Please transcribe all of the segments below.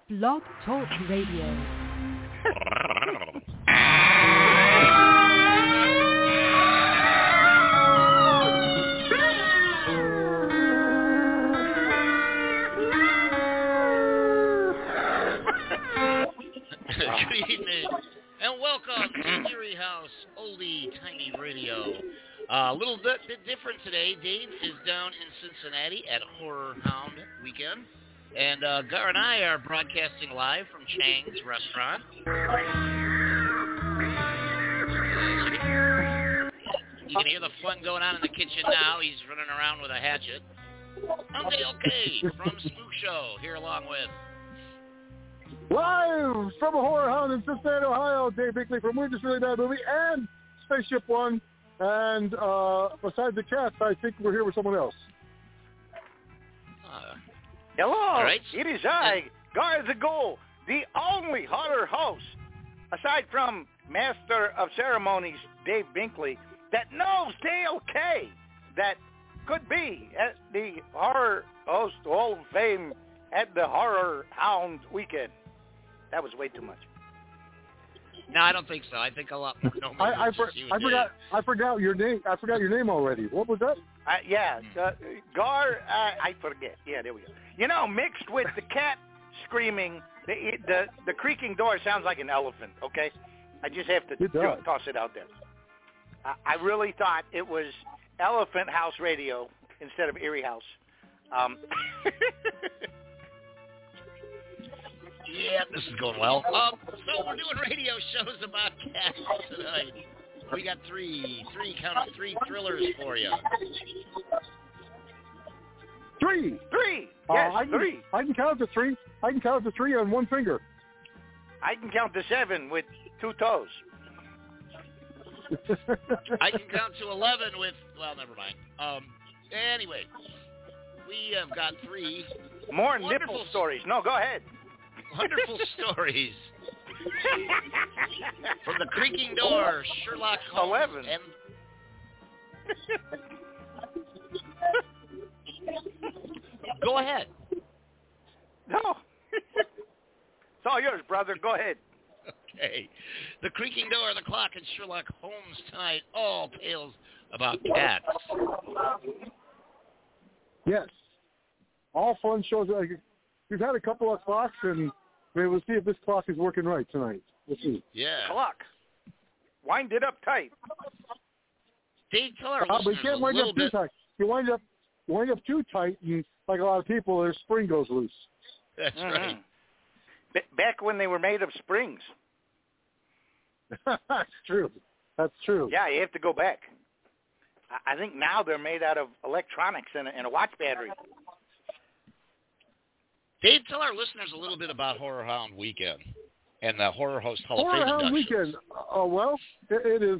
Blog Talk Radio. Good evening, and welcome to Erie House Oldie Tiny Radio. A little bit different today. Dave is down in Cincinnati at Horror Hound Weekend, and Gar and I are broadcasting live from Chang's Restaurant. You can hear the fun going on in the kitchen now. He's running around with a hatchet. I'm Dale K from Spook Show, here along with... Live from a Horror Hound in Cincinnati, Ohio, Dave Bickley from We're Just Really Bad Movie and Spaceship One. And besides the cats, I think we're here with someone else. Hello, right. It is I, Gar the Ghoul, the only horror host, aside from Master of Ceremonies, Dave Binkley, that knows Dale K, that could be at the Horror Host Hall of Fame at the Horror Hound Weekend. That was way too much. No, I don't think so. I think a lot more. I forgot your name. I forgot your name already. What was that? Gar. I forget. Yeah, there we go. You know, mixed with the cat screaming, the creaking door sounds like an elephant. Okay, I just have to toss it out there. I really thought it was Elephant House Radio instead of Erie House. Yeah, this is going well. So we're doing radio shows about cats tonight. We got three thrillers for you. Three. Yes, three. I can count to three. I can count to three on one finger. I can count to 7 with 2 toes. I can count to 11 with, well, never mind. Anyway, we have got 3 more nipple stories. No, go ahead. Wonderful stories. From the creaking door, Sherlock Holmes 11. and... Go ahead. No. It's all yours, brother. Go ahead. Okay. The creaking door, the clock, and Sherlock Holmes tonight. All tales about cats. Yes. All fun shows. We've had a couple of clocks, and we'll see if this clock is working right tonight. We'll see. Yeah. Clock. Wind it up tight. Dave, tell our but you listeners can't wind up too tight. You wind up too tight, and like a lot of people, their spring goes loose. That's right. Back when they were made of springs. That's true. Yeah, you have to go back. I think now they're made out of electronics and a watch battery. Dave, tell our listeners a little bit about Horror Hound Weekend and the Horror Host Hall of Fame Horror Hound inductions. Weekend. Well, it is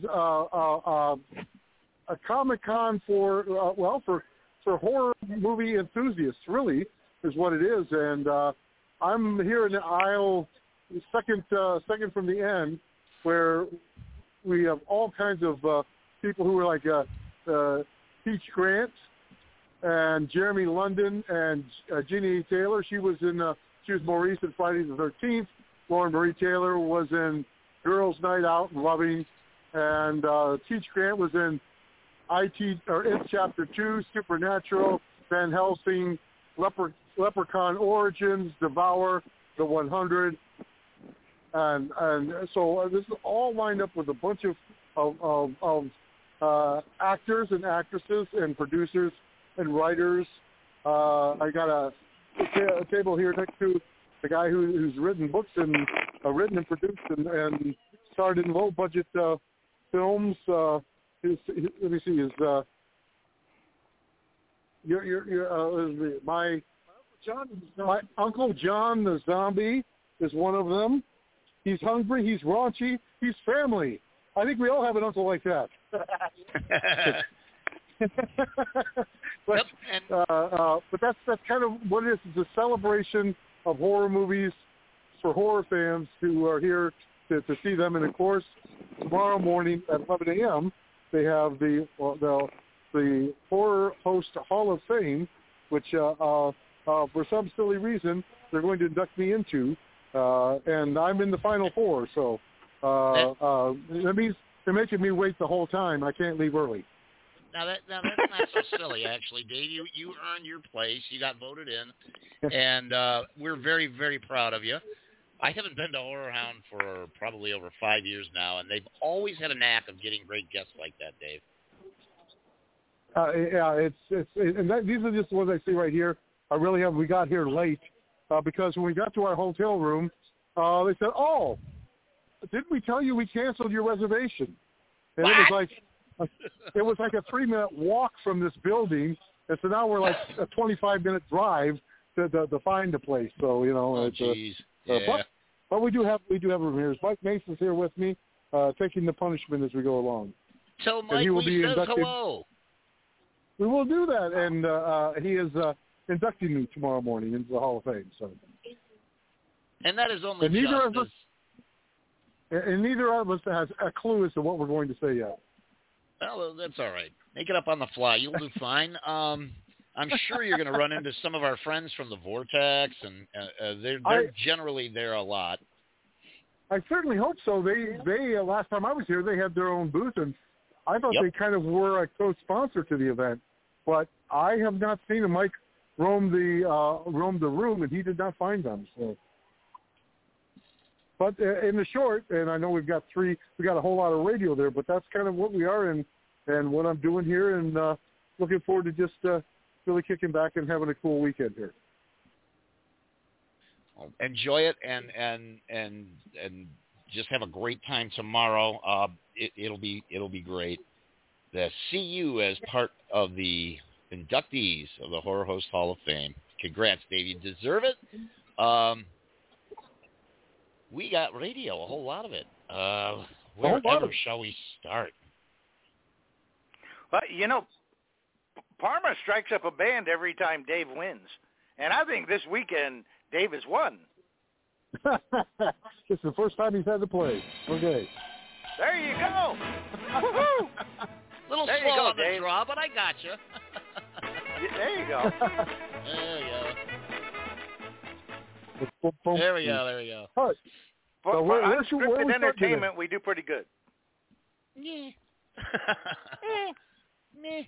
a Comic-Con for horror movie enthusiasts, really, is what it is. And I'm here in the aisle, second from the end, where we have all kinds of people who are like Peach Grant and Jeremy London and Jeannie Taylor. She was Maurice in Friday the 13th. Lauren Marie Taylor was in Girls Night Out and Loving, and Peach Grant was in It Chapter 2, Supernatural, Van Helsing, Leprechaun Origins, Devour, The 100, and so this is all lined up with a bunch of actors and actresses and producers and writers. I got a table here next to the guy who's written books and written and produced and starred in low budget films. Let me see. My Uncle John the Zombie is one of them. He's hungry. He's raunchy. He's family. I think we all have an uncle like that. But that's kind of what it is. It's a celebration of horror movies for horror fans who are here to see them. And of course, tomorrow morning at 11 a.m. they have the Horror Host Hall of Fame, which for some silly reason, they're going to induct me into, and I'm in the final four. So that means they're making me wait the whole time. I can't leave early. Now that's not so silly, actually, Dave. You earned your place. You got voted in, and we're very, very proud of you. I haven't been to Horror Hound for probably over 5 years now, and they've always had a knack of getting great guests like that, Dave. These are just the ones I see right here. We got here late because when we got to our hotel room, they said, "Oh, didn't we tell you we canceled your reservation?" And what? It was like a 3-minute walk from this building, and so now we're like a 25-minute drive to find the place. So geez. Yeah. But we do have room here. Mike Mason's here with me, taking the punishment as we go along. Tell Mike we says hello. We will do that, and he is inducting me tomorrow morning into the Hall of Fame. So. And that is only and neither of us has a clue as to what we're going to say yet. Well, that's all right. Make it up on the fly. You'll do fine. I'm sure you're going to run into some of our friends from the Vortex, and they're generally there a lot. I certainly hope so. They last time I was here, they had their own booth, and I thought they kind of were a co-sponsor to the event. But I have not seen Mike roam the room, and he did not find them. So. But in the short, and I know we got a whole lot of radio there, but that's kind of what we are and what I'm doing here, and looking forward to just really kicking back and having a cool weekend here. Well, enjoy it and just have a great time tomorrow. It'll be great. To see you as part of the inductees of the Horror Host Hall of Fame. Congrats, Dave. You deserve it. We got radio, a whole lot of it. Wherever shall we start? Well, Parma strikes up a band every time Dave wins. And I think this weekend Dave has won. It's the first time he's had to play. Okay. There you go. Woo-hoo. Little slow on the draw, but I got you. There you go. There we go. All right. For unscripted entertainment, we do pretty good. Yeah. Meow.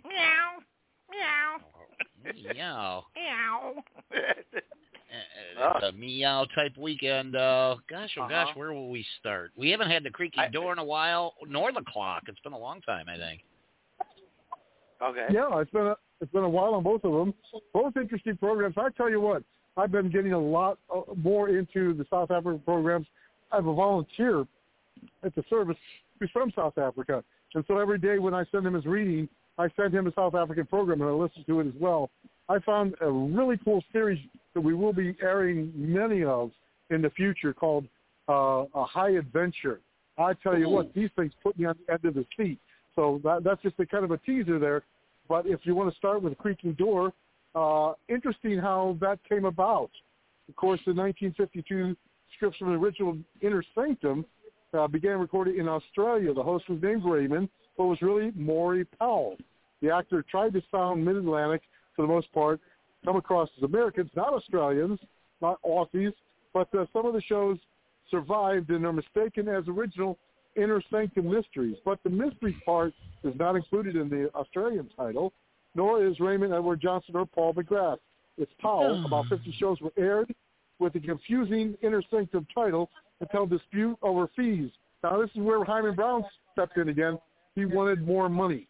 Meow. Meow. It's a meow type weekend. Gosh, where will we start? We haven't had the creaky door in a while, nor the clock. It's been a long time, I think. Okay. Yeah, it's been a while on both of them. Both interesting programs. I tell you what, I've been getting a lot more into the South African programs. I have a volunteer at the service who's from South Africa, and so every day when I send him his reading, I send him a South African program, and I listen to it as well. I found a really cool series that we will be airing many of in the future called A High Adventure. I tell you what, these things put me on the end of the seat. So that's just a kind of a teaser there. But if you want to start with a creaking door, interesting how that came about. Of course, the 1952 scripts from the original Inner Sanctum began recording in Australia. The host was named Raymond, but was really Maury Powell. The actor tried to sound mid-Atlantic for the most part, come across as Americans, not Australians, not Aussies, but some of the shows survived and are mistaken as original Inner Sanctum Mysteries. But the mystery part is not included in the Australian title, nor is Raymond Edward Johnson or Paul McGrath. It's Powell. About 50 shows were aired with the confusing Inner Sanctum title until dispute over fees. Now, this is where Hyman Brown stepped in again. He wanted more money.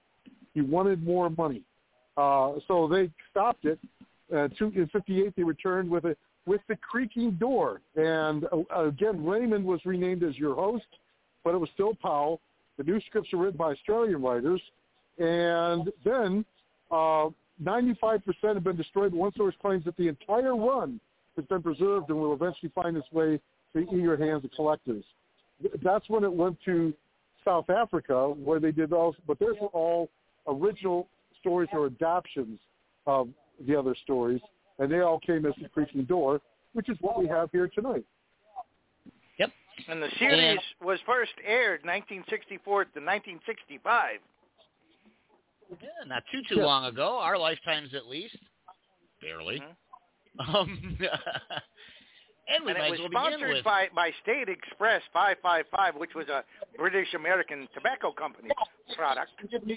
So they stopped it. In 1958, they returned with the creaking door. And again, Raymond was renamed as your host, but it was still Powell. The new scripts are written by Australian writers. And then 95% have been destroyed, but one source claims that the entire run has been preserved and will eventually find its way to the eager hands of collectors. That's when it went to South Africa, where they did those, but those were all original stories or adaptions of the other stories, and they all came as the creaking door, which is what we have here tonight. Yep. And the series was first aired 1964 to 1965. Yeah, not too long ago. Our lifetimes, at least. Barely. And we might it was as well begin sponsored with... by State Express 555, which was a British American tobacco company product.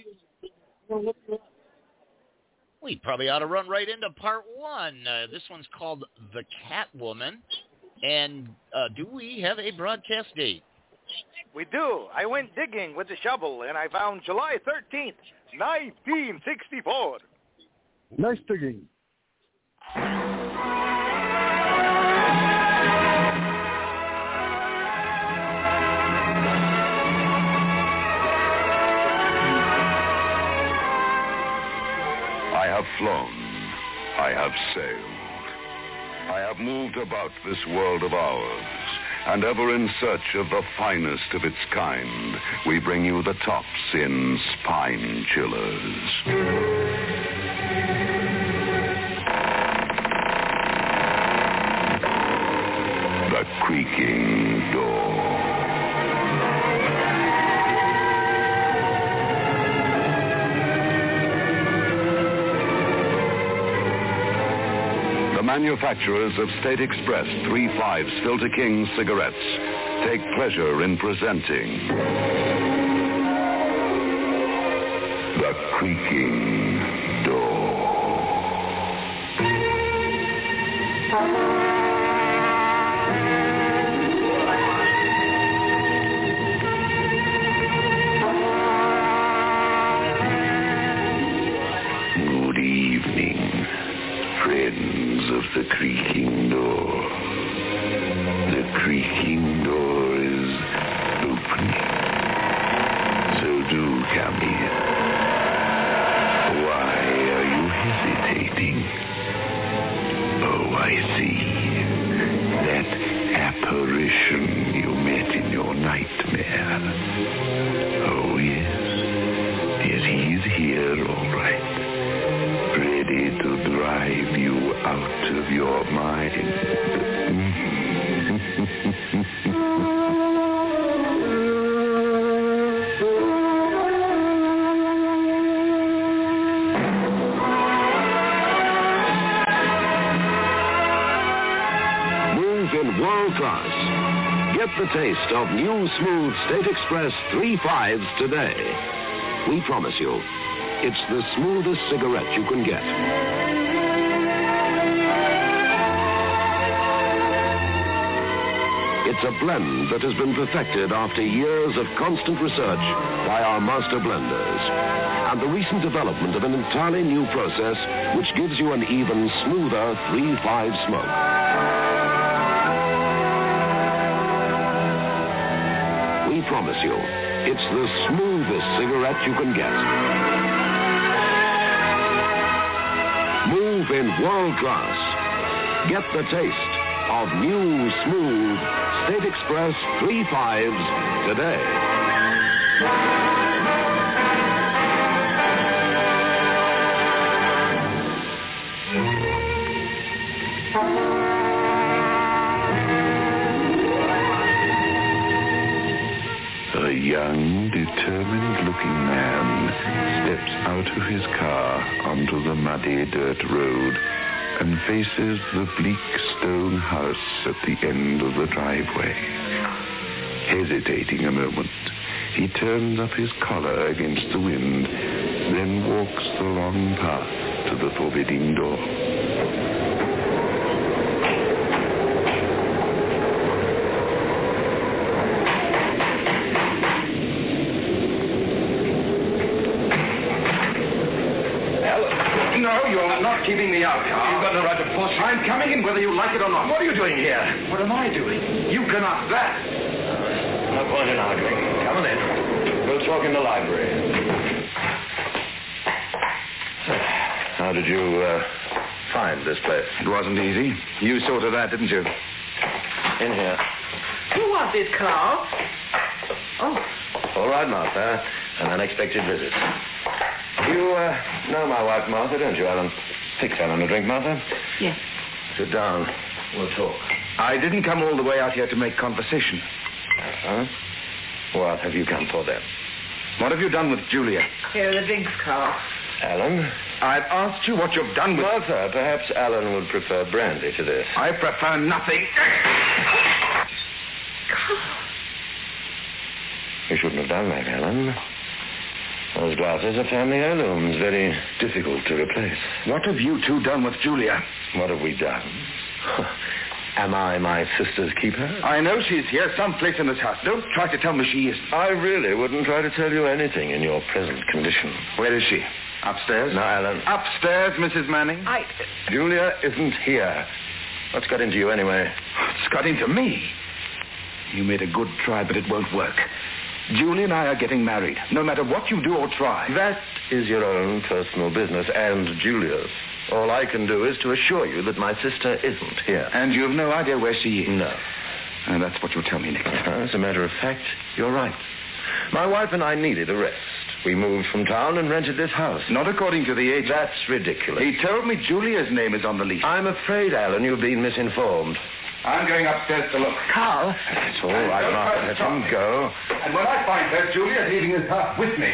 We probably ought to run right into part one. This one's called The Catwoman. And do we have a broadcast date? We do. I went digging with the shovel, and I found July 13th, 1964. Nice digging. I have flown. I have sailed. I have moved about this world of ours, and ever in search of the finest of its kind, we bring you the tops in Spine Chillers. The Creaking Door. The manufacturers of State Express 3.5 Filter King cigarettes take pleasure in presenting The Creaking Door. Good evening, friends of the creaking door. The creaking door is opening. So do come in. Why are you hesitating? Oh, I see. That apparition you met in your nightmare. Oh, yes. Yes, he's here, all right. Ready to drive you out of your mind. Move in world class. Get the taste of new smooth State Express 3.5s today. We promise you, it's the smoothest cigarette you can get. It's a blend that has been perfected after years of constant research by our master blenders. And the recent development of an entirely new process which gives you an even smoother 3.5 smoke. We promise you, it's the smoothest cigarette you can get. Move in world class. Get the taste of new, smooth State Express 3.5s today. A young, determined-looking man steps out of his car onto the muddy dirt road and faces the bleak stone house at the end of the driveway. Hesitating a moment, he turns up his collar against the wind, then walks the long path to the forbidding door. No, you're not keeping me out. You've got no right to force. I'm coming in whether you like it or not. What are you doing here? What am I doing? You can ask that. No point in arguing. Come on in. We'll talk in the library. How did you find this place? It wasn't easy. You saw to that, didn't you? In here. Who was it, Klaus? Oh. All right, Martha. An unexpected visit. You know my wife, Martha, don't you, Alan? Fix Alan a drink, Martha. Yes. Sit down. We'll talk. I didn't come all the way out here to make conversation. Huh? What have you come for, then? What have you done with Julia? Here are the drinks, Klaus. Alan, I've asked you what you've done with... Martha, perhaps Alan would prefer brandy to this. I prefer nothing. You shouldn't have done that, Alan. Those glasses are family heirlooms, very difficult to replace. What have you two done with Julia? What have we done? Am I my sister's keeper? I know she's here someplace in this house. Don't try to tell me she isn't. I really wouldn't try to tell you anything in your present condition. Where is she? Upstairs? No, Alan. Upstairs, Mrs. Manning? Julia isn't here. What's got into you anyway? It's got into me. You made a good try, but it won't work. Julie and I are getting married, no matter what you do or try. That is your own personal business and Julia's. All I can do is to assure you that my sister isn't here. And you have no idea where she is? No. And that's what you'll tell me next time. As a matter of fact, you're right. My wife and I needed a rest. We moved from town and rented this house. Not according to the agent. That's ridiculous. He told me Julia's name is on the lease. I'm afraid, Alan, you've been misinformed. I'm going upstairs to look. Carl. It's all right, Martha. Let him go. And when I find her, Julia's leaving his house with me.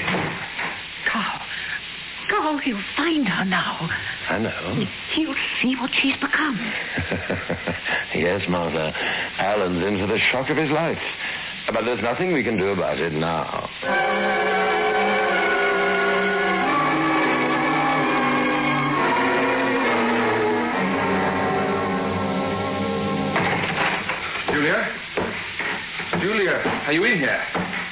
Carl, he'll find her now. I know. He'll see what she's become. Yes, Martha. Alan's in for the shock of his life. But there's nothing we can do about it now. Julia, are you in here?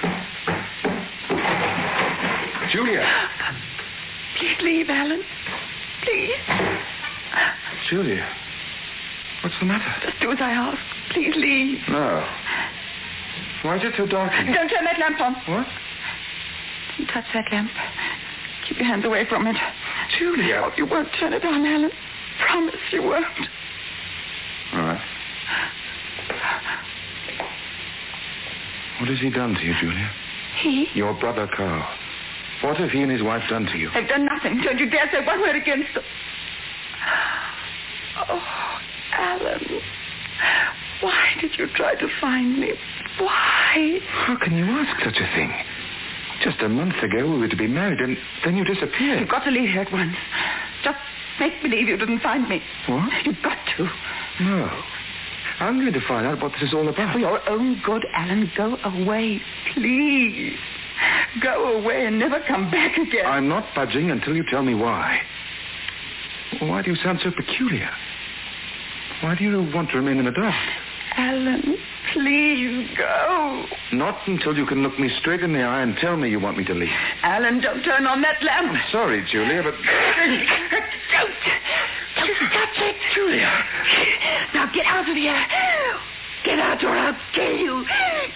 Julia. Please leave, Alan. Please. Julia, what's the matter? Just do as I ask. Please leave. No. Why is it so dark in here? Don't turn that lamp on. What? Don't touch that lamp. Keep your hands away from it. Julia. Oh, you won't turn it on, Alan. Promise you won't. All right. What has he done to you, Julia? He? Your brother, Carl. What have he and his wife done to you? They've done nothing. Don't you dare say one word against them. Oh, Alan. Why did you try to find me? Why? How can you ask such a thing? Just a month ago, we were to be married, and then you disappeared. You've got to leave here at once. Just make believe you didn't find me. What? You've got to. No. I'm going to find out what this is all about. For your own good, Alan, go away, please. Go away and never come back again. I'm not budging until you tell me why. Why do you sound so peculiar? Why do you want to remain in the dark? Alan, please go. Not until you can look me straight in the eye and tell me you want me to leave. Alan, don't turn on that lamp. I'm sorry, Julia, but... Don't touch it, Julia. Now get out of here. Get out or I'll kill you.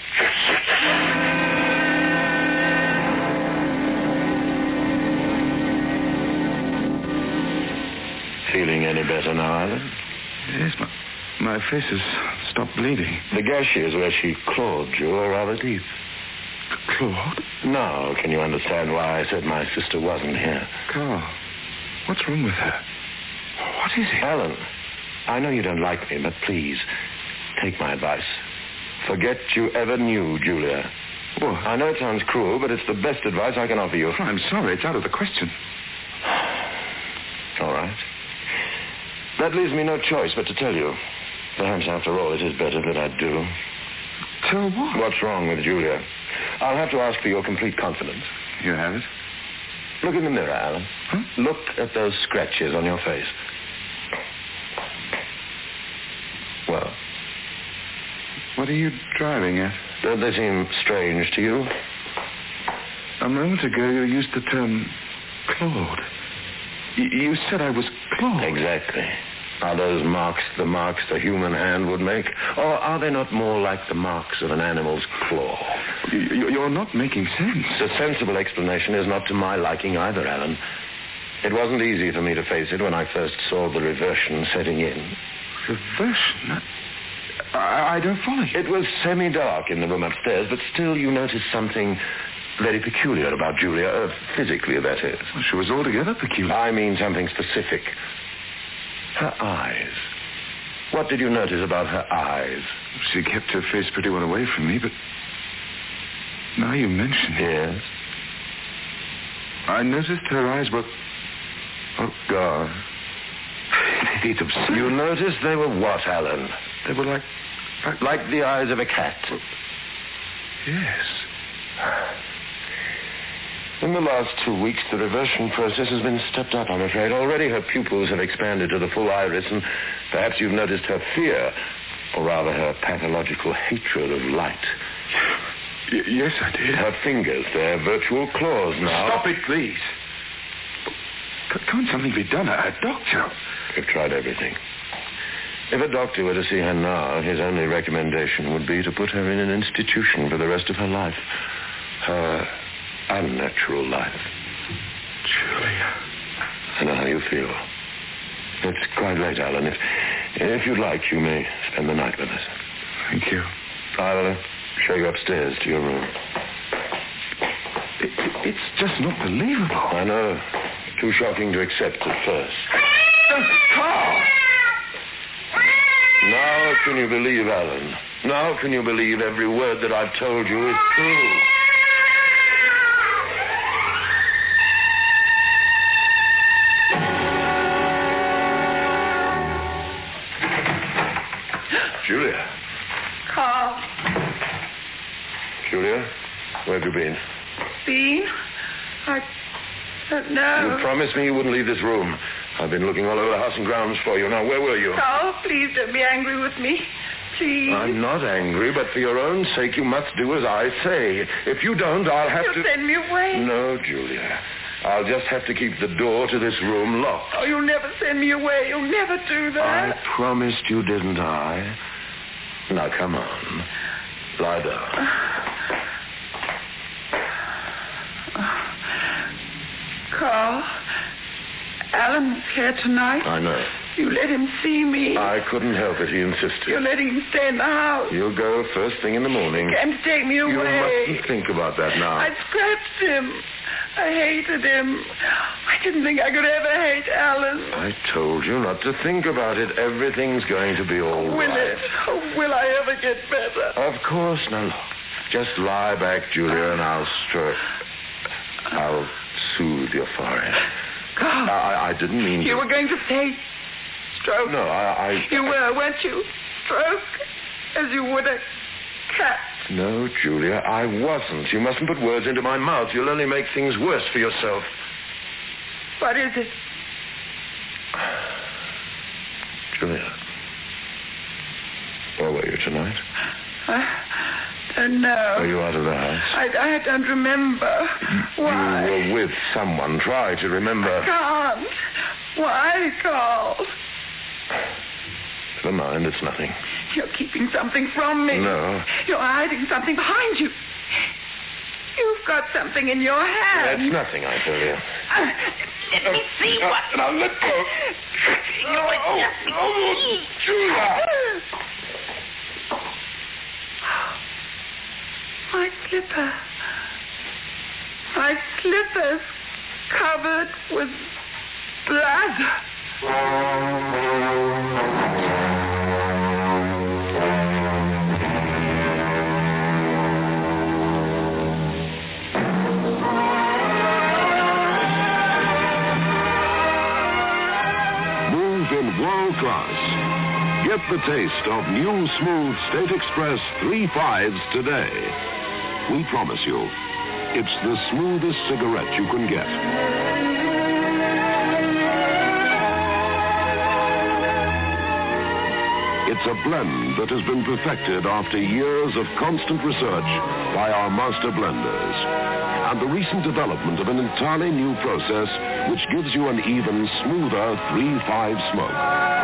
Feeling any better now, Alan? Yes, my face has stopped bleeding. The gashes where she clawed you are rather deep. Claude? Now, can you understand why I said my sister wasn't here? Carl, what's wrong with her? What is it? Alan, I know you don't like me, but please, take my advice. Forget you ever knew Julia. What? I know it sounds cruel, but it's the best advice I can offer you. I'm sorry, it's out of the question. All right. That leaves me no choice but to tell you. Perhaps, after all, it is better that I do. Tell what? What's wrong with Julia? I'll have to ask for your complete confidence. You have it? Look in the mirror, Alan. Huh? Look at those scratches on your face. Well? What are you driving at? Don't they seem strange to you? A moment ago, you used the term Claude. You said I was Claude. Exactly. Are those marks the marks the human hand would make? Or are they not more like the marks of an animal's claw? You're not making sense. The sensible explanation is not to my liking either, Alan. It wasn't easy for me to face it when I first saw the reversion setting in. Reversion? I don't follow you. It was semi-dark in the room upstairs, but still you noticed something very peculiar about Julia. Physically, that is. Well, she was altogether peculiar. I mean something specific. Her eyes. What did you notice about her eyes? She kept her face pretty well away from me, but now you mention it. Yes? I noticed her eyes were Oh, God. It's absurd. You noticed they were what, Alan? They were like the eyes of a cat. Yes. In the last 2 weeks, the reversion process has been stepped up, I'm afraid. Already her pupils have expanded to the full iris, and perhaps you've noticed her fear, or rather her pathological hatred of light. Yes, I did. Her fingers, they're virtual claws now. Stop it, please. Can't something be done? A doctor? We've tried everything. If a doctor were to see her now, his only recommendation would be to put her in an institution for the rest of her life. Her unnatural life. Julia. I know how you feel. It's quite late, Alan. If you'd like, you may spend the night with us. Thank you. I'll show you upstairs to your room. It's just not believable. I know. Too shocking to accept at first. Carl! Now can you believe, Alan? Now can you believe every word that I've told you is true? Julia. Carl. Julia, where have you been? Been? I don't know. You promised me you wouldn't leave this room. I've been looking all over the house and grounds for you. Now, where were you? Carl, please don't be angry with me. Please. I'm not angry, but for your own sake, you must do as I say. If you don't, I'll have You'll send me away. No, Julia. I'll just have to keep the door to this room locked. Oh, you'll never send me away. You'll never do that. I promised you, didn't I? Now, come on. Lie down. Carl, Alan's here tonight. I know. You let him see me. I couldn't help it. He insisted. You're letting him stay in the house. You'll go first thing in the morning. You can't take me away. You mustn't think about that now. I scratched him. I hated him. I didn't think I could ever hate Alan. I told you not to think about it. Everything's going to be all right. Will it? Oh, will I ever get better? Of course. Now, look. Just lie back, Julia, and I'll soothe your forehead. God. I didn't mean You were going to say stroke. No, You were, weren't you? Stroke, as you would a cat. No, Julia, I wasn't. You mustn't put words into my mouth. You'll only make things worse for yourself. What is it? Julia, where were you tonight? I don't know. Were you out of the house? I don't remember. Why? You were with someone. Try to remember. I can't. Why, Carl? Never mind, it's nothing. You're keeping something from me. No. You're hiding something behind you. You've got something in your hand. That's nothing, I tell you. Let me see what... Now, let go. Julia! My slipper. My slipper's covered with blood. Move in world class. Get the taste of new smooth State Express 3.5s today. We promise you, it's the smoothest cigarette you can get. It's a blend that has been perfected after years of constant research by our master blenders. And the recent development of an entirely new process which gives you an even smoother 3.5 smoke.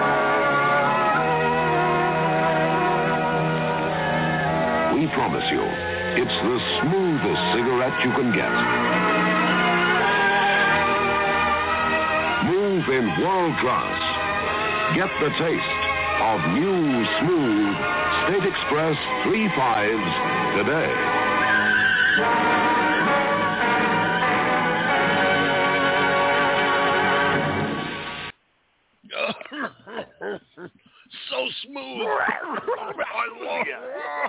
We promise you, it's the smoothest cigarette you can get. Move in world class. Get the taste of new, smooth State Express 3.5s today. So smooth. I love it.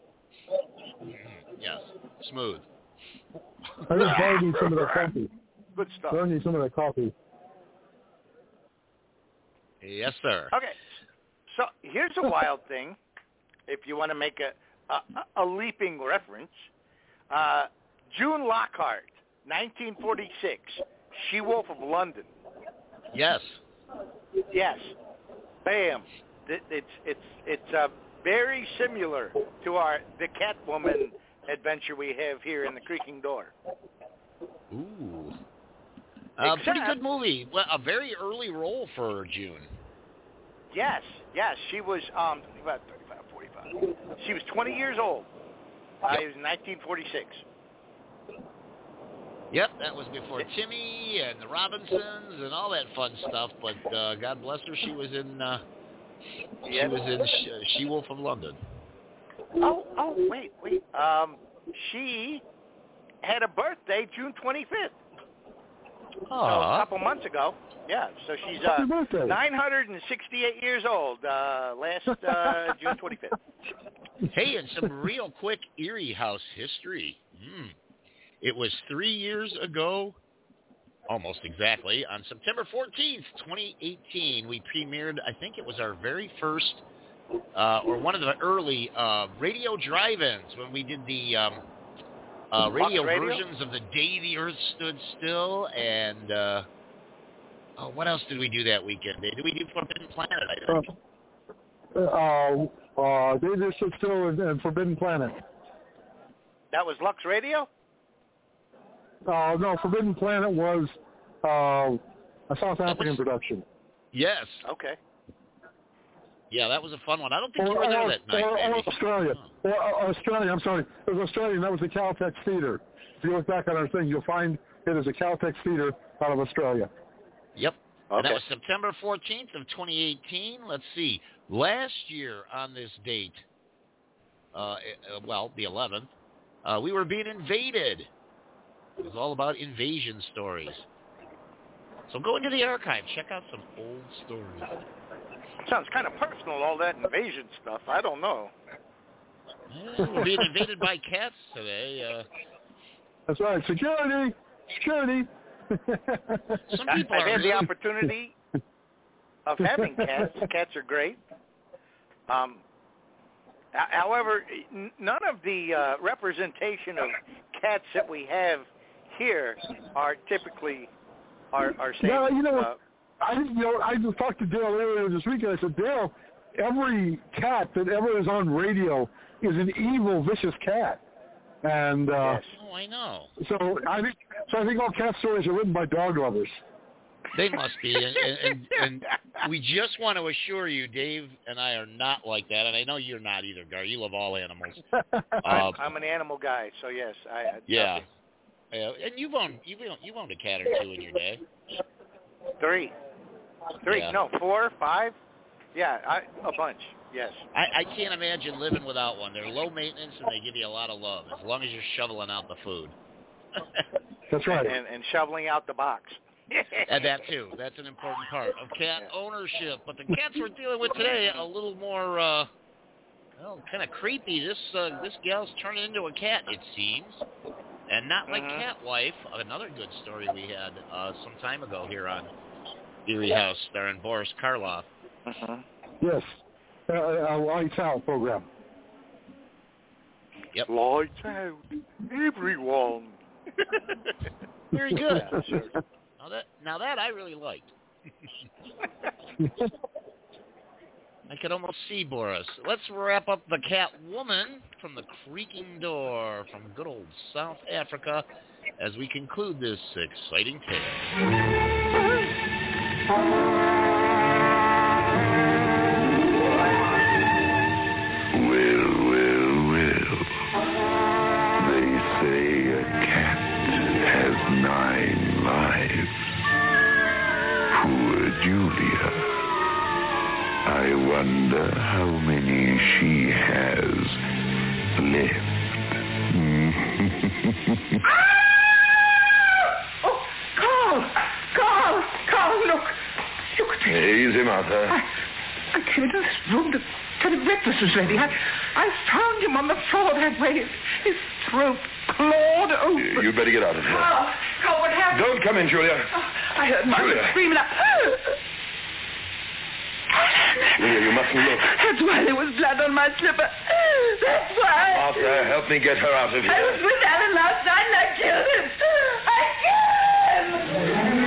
Yes, smooth. I just borrowed you some of that coffee. Good stuff. I need some of that coffee. Yes, sir. Okay. So here's a wild thing, if you want to make a leaping reference. June Lockhart, 1946, She-Wolf of London. Yes. Yes. Bam. It's very similar to the Catwoman adventure we have here in The Creaking Door. Ooh. Except, pretty good movie. Well, a very early role for June. Yes. She was about 35, 45. She was 20 years old. It was 1946. Yep, that was before Timmy and the Robinsons and all that fun stuff. But God bless her, she was in She-Wolf of London. Oh, wait. She had a birthday June 25th. So a couple months ago. Yeah, so she's 968 years old last June 25th. Hey, and some real quick Erie House history. It was 3 years ago, almost exactly, on September 14th, 2018, we premiered, I think it was our very first, or one of the early radio drive-ins when we did the radio versions of The Day the Earth Stood Still, and what else did we do that weekend? Did we do Forbidden Planet, I think? Day the Earth Stood Still and Forbidden Planet. That was Lux Radio? No, Forbidden Planet was a South African production. Yes. Okay. Yeah, that was a fun one. I don't think you were there that night. Australia. Australia, I'm sorry. It was Australia, that was the Caltex Theater. If you look back on our thing, you'll find it as a Caltex Theater out of Australia. Yep. Okay. And that was September 14th of 2018. Let's see. Last year on this date, the 11th, we were being invaded. It was all about invasion stories. So go into the archive. Check out some old stories. Sounds kind of personal, all that invasion stuff. I don't know. We're being invaded by cats today. That's right. Security. Some people I've had the opportunity of having cats. Cats are great. However, none of the representation of cats that we have here are typically our same. Yeah, you know what? I talked to Dale earlier this weekend. I said, Dale, every cat that ever is on radio is an evil, vicious cat. And yes. Oh, I know. So I think all cat stories are written by dog lovers. They must be, and we just want to assure you, Dave and I are not like that, and I know you're not either, Gar. You love all animals. I'm an animal guy, so yes, Yeah, and you've owned a cat or two in your day. Three, yeah. No, 4, 5. Yeah, a bunch. Yes. I can't imagine living without one. They're low maintenance and they give you a lot of love as long as you're shoveling out the food. That's right. And shoveling out the box. And that too. That's an important part of cat ownership. But the cats we're dealing with today a little more, kind of creepy. This gal's turning into a cat, it seems, and not like Catwife. Another good story we had some time ago here on Erie House, starring Boris Karloff. Yes, a Lights Out program. Yep. Lights out, everyone. Very good. Yeah, sure. Now that I really liked. I could almost see Boris. Let's wrap up the Catwoman from the Creaking Door from good old South Africa as we conclude this exciting tale. They say a cat has 9 lives. Poor Julia. I wonder how many she has left. Carl, look. Easy, Martha. I came into this room to Tell him breakfast was ready. I found him on the floor that way. His throat clawed open. You better get out of here. Carl, what happened? Don't come in, Julia. I heard Mother screaming out. Julia, you mustn't look. That's why there was blood on my slipper. That's why. Martha, help me get her out of here. I was with Alan last night and I killed him. I killed him.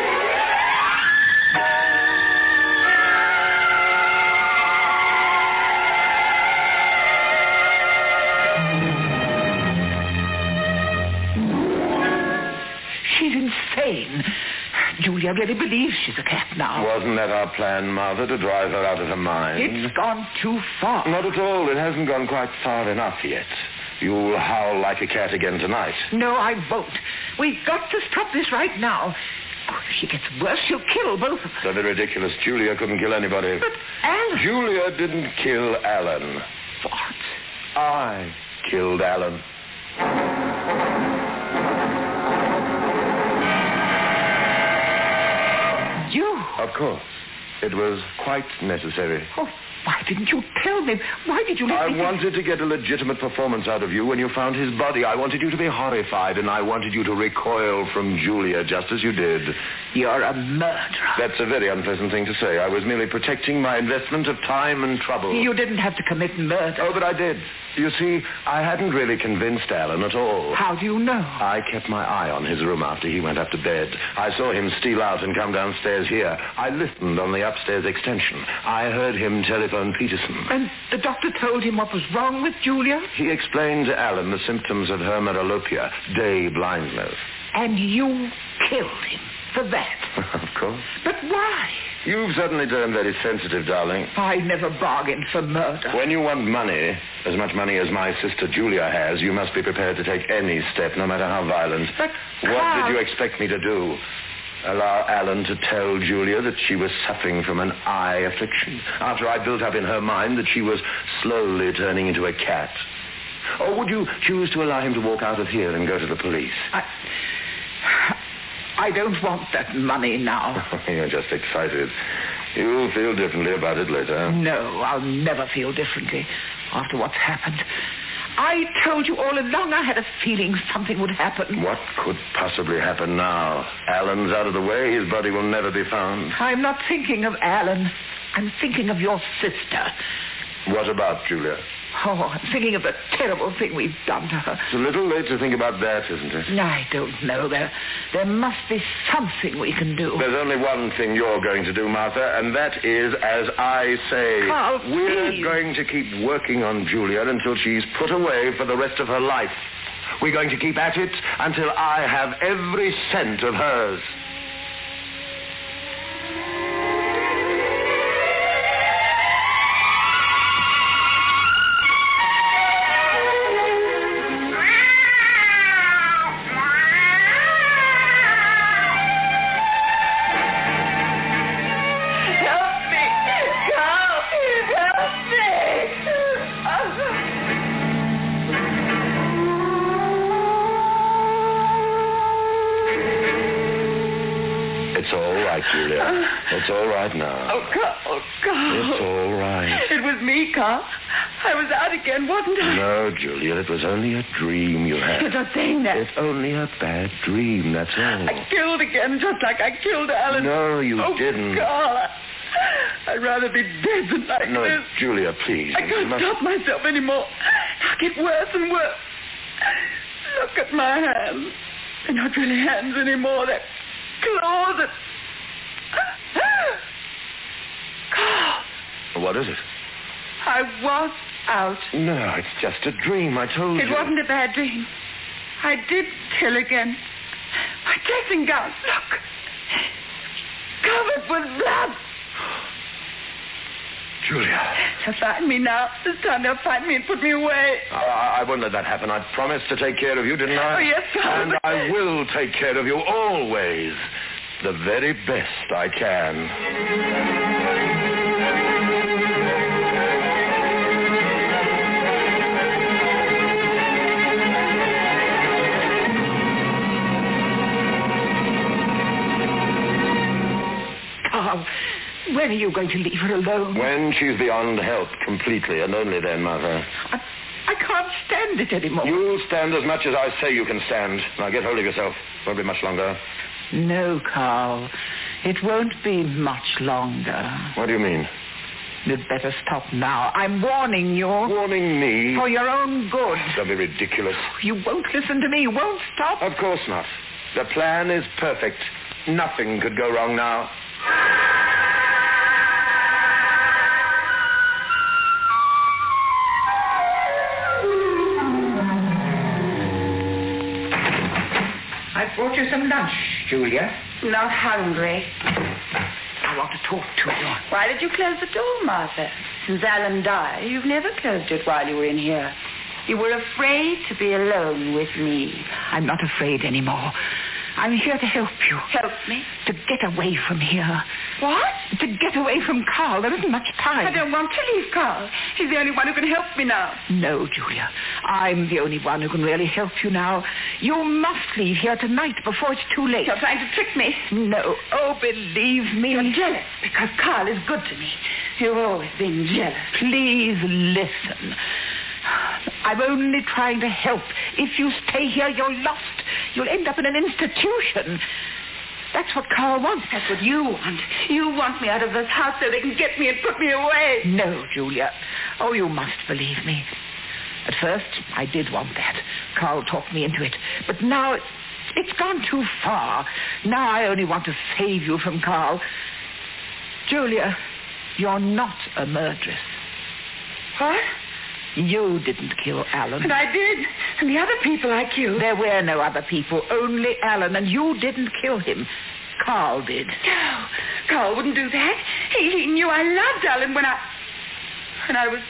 She's insane. Julia really believes she's a cat now. Wasn't that our plan, Martha, to drive her out of her mind? It's gone too far. Not at all. It hasn't gone quite far enough yet. You'll howl like a cat again tonight. No, I won't. We've got to stop this right now. Oh, if she gets worse, she'll kill both of us. That'd be ridiculous. Julia couldn't kill anybody. But Alan... Julia didn't kill Alan. What? I killed Alan. You? Of course. It was quite necessary. Oh, why didn't you tell me? Why did you let me... I wanted to get a legitimate performance out of you when you found his body. I wanted you to be horrified, and I wanted you to recoil from Julia, just as you did. You're a murderer. That's a very unpleasant thing to say. I was merely protecting my investment of time and trouble. You didn't have to commit murder. Oh, but I did. You see, I hadn't really convinced Alan at all. How do you know? I kept my eye on his room after he went up to bed. I saw him steal out and come downstairs here. I listened on the upstairs extension. I heard him telephone Peterson. And the doctor told him what was wrong with Julia? He explained to Alan the symptoms of her metalopia, day blindness. And you killed him for that? Of course. But why? You've suddenly turned very sensitive, darling. I never bargained for murder. When you want money, as much money as my sister Julia has, you must be prepared to take any step, no matter how violent. But what did you expect me to do? Allow Alan to tell Julia that she was suffering from an eye affliction after I built up in her mind that she was slowly turning into a cat? Or would you choose to allow him to walk out of here and go to the police? I don't want that money now. You're just excited. You'll feel differently about it later. No, I'll never feel differently after what's happened. I told you all along I had a feeling something would happen. What could possibly happen now? Alan's out of the way. His body will never be found. I'm not thinking of Alan. I'm thinking of your sister. What about Julia? Oh, I'm thinking of the terrible thing we've done to her. It's a little late to think about that, isn't it? I don't know. There must be something we can do. There's only one thing you're going to do, Martha, and that is, as I say, Carl, we're please. going to keep working on Julia until she's put away for the rest of her life. We're going to keep at it until I have every cent of hers. Julia. It's all right now. Oh, Carl. It's all right. It was me, Carl. I was out again, wasn't I? No, Julia, it was only a dream you had. You're not saying that. It's only a bad dream, that's all. I killed again, just like I killed Alan. No, you didn't. Carl, I'd rather be dead than like no, this. Julia, please. I can't stop myself anymore. I get worse and worse. Look at my hands. They're not really hands anymore. They're claws and... Carl! What is it? I was out. No, it's just a dream, I told you. It wasn't a bad dream. I did kill again. My dressing gown, look. Covered with blood. Julia. They'll find me now. This time they'll find me and put me away. I won't let that happen. I promised to take care of you, didn't I? Oh, yes, Carl. And I will take care of you always. The very best I can. When are you going to leave her alone? When she's beyond help completely, and only then, Mother. I can't stand it anymore. You'll stand as much as I say you can stand. Now get hold of yourself. Won't be much longer. No, Carl. It won't be much longer. What do you mean? You'd better stop now. I'm warning you. Warning me? For your own good. Don't be ridiculous. You won't listen to me. You won't stop. Of course not. The plan is perfect. Nothing could go wrong now. I brought you some lunch, Julia. Not hungry. I want to talk to you. Why did you close the door, Martha? Since Alan died, you've never closed it while you were in here. You were afraid to be alone with me. I'm not afraid anymore. I'm here to help you. Help me? To get away from here. What? To get away from Carl. There isn't much time. I don't want to leave Carl. He's the only one who can help me now. No, Julia. I'm the only one who can really help you now. You must leave here tonight before it's too late. You're trying to trick me. No. Oh, believe me. You're jealous because Carl is good to me. You've always been jealous. Please listen. I'm only trying to help. If you stay here, you're lost. You'll end up in an institution. That's what Carl wants. That's what you want. You want me out of this house so they can get me and put me away. No, Julia. Oh, you must believe me. At first, I did want that. Carl talked me into it. But now it's gone too far. Now I only want to save you from Carl. Julia, you're not a murderess. What? You didn't kill Alan. And I did. And the other people I killed. There were no other people, only Alan, and you didn't kill him. Carl did. No, Carl wouldn't do that. He knew I loved Alan when I was...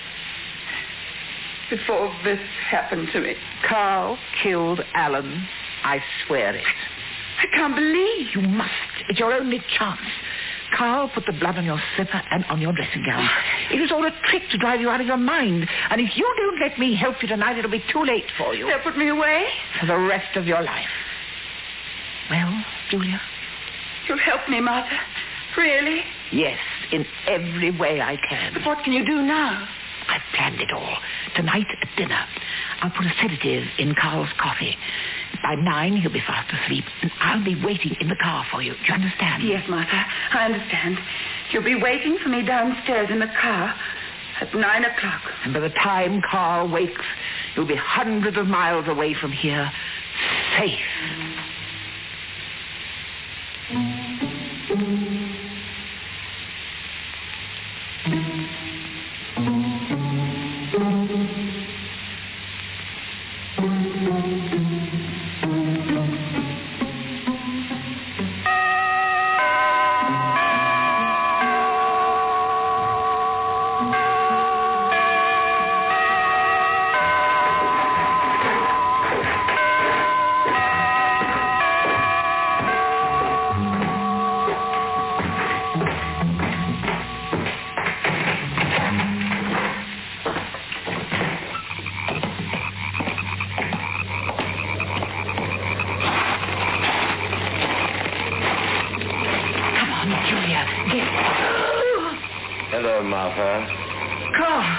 before this happened to me. Carl killed Alan. I swear it. I can't believe. You must. It's your only chance. Carl put the blood on your slipper and on your dressing gown. It was all a trick to drive you out of your mind. And if you don't let me help you tonight, it'll be too late for you. They'll put me away? For the rest of your life. Well, Julia? You'll help me, Martha? Really? Yes, in every way I can. But what can you do now? I've planned it all. Tonight at dinner, I'll put a sedative in Carl's coffee. By 9, he'll be fast asleep, and I'll be waiting in the car for you. Do you understand? Yes, Martha, I understand. You'll be waiting for me downstairs in the car at 9 o'clock. And by the time Carl wakes, you'll be hundreds of miles away from here, safe. Hello, Martha. Carl.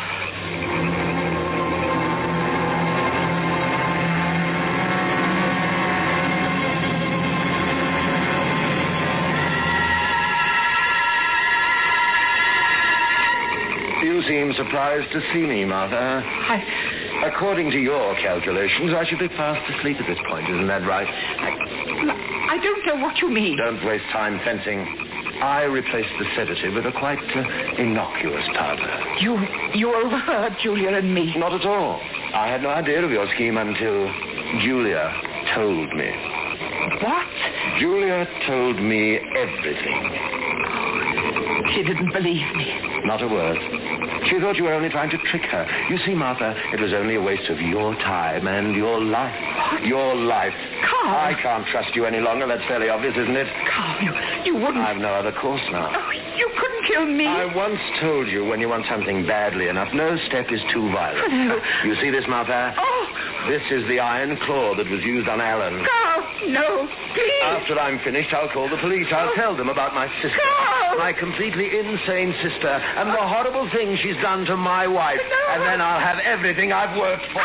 You seem surprised to see me, Martha. According to your calculations, I should be fast asleep at this point. Isn't that right? I don't know what you mean. Don't waste time fencing. I replaced the sedative with a quite innocuous powder. You overheard Julia and me. Not at all. I had no idea of your scheme until Julia told me. What? Julia told me everything. She didn't believe me. Not a word. She thought you were only trying to trick her. You see, Martha, it was only a waste of your time and your life. What? Your life. Carl! I can't trust you any longer. That's fairly obvious, isn't it? Carl, you wouldn't... I've no other course now. Oh, you couldn't kill me. I once told you when you want something badly enough, no step is too violent. No. You see this, Martha? Oh! This is the iron claw that was used on Alan. Carl, no, please. After I'm finished, I'll call the police. I'll tell them about my sister. Carl! my completely insane sister and the horrible thing she's done to my wife. And then I'll have everything I've worked for.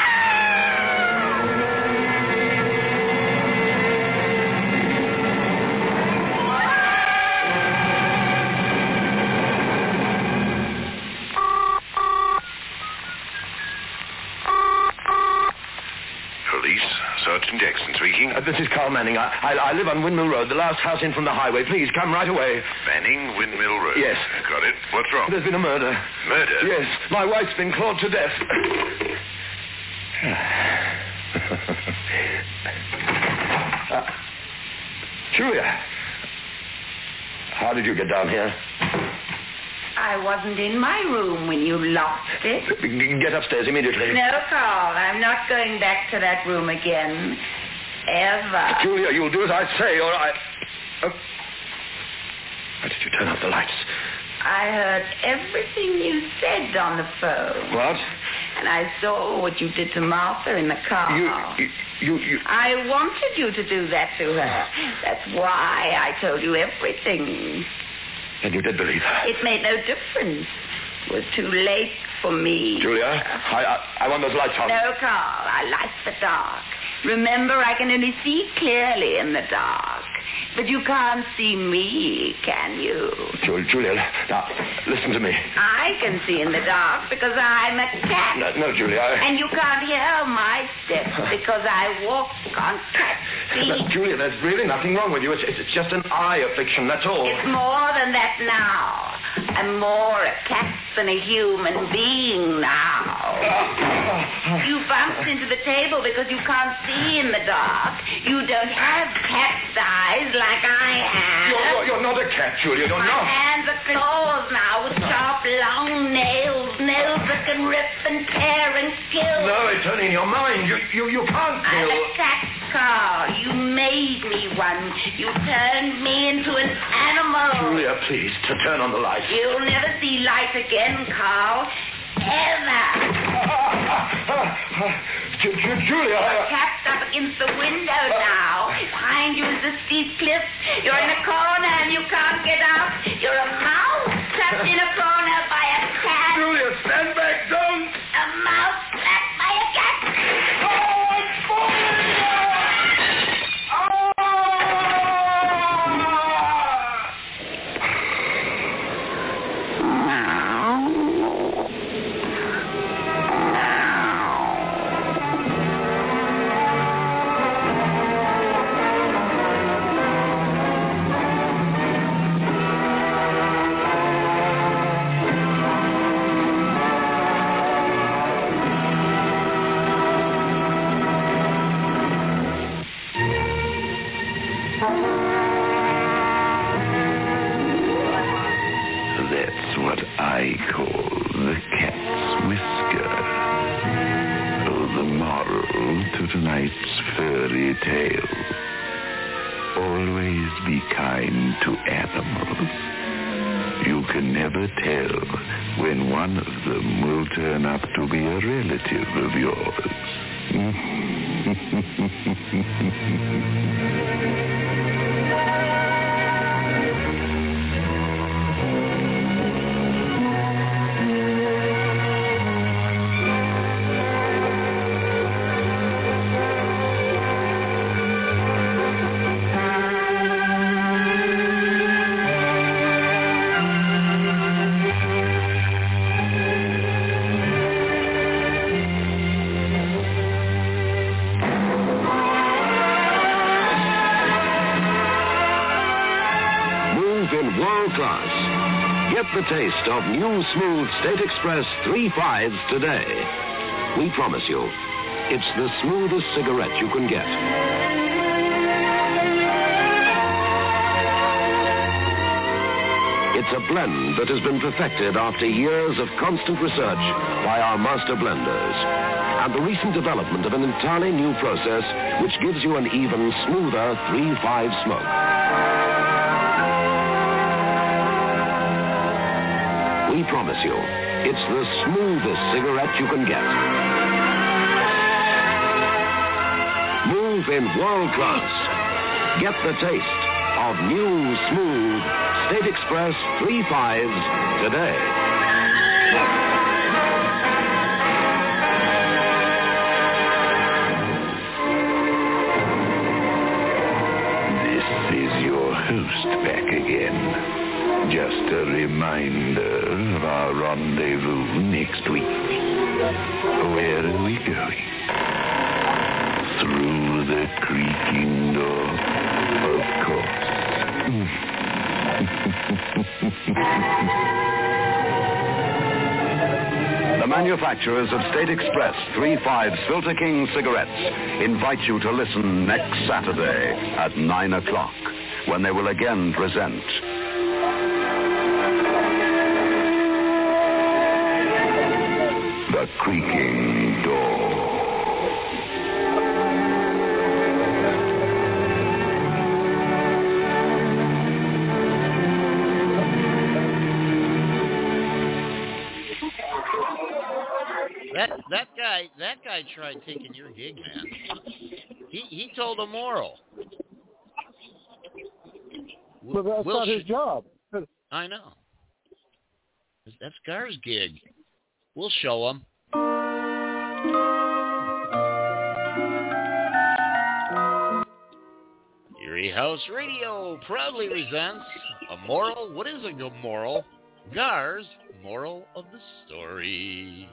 Sergeant Jackson speaking. This is Carl Manning. I live on Windmill Road, the last house in from the highway. Please, come right away. Manning, Windmill Road. Yes. Got it. What's wrong? There's been a murder. Murder? Yes. My wife's been clawed to death. Julia. How did you get down here? I wasn't in my room when you locked it. Get upstairs immediately. No, Carl. I'm not going back to that room again. Ever. Julia, you'll do as I say, or I... Oh. Why did you turn out the lights? I heard everything you said on the phone. What? And I saw what you did to Martha in the car. You... I wanted you to do that to her. That's why I told you everything. And you did believe her? It made no difference. It was too late for me. Julia, I want those lights on. No, Carl. I like the dark. Remember, I can only see clearly in the dark. But you can't see me, can you? Julia, now, listen to me. I can see in the dark because I'm a cat. No, Julia, And you can't hear my steps because I walk on cat feet. Julia, there's really nothing wrong with you. It's just an eye affliction, that's all. It's more than that now. I'm more a cat than a human being now. You bumped into the table because you can't see in the dark. You don't have cat's eyes like I have. You're not a cat, Julia. You're My not. hands are claws now with sharp, long nails that can rip and tear and kill. No, it's only in your mind. You can't kill. I'm a cat, Carl. You made me one. You turned me into an animal. Julia, please, to turn on the lights. You'll never see light again, Carl. Ever. Julia. You're capped up against the window now. Behind you is the steep cliff. You're in a corner and you can't get out. You're a mouse trapped in a corner by a cat. Julia, stand back. Don't. A mouse trapped by a cat. Oh, I'm falling. That's what I call the cat's whisker. Oh, the moral to tonight's fairy tale. Always be kind to animals. You can never tell when one of them will turn up to be a relative of yours. World class. Get the taste of new smooth State Express 3/5s today. We promise you, it's the smoothest cigarette you can get. It's a blend that has been perfected after years of constant research by our master blenders. And the recent development of an entirely new process which gives you an even smoother 3/5 smoke. We promise you, it's the smoothest cigarette you can get. Move in world class. Get the taste of new smooth State Express 3 5s today. Host back again. Just a reminder of our rendezvous next week. Where are we going? Through the creaking door, of course. The manufacturers of State Express 3 5s Filter King cigarettes invite you to listen next Saturday at 9 o'clock. When they will again present The Creaking Door. That guy tried taking your gig, man. He told a moral. But that's not his job. I know. That's Gar's gig. We'll show him. Erie House Radio proudly presents a moral. What is a good moral? Gar's moral of the story.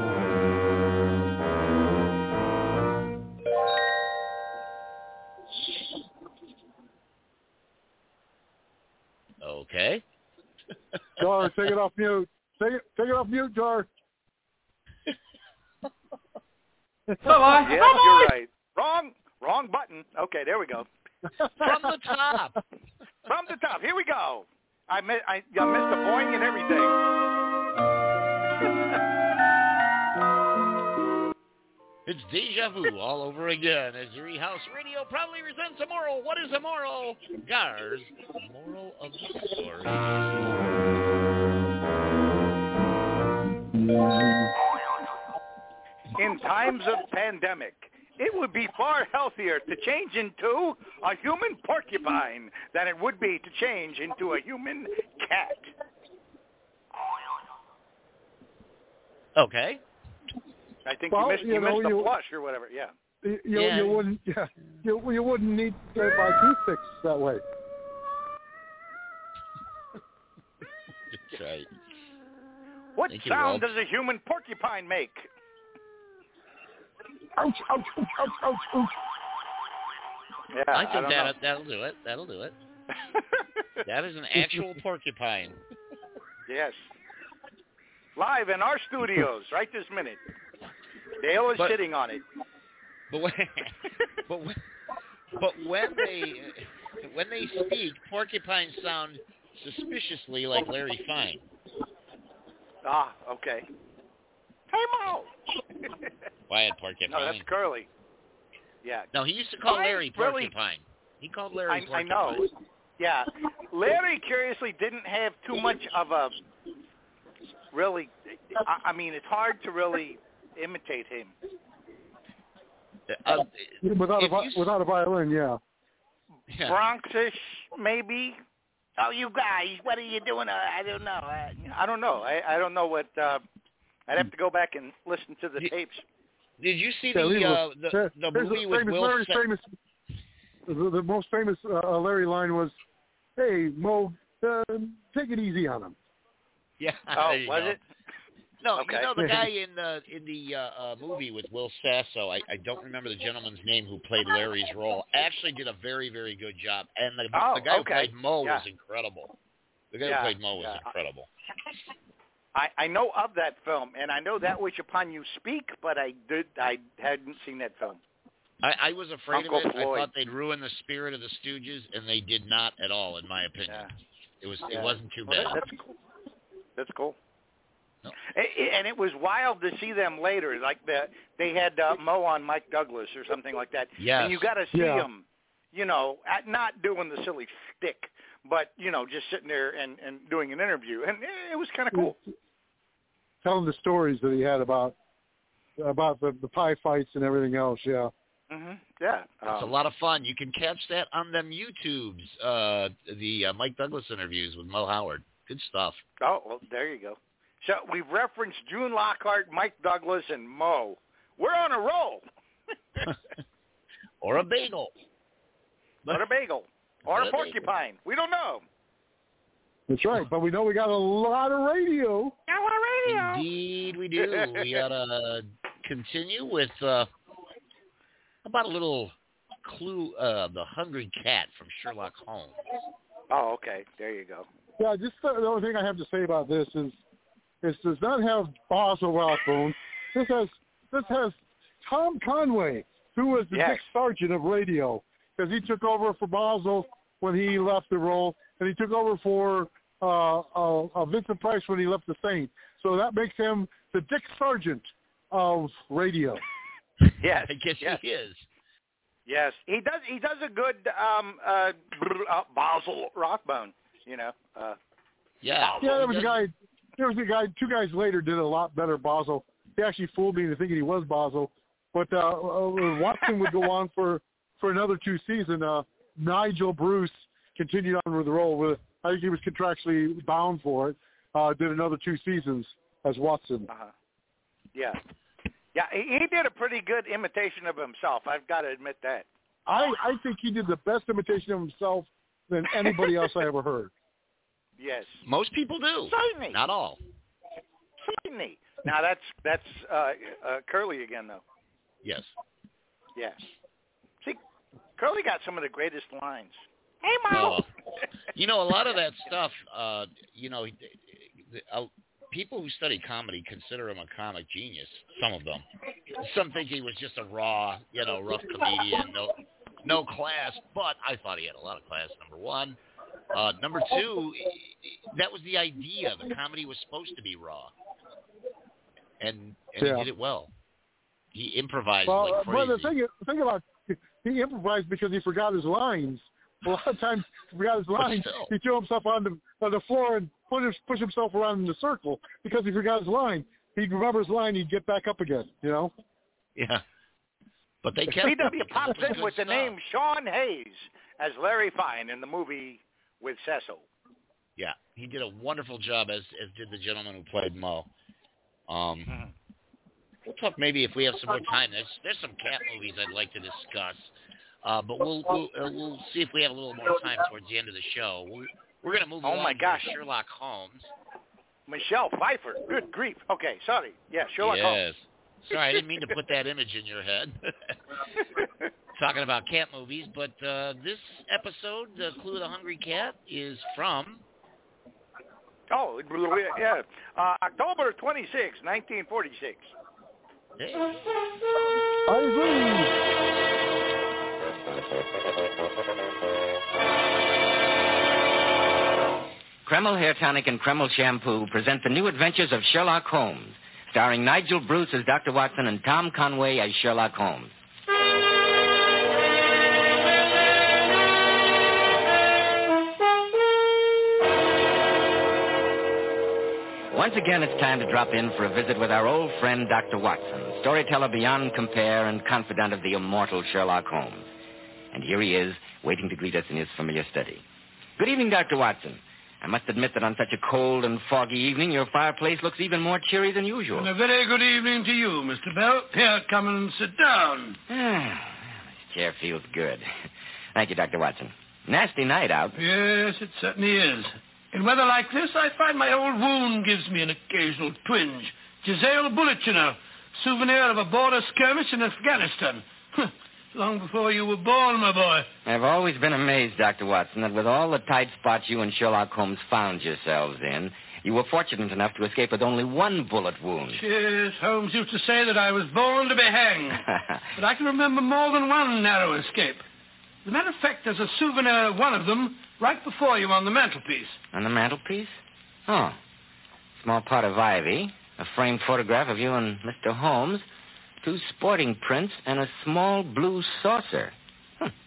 Okay. Jar, take it off mute. Take it off mute, Jar. Yeah, you're right. Wrong button. Okay, there we go. From the top. From the top. Here we go. I missed the boing and everything. It's deja vu all over again as Erie House Radio proudly presents a moral. What is a moral? Gar's moral of the story. In times of pandemic, it would be far healthier to change into a human porcupine than it would be to change into a human cat. Okay. I think you missed the flush or whatever. Yeah. You wouldn't need to buy toothpicks that way. That's right. What sound does a human porcupine make? Ouch, ouch, ouch, ouch, ouch, ouch. Yeah, I think that'll do it. That'll do it. That is an actual porcupine. Yes. Live in our studios right this minute. Dale is sitting on it. But when they speak, porcupines sound suspiciously like Larry Fine. Ah, okay. Hey, Mo! Quiet, porcupine. No, that's Curly. Yeah. No, he used to call Larry porcupine. He called Larry porcupine. I know. Yeah. Larry, curiously, didn't have too much of a really... I mean, it's hard to really imitate him. Without a violin, yeah. Bronxish, maybe. Oh, you guys, what are you doing? I don't know. I don't know. I don't know what. I'd have to go back and listen to the tapes. Did you see the movie with Will Smith? The most famous Larry line was, "Hey, Mo, take it easy on him." Yeah. Oh, was it? No, okay. You know the guy in the movie with Will Sasso. I don't remember the gentleman's name who played Larry's role. Actually, did a very, very good job. And the guy who played Mo was incredible. The guy who played Mo was incredible. I know of that film, and I know That Which Upon You Speak, but I hadn't seen that film. I was afraid Uncle of it. Floyd. I thought they'd ruin the spirit of the Stooges, and they did not at all, in my opinion. Yeah. It wasn't too bad. That's cool. That's cool. No. And it was wild to see them later. Like they had Mo on Mike Douglas or something like that. Yes. And you got to see him, not doing the silly shtick, but, just sitting there and doing an interview. And it was kind of cool. Telling the stories that he had about the pie fights and everything else, yeah. Mm-hmm. Yeah. It's a lot of fun. You can catch that on them YouTubes, the Mike Douglas interviews with Mo Howard. Good stuff. Oh, well, there you go. So we've referenced June Lockhart, Mike Douglas, and Mo. We're on a roll. Or a bagel. Or a bagel. Or a porcupine. We don't know. That's right, but we know we got a lot of radio. Indeed we do. We got to continue with about a little clue, the Hungry Cat from Sherlock Holmes. Oh, okay. There you go. Yeah, just the only thing I have to say about this is it does not have Basil Rathbone. This has Tom Conway, who was the Dick Sargent of radio, because he took over for Basil when he left the role, and he took over for Vincent Price when he left the Saint. So that makes him the Dick Sargent of radio. Yes, I guess he is. Yes, he does. He does a good Basil Rathbone. You know. Yeah. There was a guy. Two guys later did a lot better Basil. He actually fooled me into thinking he was Basil. But Watson would go on for another 2 seasons. Nigel Bruce continued on with the role. I think he was contractually bound for it. Did another 2 seasons as Watson. Yeah. Yeah, he did a pretty good imitation of himself. I've got to admit that. I think he did the best imitation of himself than anybody else I ever heard. Yes. Most people do. Certainly. Not all. Certainly. Now that's Curly again, though. Yes. Yes. See, Curly got some of the greatest lines. Hey, Mo. A lot of that stuff, people who study comedy consider him a comic genius, some of them. Some think he was just a raw, rough comedian, no class, but I thought he had a lot of class, number one. Number two, that was the idea. The comedy was supposed to be raw. And he did it well. He improvised like crazy. Well, the thing about he improvised because he forgot his lines. A lot of times he forgot his lines. He threw himself on the floor and push himself around in the circle because he forgot his line. He'd remember his line, he'd get back up again, Yeah. But they kept CW pops in with the name Sean Hayes as Larry Fine in the movie with Cecil. Yeah, he did a wonderful job, as did the gentleman who played Mo. We'll talk maybe if we have some more time. There's some cat movies I'd like to discuss, but we'll see if we have a little more time towards the end of the show. We're going to move along to Sherlock Holmes. Michelle Pfeiffer. Good grief. Okay, sorry. Yeah, Sherlock Holmes. Sorry, I didn't mean to put that image in your head. Talking about cat movies, but this episode, The Clue of the Hungry Cat, is from... Oh, yeah. October 26, 1946. Hey. I agree. Kreml Hair Tonic and Kreml Shampoo present the new adventures of Sherlock Holmes, starring Nigel Bruce as Dr. Watson and Tom Conway as Sherlock Holmes. Once again, it's time to drop in for a visit with our old friend, Dr. Watson, storyteller beyond compare and confidant of the immortal Sherlock Holmes. And here he is, waiting to greet us in his familiar study. Good evening, Dr. Watson. I must admit that on such a cold and foggy evening, your fireplace looks even more cheery than usual. And a very good evening to you, Mr. Bell. Here, come and sit down. This chair feels good. Thank you, Dr. Watson. Nasty night out. Yes, it certainly is. In weather like this, I find my old wound gives me an occasional twinge. Giselle bullet, souvenir of a border skirmish in Afghanistan. Long before you were born, my boy. I've always been amazed, Dr. Watson, that with all the tight spots you and Sherlock Holmes found yourselves in, you were fortunate enough to escape with only one bullet wound. Yes, Holmes used to say that I was born to be hanged. But I can remember more than one narrow escape. As a matter of fact, there's a souvenir of one of them right before you on the mantelpiece. On the mantelpiece? Oh. Small pot of ivy, a framed photograph of you and Mr. Holmes, 2 sporting prints, and a small blue saucer.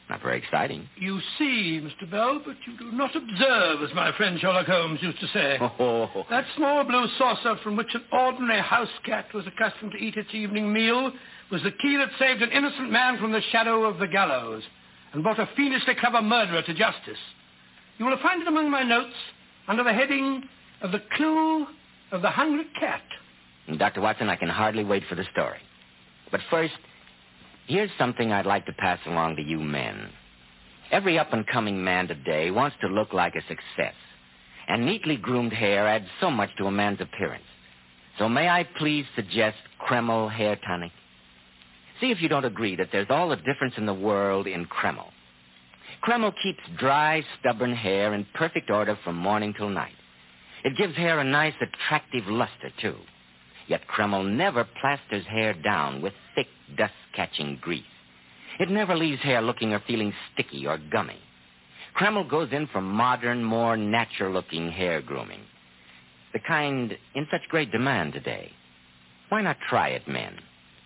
Not very exciting. You see, Mr. Bell, but you do not observe, as my friend Sherlock Holmes used to say. Oh. That small blue saucer from which an ordinary house cat was accustomed to eat its evening meal was the key that saved an innocent man from the shadow of the gallows and brought a fiendishly clever murderer to justice. You will find it among my notes under the heading of the clue of the hungry cat. Dr. Watson, I can hardly wait for the story. But first, here's something I'd like to pass along to you men. Every up-and-coming man today wants to look like a success. And neatly groomed hair adds so much to a man's appearance. So may I please suggest Kreml hair tonic? See if you don't agree that there's all the difference in the world in Kreml. Kreml keeps dry, stubborn hair in perfect order from morning till night. It gives hair a nice, attractive luster, too. Yet Kreml never plasters hair down with thick, dust-catching grease. It never leaves hair looking or feeling sticky or gummy. Kreml goes in for modern, more natural-looking hair grooming. The kind in such great demand today. Why not try it, men?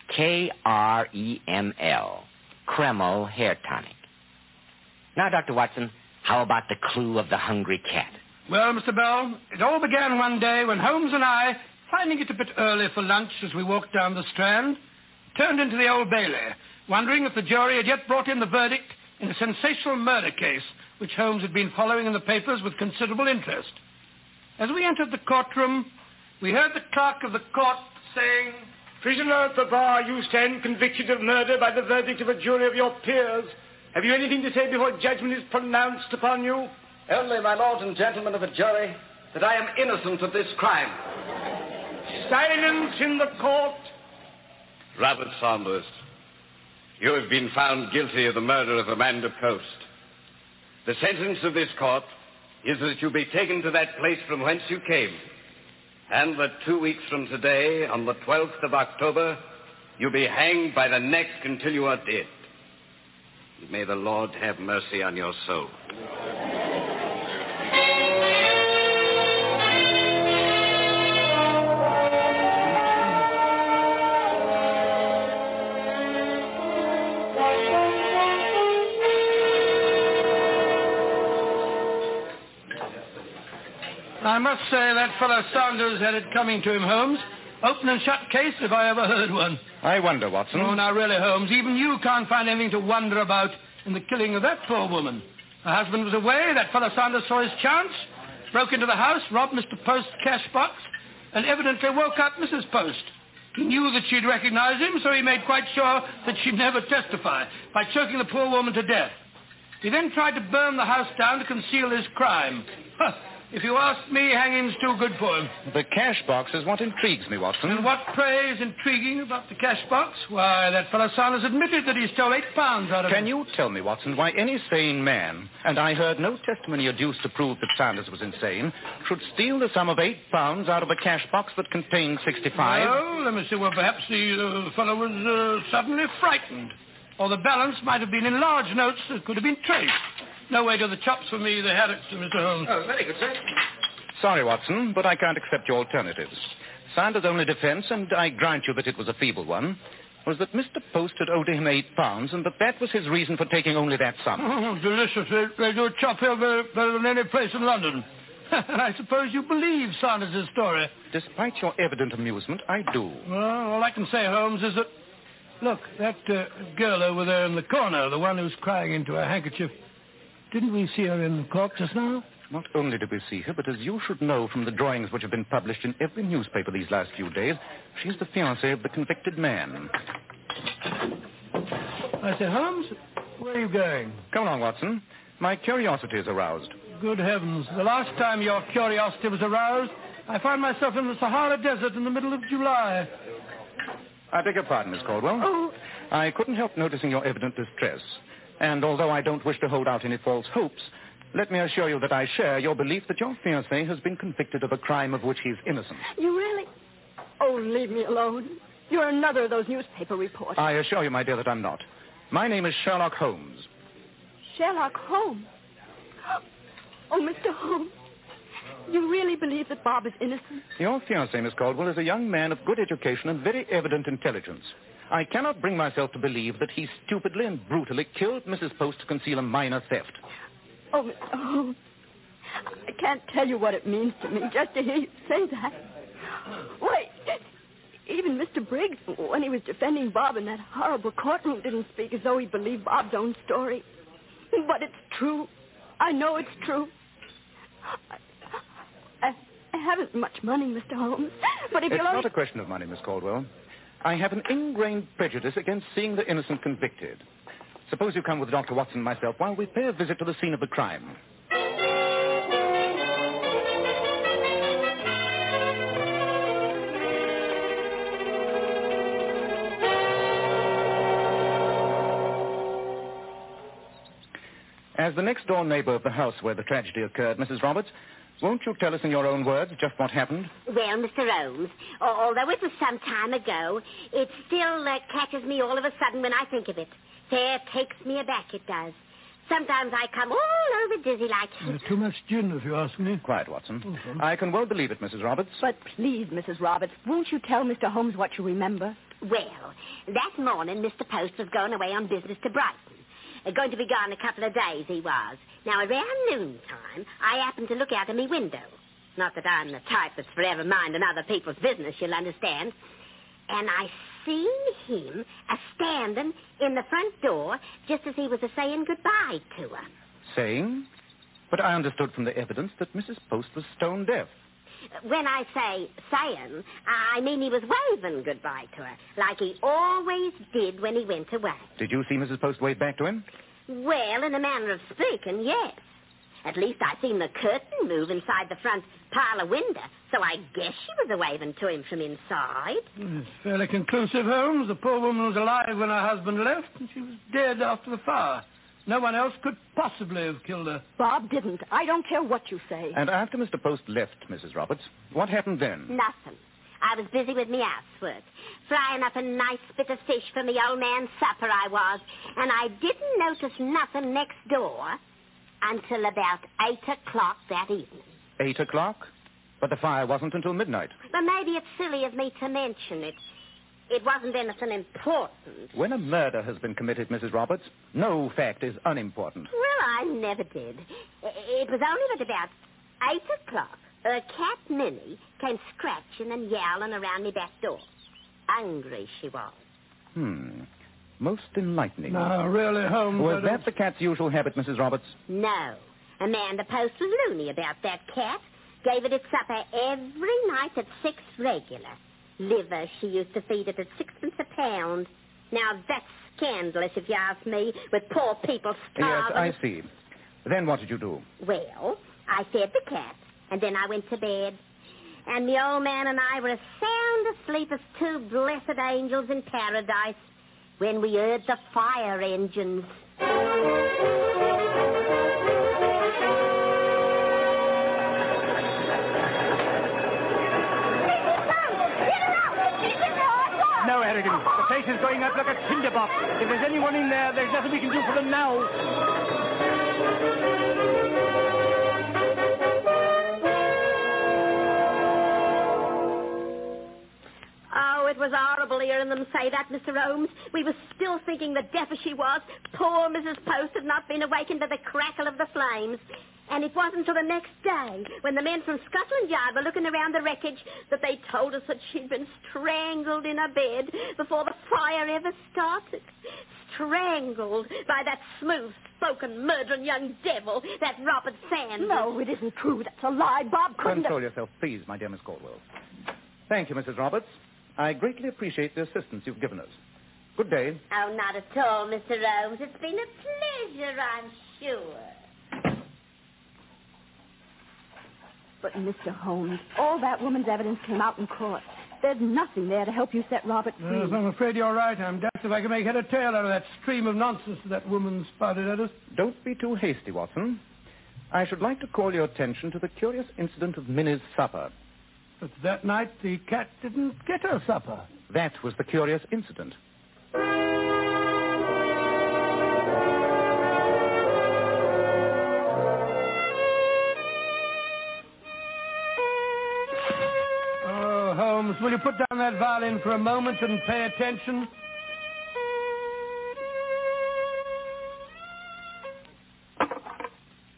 Kreml. Kreml Hair Tonic. Now, Dr. Watson, how about the clue of the hungry cat? Well, Mr. Bell, it all began one day when Holmes and I, finding it a bit early for lunch as we walked down the Strand, turned into the Old Bailey, wondering if the jury had yet brought in the verdict in a sensational murder case which Holmes had been following in the papers with considerable interest. As we entered the courtroom, we heard the clerk of the court saying, "Prisoner at the bar, you stand convicted of murder by the verdict of a jury of your peers. Have you anything to say before judgment is pronounced upon you?" "Only, my lords and gentlemen of the jury, that I am innocent of this crime." Silence in the court. Robert Saunders, you have been found guilty of the murder of Amanda Post. The sentence of this court is that you be taken to that place from whence you came, and that 2 weeks from today, on the 12th of October, you be hanged by the neck until you are dead. May the Lord have mercy on your soul. I must say that fellow Saunders had it coming to him, Holmes. Open and shut case if I ever heard one. I wonder, Watson. Oh, now really, Holmes, even you can't find anything to wonder about in the killing of that poor woman. Her husband was away, that fellow Saunders saw his chance, broke into the house, robbed Mr. Post's cash box, and evidently woke up Mrs. Post. He knew that she'd recognize him, so he made quite sure that she'd never testify by choking the poor woman to death. He then tried to burn the house down to conceal his crime. Huh. If you ask me, hanging's too good for him. The cash box is what intrigues me, Watson. And what, pray, is intriguing about the cash box? Why, that fellow Saunders admitted that he stole £8 out of it. Can you tell me, Watson, why any sane man, and I heard no testimony adduced to prove that Saunders was insane, should steal the sum of £8 out of a cash box that contained 65? Well, let me see. Well, perhaps the fellow was suddenly frightened. Or the balance might have been in large notes that could have been traced. No way to the chops for me, the had it, Mr. Holmes. Oh, very good, sir. Sorry, Watson, but I can't accept your alternatives. Saunders' only defense, and I grant you that it was a feeble one, was that Mr. Post had owed him £8, and that was his reason for taking only that sum. Oh, delicious. They do a chop here better than any place in London. And I suppose you believe Saunders' story. Despite your evident amusement, I do. Well, all I can say, Holmes, is that... Look, that girl over there in the corner, the one who's crying into her handkerchief... Didn't we see her in the court just now? Not only did we see her, but as you should know from the drawings which have been published in every newspaper these last few days, she's the fiancée of the convicted man. I say, Holmes, where are you going? Come along, Watson. My curiosity is aroused. Good heavens. The last time your curiosity was aroused, I found myself in the Sahara Desert in the middle of July. I beg your pardon, Miss Caldwell. Oh. I couldn't help noticing your evident distress. And although I don't wish to hold out any false hopes, let me assure you that I share your belief that your fiancé has been convicted of a crime of which he's innocent. You really? Oh, leave me alone. You're another of those newspaper reporters. I assure you, my dear, that I'm not. My name is Sherlock Holmes. Sherlock Holmes? Oh, Mr. Holmes, you really believe that Bob is innocent? Your fiancé, Miss Caldwell, is a young man of good education and very evident intelligence. I cannot bring myself to believe that he stupidly and brutally killed Mrs. Post to conceal a minor theft. Oh, I can't tell you what it means to me just to hear you say that. Why, even Mr. Briggs, when he was defending Bob in that horrible courtroom, didn't speak as though he believed Bob's own story. But it's true. I know it's true. I haven't much money, Mr. Holmes, but if It's you'll not a question of money, Miss Caldwell. I have an ingrained prejudice against seeing the innocent convicted. Suppose you come with Dr. Watson and myself while we pay a visit to the scene of the crime. As the next-door neighbor of the house where the tragedy occurred, Mrs. Roberts, won't you tell us in your own words just what happened? Well, Mr. Holmes, although it was some time ago, it still catches me all of a sudden when I think of it. Fair takes me aback, it does. Sometimes I come all over dizzy like... Too much gin, if you ask me. Quiet, Watson. I can well believe it, Mrs. Roberts. But please, Mrs. Roberts, won't you tell Mr. Holmes what you remember? Well, that morning, Mr. Post was going away on business to Brighton. Going to be gone a couple of days, he was. Now, around noontime, I happened to look out of my window. Not that I'm the type that's forever minding other people's business, you'll understand. And I seen him a-standing in the front door just as he was a-saying goodbye to her. Saying? But I understood from the evidence that Mrs. Post was stone deaf. When I say saying, I mean he was waving goodbye to her, like he always did when he went away. Did you see Mrs. Post wave back to him? Well, in a manner of speaking, yes. At least I seen the curtain move inside the front parlor window, so I guess she was a-waving to him from inside. It's fairly conclusive, Holmes. The poor woman was alive when her husband left, and she was dead after the fire. No one else could possibly have killed her. Bob didn't. I don't care what you say. And after Mr. Post left, Mrs. Roberts, what happened then? Nothing. I was busy with me housework, frying up a nice bit of fish for me old man's supper I was, and I didn't notice nothing next door until about 8 o'clock that evening. 8 o'clock? But the fire wasn't until midnight. But maybe it's silly of me to mention it. It wasn't anything important. When a murder has been committed, Mrs. Roberts, no fact is unimportant. Well, I never did. It was only at about 8 o'clock. Her cat, Minnie, came scratching and yowling around me back door. Hungry she was. Most enlightening. No, really, Holmes... Was that the cat's usual habit, Mrs. Roberts? No. Amanda Post was loony about that cat. Gave it its supper every night at 6 regular. Liver she used to feed it at 6 a pound. Now, that's scandalous, if you ask me, with poor people starving. Yes, I see. Then what did you do? Well, I fed the cat, and then I went to bed. And the old man and I were as sound asleep as 2 blessed angels in paradise when we heard the fire engines. No, Harrigan. The place is going up like a tinderbox. If there's anyone in there, there's nothing we can do for them now. Oh, it was horrible hearing them say that, Mr. Holmes. We were still thinking that deaf as she was, poor Mrs. Post had not been awakened to the crackle of the flames. And it wasn't until the next day, when the men from Scotland Yard were looking around the wreckage, that they told us that she'd been strangled in her bed before the fire ever started. Strangled by that smooth-spoken, murdering young devil, that Robert Sanders. No, it isn't true. That's a lie. Bob couldn't Control yourself, please, my dear Miss Caldwell. Thank you, Mrs. Roberts. I greatly appreciate the assistance you've given us. Good day. Oh, not at all, Mr. Holmes. It's been a pleasure, I'm sure. But, Mr. Holmes, all that woman's evidence came out in court. There's nothing there to help you set Robert free. Yes, I'm afraid you're right. I'm dashed if I can make head or tail out of that stream of nonsense that woman spouted at us. Don't be too hasty, Watson. I should like to call your attention to the curious incident of Minnie's supper. But that night, the cat didn't get her supper. That was the curious incident. Oh, Holmes, will you put down that violin for a moment and pay attention?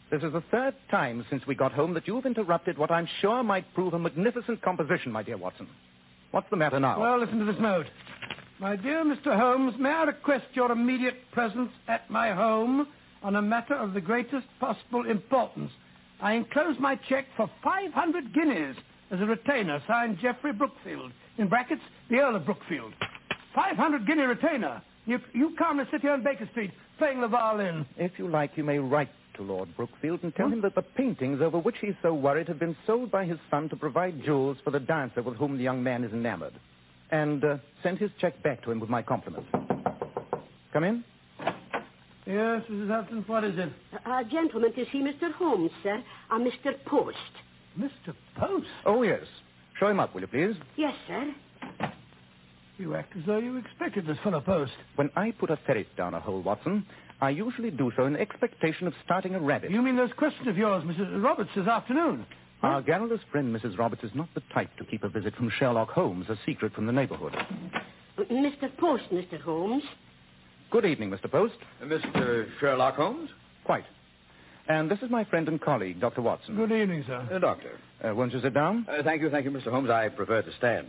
This is the third time since we got home that you've interrupted what I'm sure might prove a magnificent composition, my dear Watson. What's the matter now? Well, listen to this note. My dear Mr. Holmes, may I request your immediate presence at my home on a matter of the greatest possible importance. I enclose my check for 500 guineas as a retainer, signed Geoffrey Brookfield. In brackets, the Earl of Brookfield. 500 guinea retainer. You calmly sit here on Baker Street playing the violin. If you like, you may write to Lord Brookfield and tell him that the paintings over which he's so worried have been sold by his son to provide jewels for the dancer with whom the young man is enamored. And send his check back to him with my compliments. Come in. Yes, Mrs. Hudson, what is it? A gentleman to see Mr. Holmes, sir. Mr. Post. Mr. Post? Oh, yes. Show him up, will you, please? Yes, sir. You act as though you expected this fellow Post. When I put a ferret down a hole, Watson, I usually do so in expectation of starting a rabbit. You mean those questions of yours, Mrs. Roberts, this afternoon? Huh? Our garrulous friend, Mrs. Roberts, is not the type to keep a visit from Sherlock Holmes a secret from the neighborhood. Mr. Post, Mr. Holmes. Good evening, Mr. Post. Mr. Sherlock Holmes? Quite. And this is my friend and colleague, Dr. Watson. Good evening, sir. Doctor. Won't you sit down? Thank you, Mr. Holmes. I prefer to stand.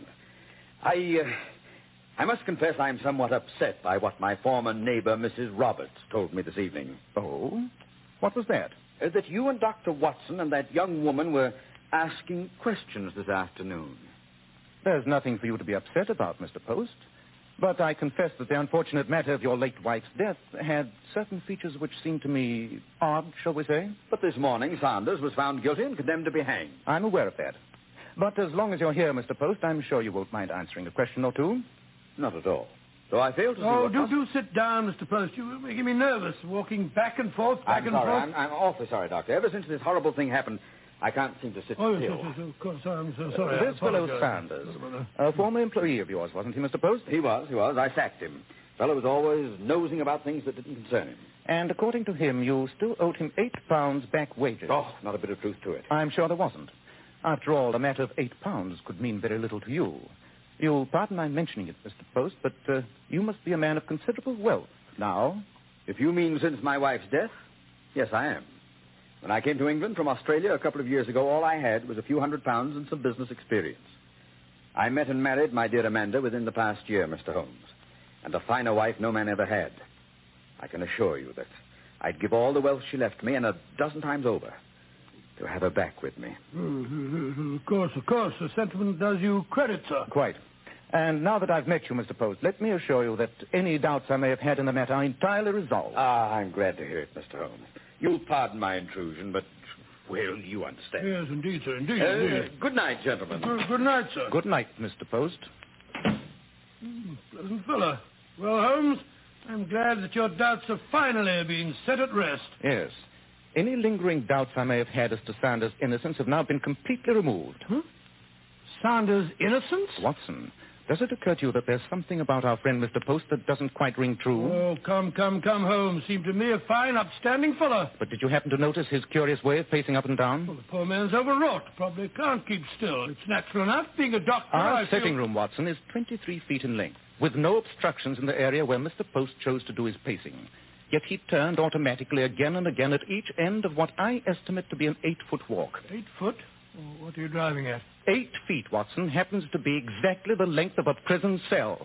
I must confess I'm somewhat upset by what my former neighbor, Mrs. Roberts, told me this evening. Oh? What was that? That you and Dr. Watson and that young woman were asking questions this afternoon. There's nothing for you to be upset about, Mr. Post. But I confess that the unfortunate matter of your late wife's death had certain features which seemed to me odd, shall we say. But this morning, Saunders was found guilty and condemned to be hanged. I'm aware of that. But as long as you're here, Mr. Post, I'm sure you won't mind answering a question or two. Not at all. So I fail to see what... Oh, do sit down, Mr. Post. You're making me nervous, walking back and forth, back and forth. I'm awfully sorry, Doctor. Ever since this horrible thing happened, I can't seem to sit still. Yes, of course. I'm so sorry. This fellow Sanders, a former employee of yours, wasn't he, Mr. Post? He was. I sacked him. Fellow was always nosing about things that didn't concern him. And according to him, you still owed him £8 back wages. Oh, not a bit of truth to it. I'm sure there wasn't. After all, a matter of £8 could mean very little to you. You'll pardon my mentioning it, Mr. Post, but you must be a man of considerable wealth now. If you mean since my wife's death, yes, I am. When I came to England from Australia a couple of years ago, all I had was a few £100 and some business experience. I met and married my dear Amanda within the past year, Mr. Holmes, and a finer wife no man ever had. I can assure you that I'd give all the wealth she left me, and a dozen times over, to have her back with me. Of course. The sentiment does you credit, sir. Quite. And now that I've met you, Mr. Post, let me assure you that any doubts I may have had in the matter are entirely resolved. I'm glad to hear it, Mr. Holmes. You'll pardon my intrusion, but, well, you understand. Yes, indeed, sir, indeed. Good night, gentlemen. Good night, sir. Good night, Mr. Post. Pleasant fella. Well, Holmes, I'm glad that your doubts have finally been set at rest. Yes. Any lingering doubts I may have had as to Sanders' innocence have now been completely removed. Huh? Sanders' innocence? Watson, does it occur to you that there's something about our friend Mr. Post that doesn't quite ring true? Oh, come, Holmes. Seemed to me a fine, upstanding fellow. But did you happen to notice his curious way of pacing up and down? Well, the poor man's overwrought. Probably can't keep still. It's natural enough, being a doctor. Our sitting room, Watson, is 23 feet in length, with no obstructions in the area where Mr. Post chose to do his pacing. Yet he turned automatically again and again at each end of what I estimate to be an 8-foot walk. 8 foot? Oh, what are you driving at? 8 feet, Watson, happens to be exactly the length of a prison cell.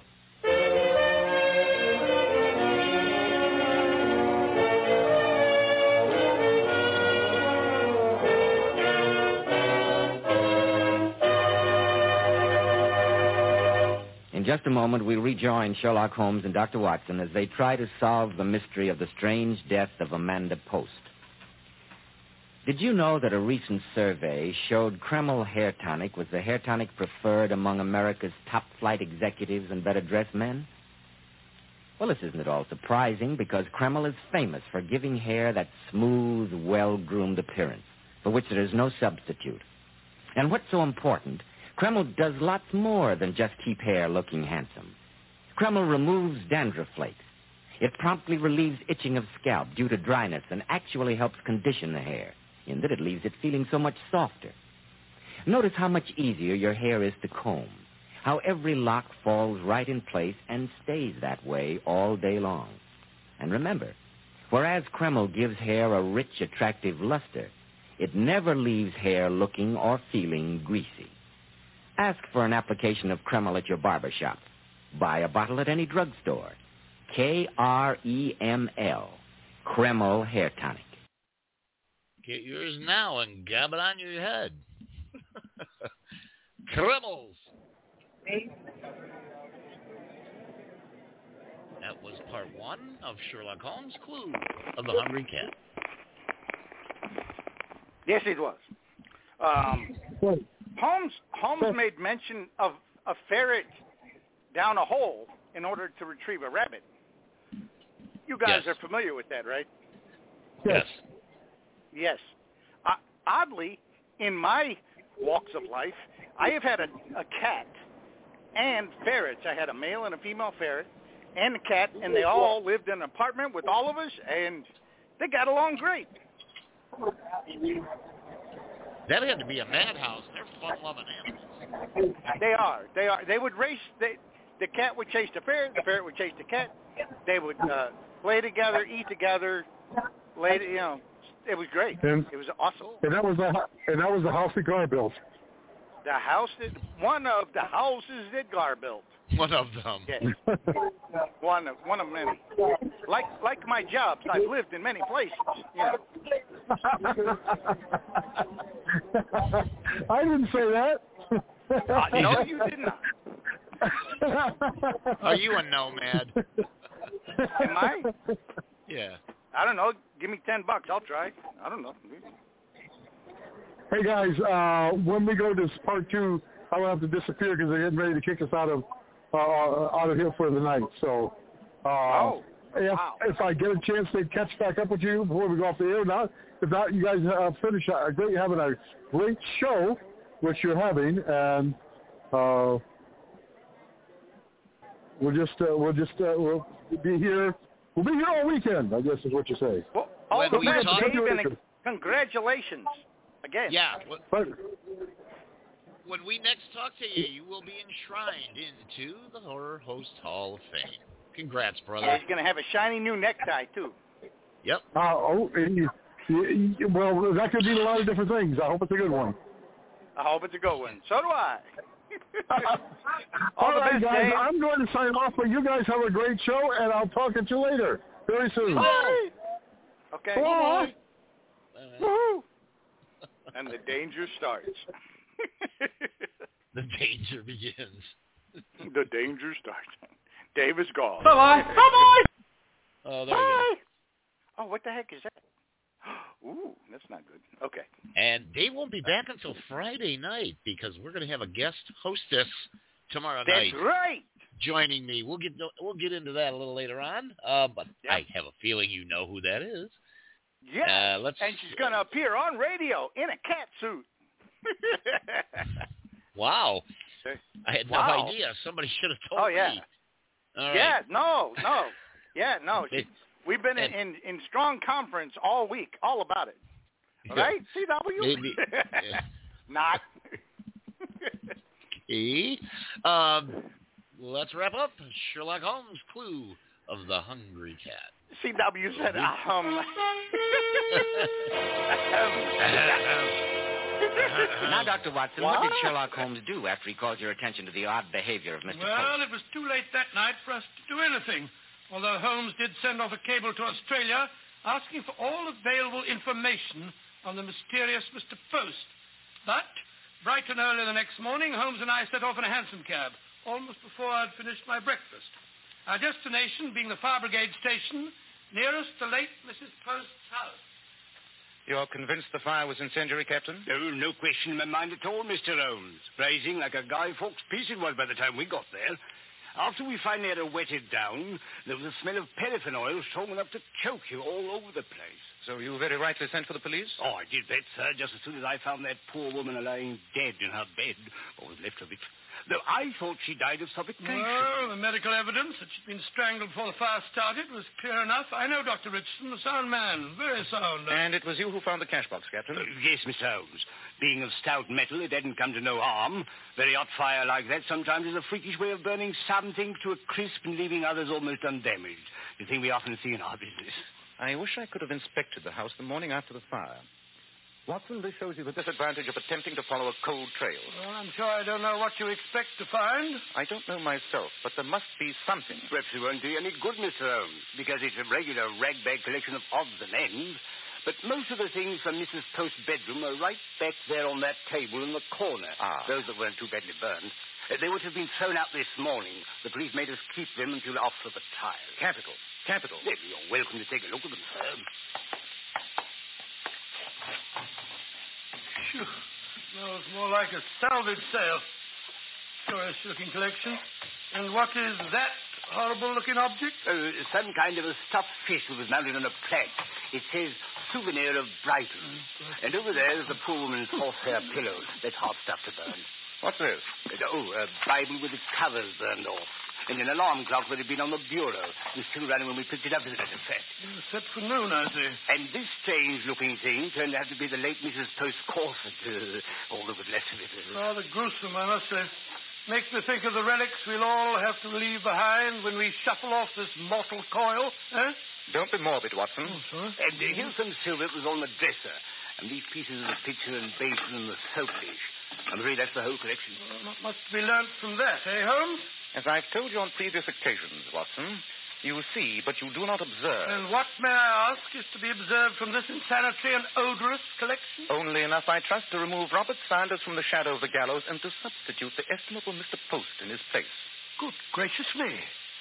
In just a moment, we'll rejoin Sherlock Holmes and Dr. Watson as they try to solve the mystery of the strange death of Amanda Post. Did you know that a recent survey showed Kreml hair tonic was the hair tonic preferred among America's top-flight executives and better-dressed men? Well, this isn't at all surprising because Kreml is famous for giving hair that smooth, well-groomed appearance, for which there is no substitute. And what's so important, Kreml does lots more than just keep hair looking handsome. Kreml removes dandruff flakes. It promptly relieves itching of scalp due to dryness and actually helps condition the hair, in that it leaves it feeling so much softer. Notice how much easier your hair is to comb, how every lock falls right in place and stays that way all day long. And remember, Whereas Kreml gives hair a rich, attractive luster, it never leaves hair looking or feeling greasy. Ask for an application of Kreml at your barber shop. Buy a bottle at any drugstore. Kreml, Kreml Hair Tonic. Get yours now and gab it on your head. Kremls. That was part 1 of Sherlock Holmes' Clue of the Hungry Cat. Yes, it was. Holmes made mention of a ferret down a hole in order to retrieve a rabbit. You guys are familiar with that, right? Yes. Yes. Oddly, in my walks of life, I have had a cat and ferrets. I had a male and a female ferret and a cat, and they all lived in an apartment with all of us, and they got along great. That had to be a madhouse. They're fun-loving animals. They are. They would race. The cat would chase the ferret would chase the cat. They would play together, eat together. It was great. It was awesome. And that was the house that Gar built. One of the houses that Gar built. One of them. Yes. one of many. Like my jobs, I've lived in many places. I didn't say that. No, you did not. Are you a nomad? Am I? Yeah. I don't know. Give me $10. I'll try. I don't know. Hey guys, when we go to part 2, I will have to disappear because they're getting ready to kick us out of here for the night. So, if I get a chance to catch back up with you before we go off the air, if not, you guys finish. You're having a great show, which you're having, and we'll be here. We'll be here all weekend, I guess is what you say. Well, all the best, Dave, and congratulations again. Yeah. When we next talk to you, you will be enshrined into the Horror Host Hall of Fame. Congrats, brother. Yeah, he's going to have a shiny new necktie, too. Yep. Well, that could mean a lot of different things. I hope it's a good one. I hope it's a good one. So do I. All right, best, guys, Dave. I'm going to sign off, but you guys have a great show, and I'll talk to you later very soon. Bye. Okay. Bye. Woo-hoo. And the danger starts. The danger begins. The danger starts. Dave is gone. Bye-bye. Bye-bye. Oh, there you go. Oh, what the heck is that? Ooh, that's not good. Okay. And Dave won't be back until Friday night because we're going to have a guest hostess tomorrow night. That's right. Joining me. We'll get into that a little later on. But I have a feeling you know who that is. Yeah. And she's going to appear on radio in a cat suit. Wow. I had no idea. Somebody should have told me. All right. Yeah, no. Yeah, no. We've been in strong conference all week, all about it. Right, CW? Maybe. Not. Okay. Let's wrap up Sherlock Holmes' Clue of the Hungry Cat. CW said, Now, Dr. Watson, what did Sherlock Holmes do after he called your attention to the odd behavior of Mr. Well, Post? it was too late that night for us to do anything, although Holmes did send off a cable to Australia asking for all available information on the mysterious Mr. Post. But, bright and early the next morning, Holmes and I set off in a hansom cab, almost before I'd finished my breakfast. Our destination being the fire brigade station nearest the late Mrs. Post's house. You're convinced the fire was incendiary, Captain? Oh, no question in my mind at all, Mr. Holmes. Blazing like a Guy Fawkes piece it was by the time we got there. After we finally had her wetted down, there was a smell of paraffin oil strong enough to choke you all over the place. So you very rightly sent for the police? Oh, I did that, sir, just as soon as I found that poor woman lying dead in her bed, or was left of it. Though I thought she died of suffocation. Well, the medical evidence that she'd been strangled before the fire started was clear enough. I know Dr. Richardson, a sound man, very sound. And it was you who found the cash box, Captain? Yes, Mr. Holmes. Being of stout metal, it hadn't come to no harm. Very hot fire like that sometimes is a freakish way of burning some things to a crisp and leaving others almost undamaged. The thing we often see in our business. I wish I could have inspected the house the morning after the fire. Watson, this shows you the disadvantage of attempting to follow a cold trail. Well, I'm sure I don't know what you expect to find. I don't know myself, but there must be something. Perhaps it won't do you any good, Mr. Holmes, because it's a regular ragbag collection of odds and ends. But most of the things from Mrs. Post's bedroom are right back there on that table in the corner. Those that weren't too badly burned. They would have been thrown out this morning. The police made us keep them until after the trial. Capital. You're welcome to take a look at them, sir. Phew. Smells more like a salvage sale. Curious-looking collection. And what is that horrible-looking object? Some kind of a stuffed fish that was mounted on a plank. It says, souvenir of Brighton. And over there is the poor woman's horsehair pillow. That's hard stuff to burn. What's this? A Bible with its covers burned off. And an alarm clock that had been on the bureau. It was still running when we picked it up, as a matter of fact. Set for noon, I see. And this strange-looking thing turned out to be the late Mrs. Post's corset. All that was left of it. Rather gruesome, I must say. Makes me think of the relics we'll all have to leave behind when we shuffle off this mortal coil, eh? Don't be morbid, Watson. Oh, sorry. And here's some silver that was on the dresser. And these pieces of the pitcher and basin and the soap dish. I'm afraid that's the whole collection. Well, what must be learnt from that, eh, Holmes? As I've told you on previous occasions, Watson, you see, but you do not observe. And what, may I ask, is to be observed from this insanitary and odorous collection? Only enough, I trust, to remove Robert Sanders from the shadow of the gallows and to substitute the estimable Mr. Post in his place. Good gracious me.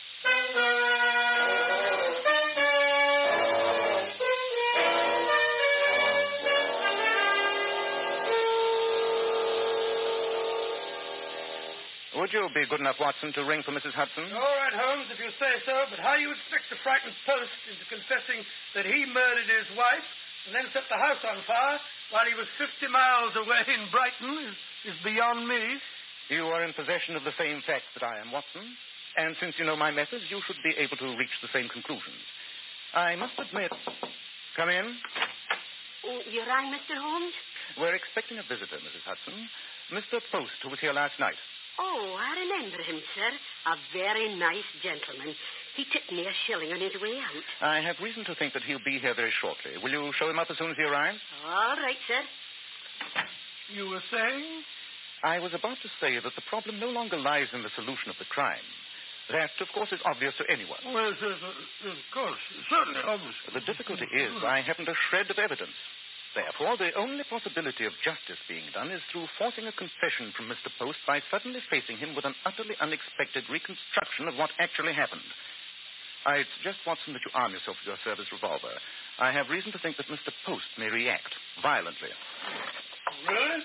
Would you be good enough, Watson, to ring for Mrs. Hudson? All right, Holmes, if you say so, but how you expect to frighten Post into confessing that he murdered his wife and then set the house on fire while he was 50 miles away in Brighton is beyond me. You are in possession of the same facts that I am, Watson. And since you know my methods, you should be able to reach the same conclusions. I must admit... Come in. Oh, you rang, Mr. Holmes? We're expecting a visitor, Mrs. Hudson. Mr. Post, who was here last night. Oh, I remember him, sir. A very nice gentleman. He tipped me a shilling on his way out. I have reason to think that he'll be here very shortly. Will you show him up as soon as he arrives? All right, sir. You were saying? I was about to say that the problem no longer lies in the solution of the crime. That, of course, is obvious to anyone. Well, of course. Certainly obvious. The difficulty is I haven't a shred of evidence. Therefore, the only possibility of justice being done is through forcing a confession from Mr. Post by suddenly facing him with an utterly unexpected reconstruction of what actually happened. I suggest, Watson, that you arm yourself with your service revolver. I have reason to think that Mr. Post may react violently. Really?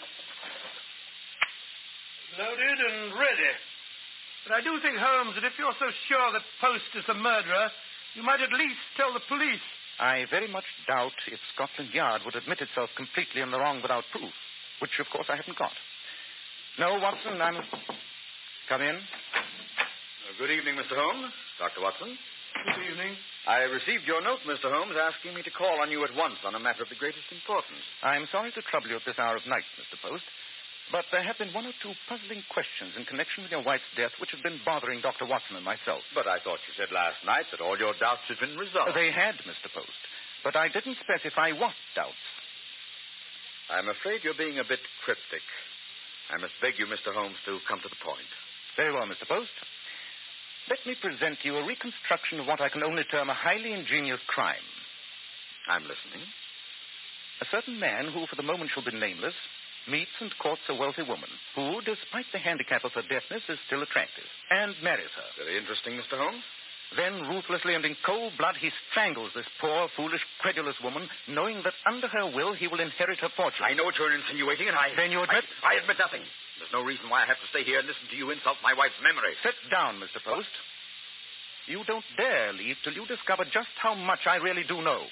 Loaded and ready. But I do think, Holmes, that if you're so sure that Post is the murderer, you might at least tell the police. I very much doubt if Scotland Yard would admit itself completely in the wrong without proof, which, of course, I haven't got. No, Watson, Come in. Good evening, Mr. Holmes. Dr. Watson. Good evening. I received your note, Mr. Holmes, asking me to call on you at once on a matter of the greatest importance. I'm sorry to trouble you at this hour of night, Mr. Post, but there have been one or two puzzling questions in connection with your wife's death which have been bothering Dr. Watson and myself. But I thought you said last night that all your doubts had been resolved. They had, Mr. Post, but I didn't specify what doubts. I'm afraid you're being a bit cryptic. I must beg you, Mr. Holmes, to come to the point. Very well, Mr. Post. Let me present to you a reconstruction of what I can only term a highly ingenious crime. I'm listening. A certain man who, for the moment, shall be nameless, meets and courts a wealthy woman who, despite the handicap of her deafness, is still attractive, and marries her. Very interesting, Mr. Holmes. Then, ruthlessly and in cold blood, he strangles this poor, foolish, credulous woman, knowing that under her will he will inherit her fortune. I know what you're insinuating, and Then you admit? I admit nothing. There's no reason why I have to stay here and listen to you insult my wife's memory. Sit down, Mr. Post. You don't dare leave till you discover just how much I really do know.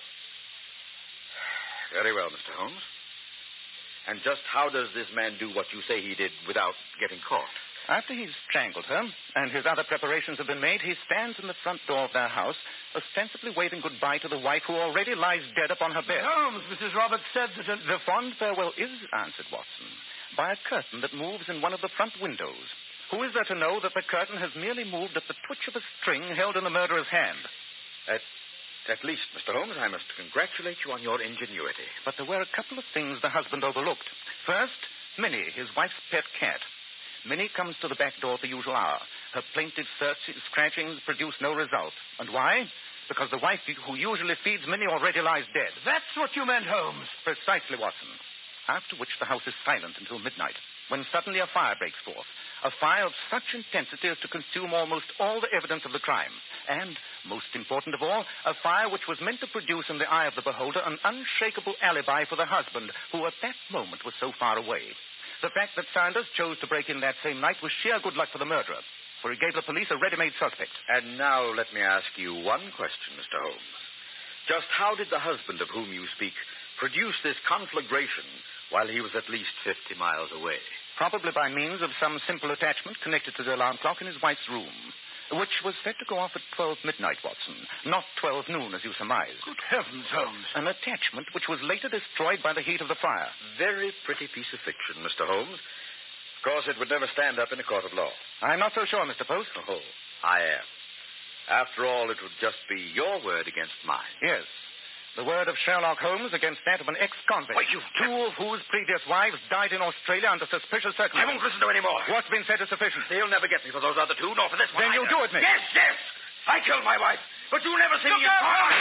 Very well, Mr. Holmes. And just how does this man do what you say he did without getting caught? After he's strangled her, and his other preparations have been made, he stands in the front door of their house, ostensibly waving goodbye to the wife who already lies dead upon her bed. Holmes, Mrs. Roberts said that... The fond farewell is answered, Watson, by a curtain that moves in one of the front windows. Who is there to know that the curtain has merely moved at the twitch of a string held in the murderer's hand? At least, Mr. Holmes, I must congratulate you on your ingenuity. But there were a couple of things the husband overlooked. First, Minnie, his wife's pet cat. Minnie comes to the back door at the usual hour. Her plaintive scratchings produce no result. And why? Because the wife who usually feeds Minnie already lies dead. That's what you meant, Holmes. Precisely, Watson. After which the house is silent until midnight, when suddenly a fire breaks forth. A fire of such intensity as to consume almost all the evidence of the crime. And, most important of all, a fire which was meant to produce in the eye of the beholder an unshakable alibi for the husband, who at that moment was so far away. The fact that Sanders chose to break in that same night was sheer good luck for the murderer, for he gave the police a ready-made suspect. And now let me ask you one question, Mr. Holmes. Just how did the husband of whom you speak produce this conflagration while he was at least 50 miles away? Probably by means of some simple attachment connected to the alarm clock in his wife's room, which was set to go off at 12 midnight, Watson, not 12 noon, as you surmised. Good heavens, Holmes. An attachment which was later destroyed by the heat of the fire. Very pretty piece of fiction, Mr. Holmes. Of course, it would never stand up in a court of law. I'm not so sure, Mr. Post. Oh, I am. After all, it would just be your word against mine. Yes. The word of Sherlock Holmes against that of an ex-convict. Why, you... Two of whose previous wives died in Australia under suspicious circumstances. I won't listen to any more. What's been said is sufficient. They'll never get me for those other two, nor for this one. Then you do it, Mick. Yes, yes. I killed my wife, but you'll never see me in court.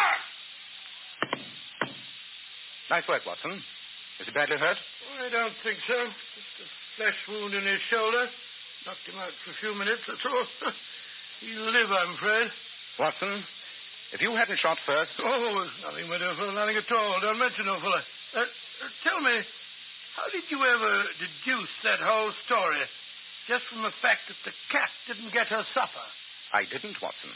Nice work, Watson. Is he badly hurt? I don't think so. Just a flesh wound in his shoulder. Knocked him out for a few minutes, that's all. He'll live, I'm afraid. Watson, if you hadn't shot first... Oh, it's nothing, my dear fellow, nothing at all. Don't mention no fellow. Tell me, how did you ever deduce that whole story just from the fact that the cat didn't get her supper? I didn't, Watson.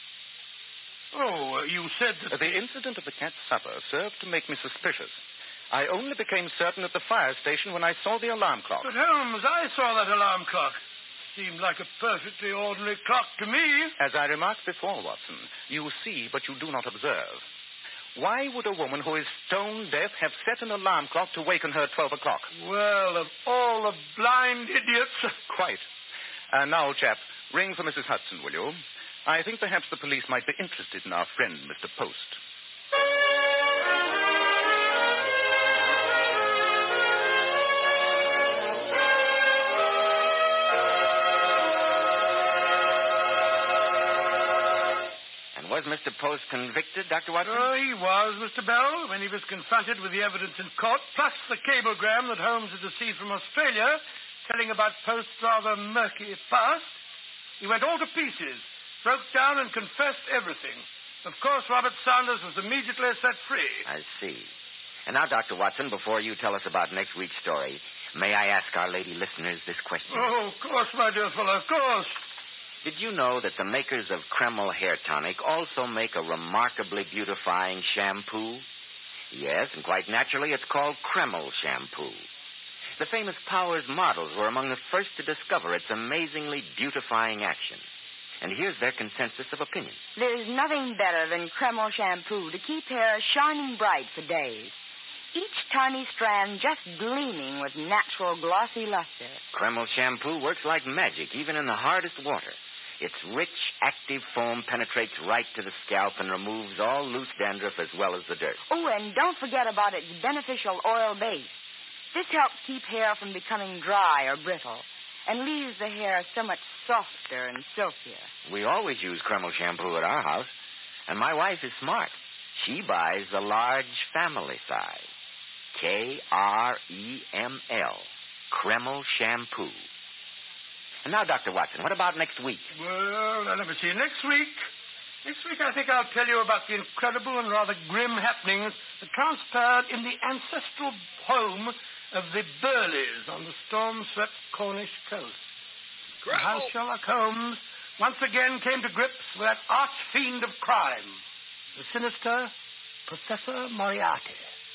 Oh, you said that... The incident of the cat's supper served to make me suspicious. I only became certain at the fire station when I saw the alarm clock. But, Holmes, I saw that alarm clock. Seemed like a perfectly ordinary clock to me. As I remarked before, Watson, you see, but you do not observe. Why would a woman who is stone deaf have set an alarm clock to waken her at 12 o'clock? Well, of all the blind idiots... Quite. And now, old chap, ring for Mrs. Hudson, will you? I think perhaps the police might be interested in our friend, Mr. Post. Was Mr. Post convicted, Dr. Watson? Oh, he was, Mr. Bell, when he was confronted with the evidence in court, plus the cablegram that Holmes had received from Australia, telling about Post's rather murky past. He went all to pieces, broke down and confessed everything. Of course, Robert Sanders was immediately set free. I see. And now, Dr. Watson, before you tell us about next week's story, may I ask our lady listeners this question? Oh, of course, my dear fellow, of course. Did you know that the makers of Kreml Hair Tonic also make a remarkably beautifying shampoo? Yes, and quite naturally, it's called Kreml shampoo. The famous Powers models were among the first to discover its amazingly beautifying action. And here's their consensus of opinion. There's nothing better than Kreml shampoo to keep hair shining bright for days. Each tiny strand just gleaming with natural glossy luster. Kreml shampoo works like magic, even in the hardest water. Its rich, active foam penetrates right to the scalp and removes all loose dandruff as well as the dirt. Oh, and don't forget about its beneficial oil base. This helps keep hair from becoming dry or brittle and leaves the hair so much softer and silkier. We always use Kreml shampoo at our house, and my wife is smart. She buys the large family size. Kreml. Kreml shampoo. And now, Dr. Watson, what about next week? Well, now, let me see. Next week, I think I'll tell you about the incredible and rather grim happenings that transpired in the ancestral home of the Burleys on the storm-swept Cornish coast. How Sherlock Holmes once again came to grips with that arch-fiend of crime, the sinister Professor Moriarty.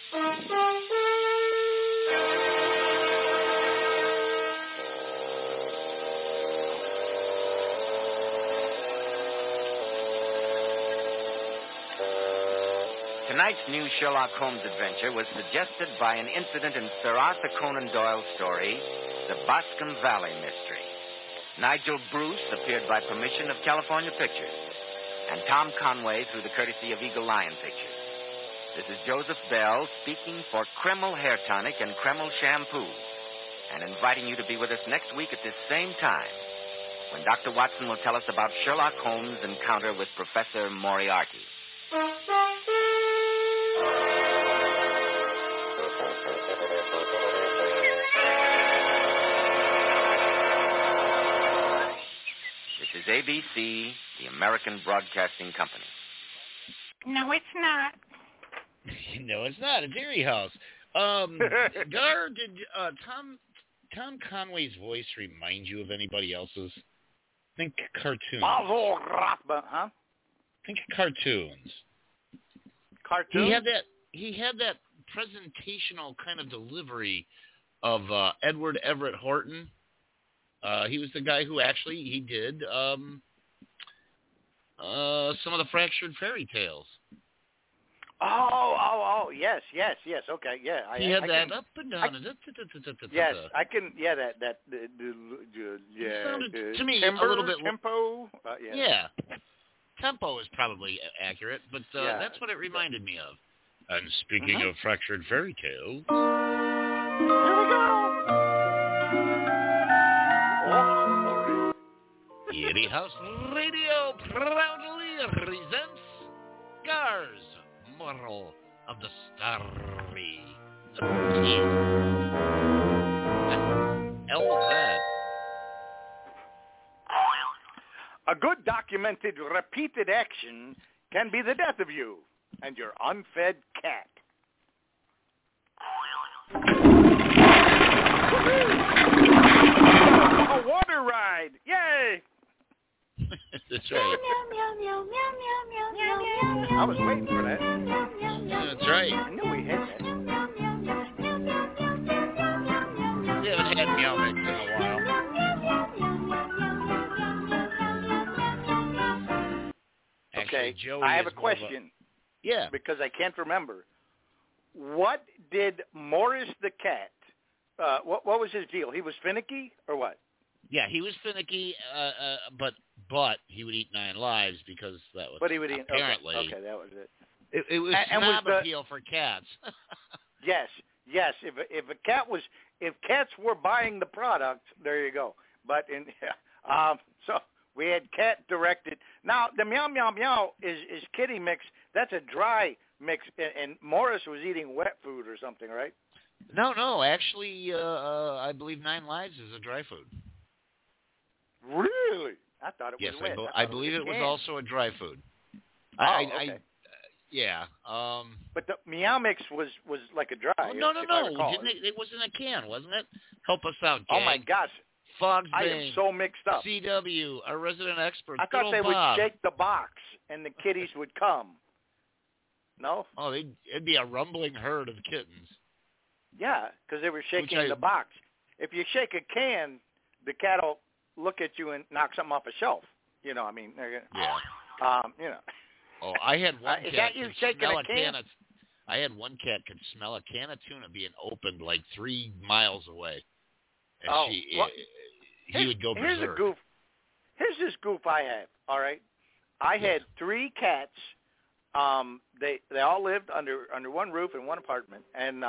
Tonight's new Sherlock Holmes adventure was suggested by an incident in Sir Arthur Conan Doyle's story, The Boscombe Valley Mystery. Nigel Bruce appeared by permission of California Pictures. and Tom Conway through the courtesy of Eagle Lion Pictures. This is Joseph Bell speaking for Kreml Hair Tonic and Kreml Shampoo, and inviting you to be with us next week at this same time, when Dr. Watson will tell us about Sherlock Holmes' encounter with Professor Moriarty. This is ABC, the American Broadcasting Company. No, it's not. No, it's not. It's Erie House. Gar, did Tom Conway's voice remind you of anybody else's? Think cartoons. Huh? Think cartoons. Cartoons? He had that presentational kind of delivery of Edward Everett Horton. He was the guy who he did some of the Fractured Fairy Tales. Oh, yes. Okay, yeah. He had that up and down. Yes, I can. Yeah, that. Sounded to me timber, a little bit tempo. Yeah, tempo is probably accurate, but that's what it reminded me of. And speaking of Fractured Fairy Tales, here we go. Erie House Radio proudly presents Gar's Moral of the Story. Hell was that? A good documented repeated action can be the death of you and your unfed cat. A water ride! Yay! That's right. I was waiting for that. That's right. I knew we had that. We haven't had Meow Mix in a while. Okay, Joey I have a question. Yeah. Because I can't remember. What did Morris the cat, what was his deal? He was finicky or what? Yeah, he was finicky, but he would eat 9 lives because that was apparently. Okay, that was it. It was snob appeal for cats. Yes. If cats were buying the product, there you go. But so we had cat directed. Now the Meow Meow Meow is kitty mix. That's a dry mix, and Morris was eating wet food or something, right? No. Actually, I believe 9 Lives is a dry food. Really? I thought it was wet. Yes, I believe it was also a dry food. Okay. Yeah. But the Meow Mix was like a dry. Oh, no. Didn't it was in a can, wasn't it? Help us out, gang. Oh my gosh. Fogsbane. I am so mixed up. CW, our resident expert. I thought they Bob. would shake the box and the kitties would come. No? Oh, it'd be a rumbling herd of kittens. Yeah, because they were shaking the box. If you shake a can, the cat will look at you and knock something off a shelf. You know, I mean, they're gonna, you know. Oh, I had one cat. Is that you shaking a can? I had one cat could smell a can of tuna being opened like 3 miles away. And he would go berserk. Here's a goof. Here's this goof I have. All right, I had 3 cats. They all lived under one roof in one apartment, and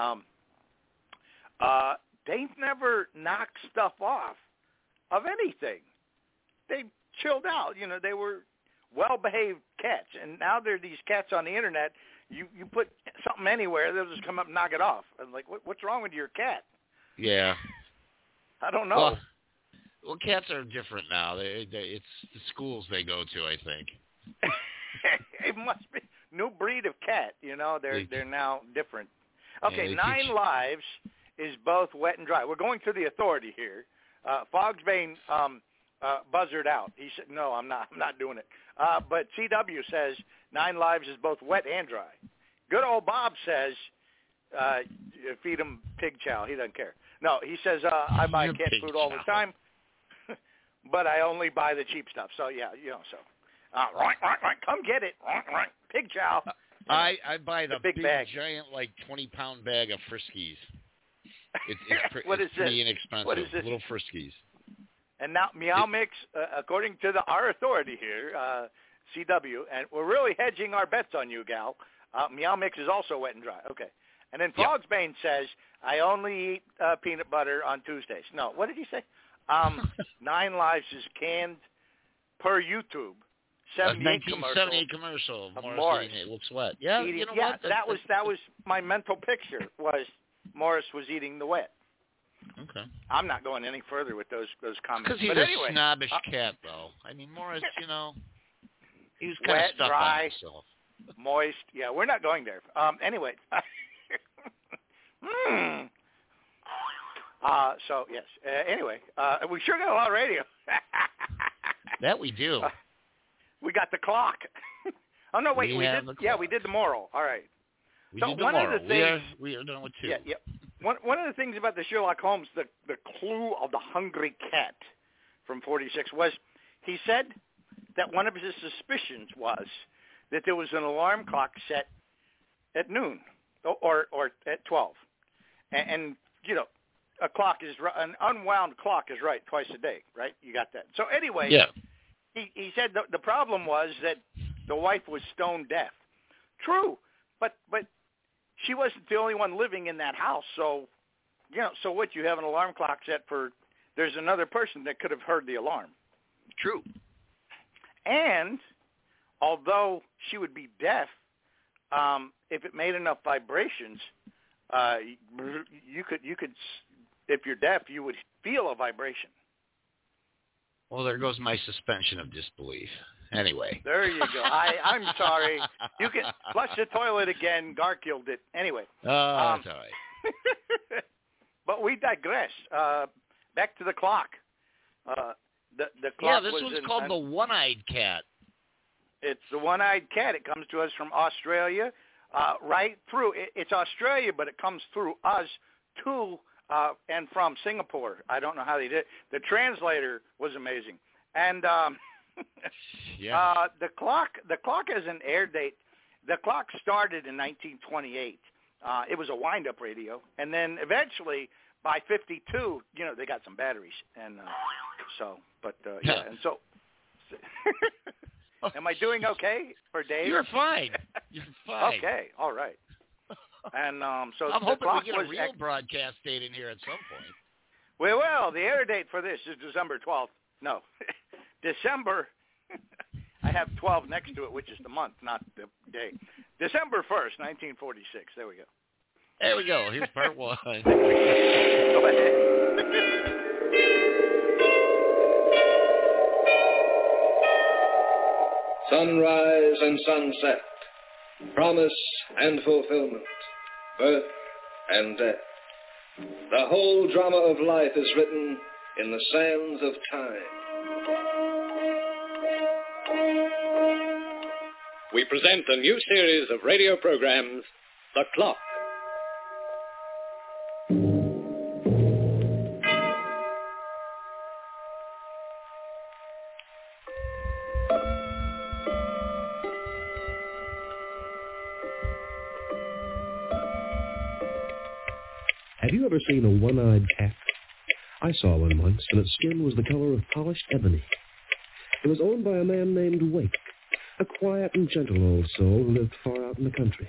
they never knocked stuff off of anything. They chilled out. You know, they were well-behaved cats, and now there are these cats on the internet. You put something anywhere, they'll just come up and knock it off. I'm like, what's wrong with your cat? Yeah. I don't know. Well, cats are different now. It's the schools they go to, I think. It must be new breed of cat. You know, they're now different. Okay, 9 Lives is both wet and dry. We're going through the authority here. Fogsbane buzzard out. He said, "No, I'm not doing it." But CW says 9 Lives is both wet and dry. Good old Bob says feed him pig chow. He doesn't care. No, he says I buy cat food all the time, but I only buy the cheap stuff. So yeah, you know. So right, come get it. Right, pig chow. I buy the big bag. Giant, like 20-pound bag of Friskies. It's what is pretty this? inexpensive. What is this? Little Friskies. And now Meow Mix, according to our authority here, CW, and we're really hedging our bets on you, gal. Meow Mix is also wet and dry. Okay. And then Frogsbane says, I only eat peanut butter on Tuesdays. No, what did he say? 9 Lives is canned per YouTube. 1978 commercial. Morris eating it looks wet. Yeah, eating, you know yeah, what? That was my mental picture. Was Morris was eating the wet. Okay. I'm not going any further with those comments. Because he's anyway, a snobbish cat, though. I mean, Morris, he was kind wet, of stuck dry, on himself. Moist. Yeah, we're not going there. Anyway. So yes. Anyway, we sure got a lot of radio. That we do. We got the clock. Oh no, wait, we did. Yeah, we did the moral. All right. We so did the one moral. of the things, we are done with 2. Yeah. One of the things about the Sherlock Holmes, the clue of the hungry cat from 46 was he said that one of his suspicions was that there was an alarm clock set at noon or at 12, and a clock is an unwound clock is right twice a day, right? You got that. So anyway, he said the problem was that the wife was stone deaf. True, but she wasn't the only one living in that house. So, so what? You have an alarm clock set for? There's another person that could have heard the alarm. True. And although she would be deaf, if it made enough vibrations, you could. If you're deaf, you would feel a vibration. Well, there goes my suspension of disbelief. Anyway. There you go. I'm sorry. You can flush the toilet again. Garfield it. Anyway. Oh, that's all right. But we digress. Back to the clock. The clock. Yeah, this one's called the One-Eyed Cat. It's the One-Eyed Cat. It comes to us from Australia, right through. It's Australia, but it comes through us to and from Singapore. I don't know how they did it. The translator was amazing. And the clock has an air date. The clock started in 1928. It was a wind-up radio, and then eventually by 52, they got some batteries, and and so. Am I doing okay for Dave? You're fine. You're fine. Okay, all right. And so I'm hoping we get a was real broadcast date in here at some point. Well, the air date for this is December 12th. No, December. I have 12 next to it, which is the month, not the day. December 1st, 1946. There we go. There we go. Here's part 1. Go ahead. Sunrise and sunset, promise and fulfillment, birth and death. The whole drama of life is written in the sands of time. We present a new series of radio programs, The Clock. Have you ever seen a one-eyed cat? I saw one once, and its skin was the color of polished ebony. It was owned by a man named Wake, a quiet and gentle old soul who lived far out in the country.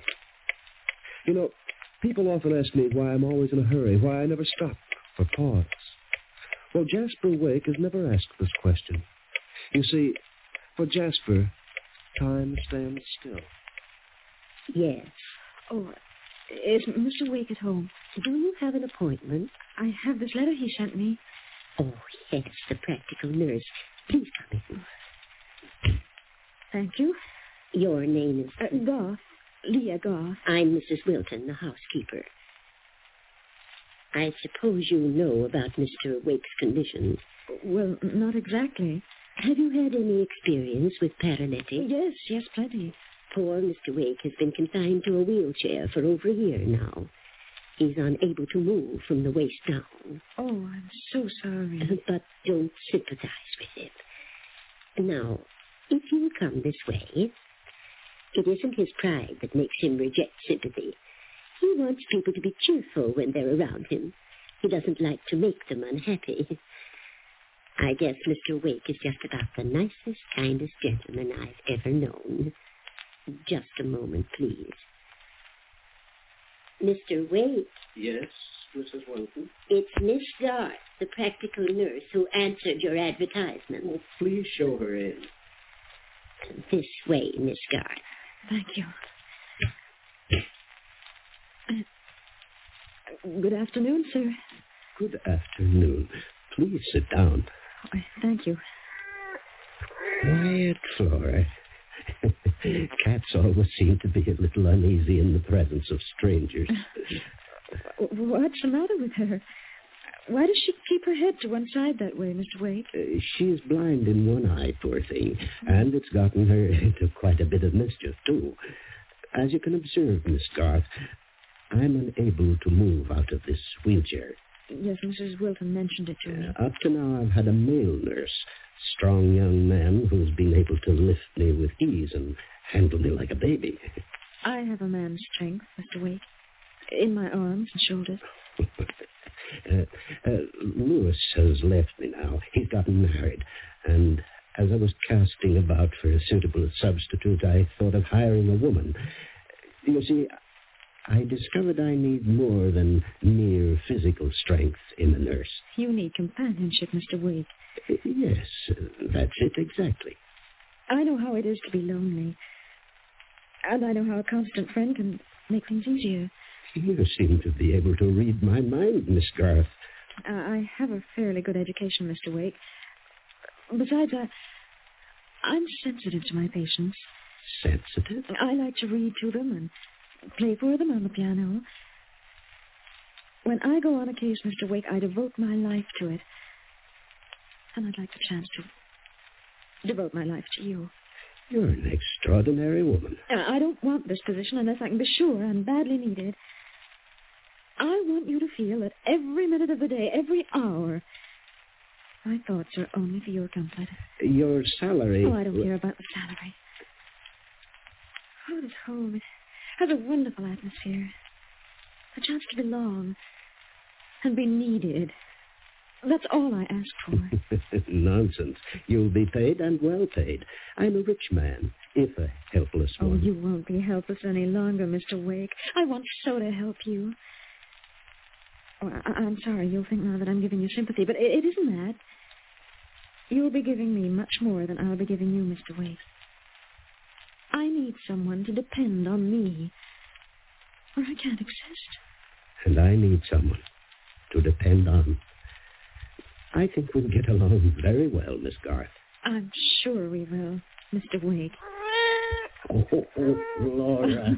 People often ask me why I'm always in a hurry, why I never stop or pause. Well, Jasper Wake has never asked this question. You see, for Jasper, time stands still. Yes. Oh, is Mr. Wake at home? Do you have an appointment? I have this letter he sent me. Oh, yes, the practical nurse. Please come in. Thank you. Your name is... Goff. Leah Goff. I'm Mrs. Wilton, the housekeeper. I suppose you know about Mr. Wake's condition. Well, not exactly. Have you had any experience with paralytic? Yes, plenty. Poor Mr. Wake has been confined to a wheelchair for over a year now. He's unable to move from the waist down. Oh, I'm so sorry. But don't sympathize with him. Now, if you'll come this way, it isn't his pride that makes him reject sympathy. He wants people to be cheerful when they're around him. He doesn't like to make them unhappy. I guess Mr. Wake is just about the nicest, kindest gentleman I've ever known. Just a moment, please. Mr. Wake. Yes, Mrs. Wilton? It's Miss Garth, the practical nurse who answered your advertisement. Oh, please show her in. This way, Miss Garth. Thank you. Good afternoon, sir. Good afternoon. Please sit down. Oh, thank you. Quiet, Flora. Cats always seem to be a little uneasy in the presence of strangers. What's the matter with her? Why does she keep her head to one side that way, Mr. Wake? She's blind in one eye, poor thing, and it's gotten her into quite a bit of mischief, too. As you can observe, Miss Garth, I'm unable to move out of this wheelchair. Yes, Mrs. Wilton mentioned it to me. Up to now, I've had a male nurse, strong young man who's been able to lift me with ease and handle me like a baby. I have a man's strength, Mr. Wake, in my arms and shoulders. Lewis has left me now. He's gotten married, and as I was casting about for a suitable substitute, I thought of hiring a woman. You see, I discovered I need more than mere physical strength in a nurse. You need companionship, Mr. Wake. Yes, that's it exactly. I know how it is to be lonely. And I know how a constant friend can make things easier. You seem to be able to read my mind, Miss Garth. I have a fairly good education, Mr. Wake. Besides, I'm sensitive to my patients. Sensitive? I like to read to them and play for them on the piano. When I go on a case, Mr. Wake, I devote my life to it. And I'd like the chance to devote my life to you. You're an extraordinary woman. I don't want this position unless I can be sure I'm badly needed. I want you to feel that every minute of the day, every hour, my thoughts are only for your comfort. Your salary... Oh, I don't care about the salary. Oh, this home, it has a wonderful atmosphere. A chance to belong and be needed. That's all I ask for. Nonsense. You'll be paid and well paid. I'm a rich man, if a helpless one. Oh, you won't be helpless any longer, Mr. Wake. I want so to help you. Oh, I'm sorry. You'll think now that I'm giving you sympathy, but it isn't that. You'll be giving me much more than I'll be giving you, Mr. Wake. I need someone to depend on me, or I can't exist. And I need someone to depend on. I think we'll get along very well, Miss Garth. I'm sure we will, Mr. Wake. Oh, Laura.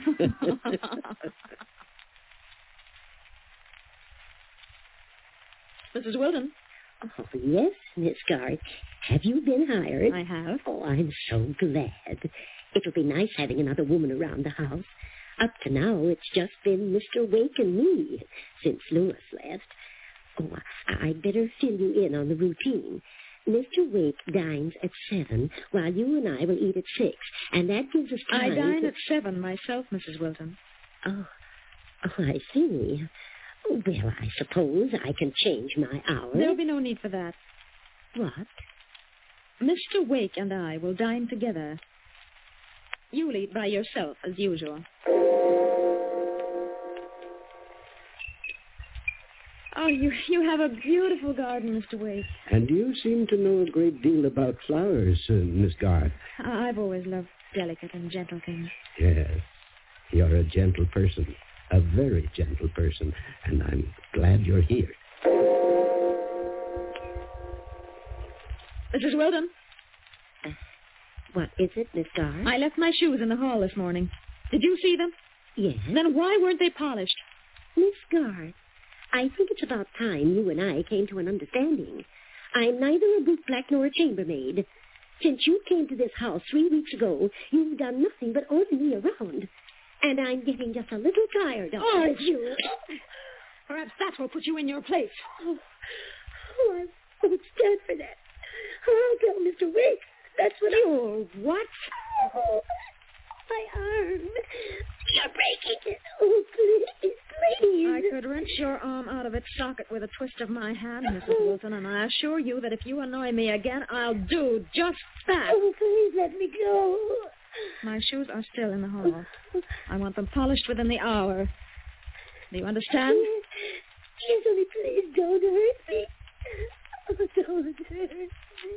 Mrs. Wilton. Oh, yes, Miss Garth. Have you been hired? I have. Oh, I'm so glad. It'll be nice having another woman around the house. Up to now, it's just been Mr. Wake and me since Lewis left. Oh, I'd better fill you in on the routine. Mr. Wake dines at 7, while you and I will eat at 6, and that gives us time. I dine at 7 myself, Mrs. Wilton. Oh, I see. Well, I suppose I can change my hours. There'll be no need for that. What? Mr. Wake and I will dine together. You'll eat by yourself, as usual. Oh, you have a beautiful garden, Mr. Wake. And you seem to know a great deal about flowers, Miss Garth. I've always loved delicate and gentle things. Yes, you're a gentle person, a very gentle person, and I'm glad you're here. Mrs. Wilton? What is it, Miss Garth? I left my shoes in the hall this morning. Did you see them? Yes. Then why weren't they polished? Miss Garth, I think it's about time you and I came to an understanding. I'm neither a bootblack nor a chambermaid. Since you came to this house 3 weeks ago, you've done nothing but order me around. And I'm getting just a little tired of Aren't you? Perhaps that will put you in your place. Oh, I won't stand for that. I'll tell Mr. Wake. That's what what? Oh, my arm. You're breaking it. Oh, please, please. I could wrench your arm out of its socket with a twist of my hand, Mrs. Wilson, and I assure you that if you annoy me again, I'll do just that. Oh, please let me go. My shoes are still in the hall. I want them polished within the hour. Do you understand? Yes, only please don't hurt me. Oh, don't hurt me.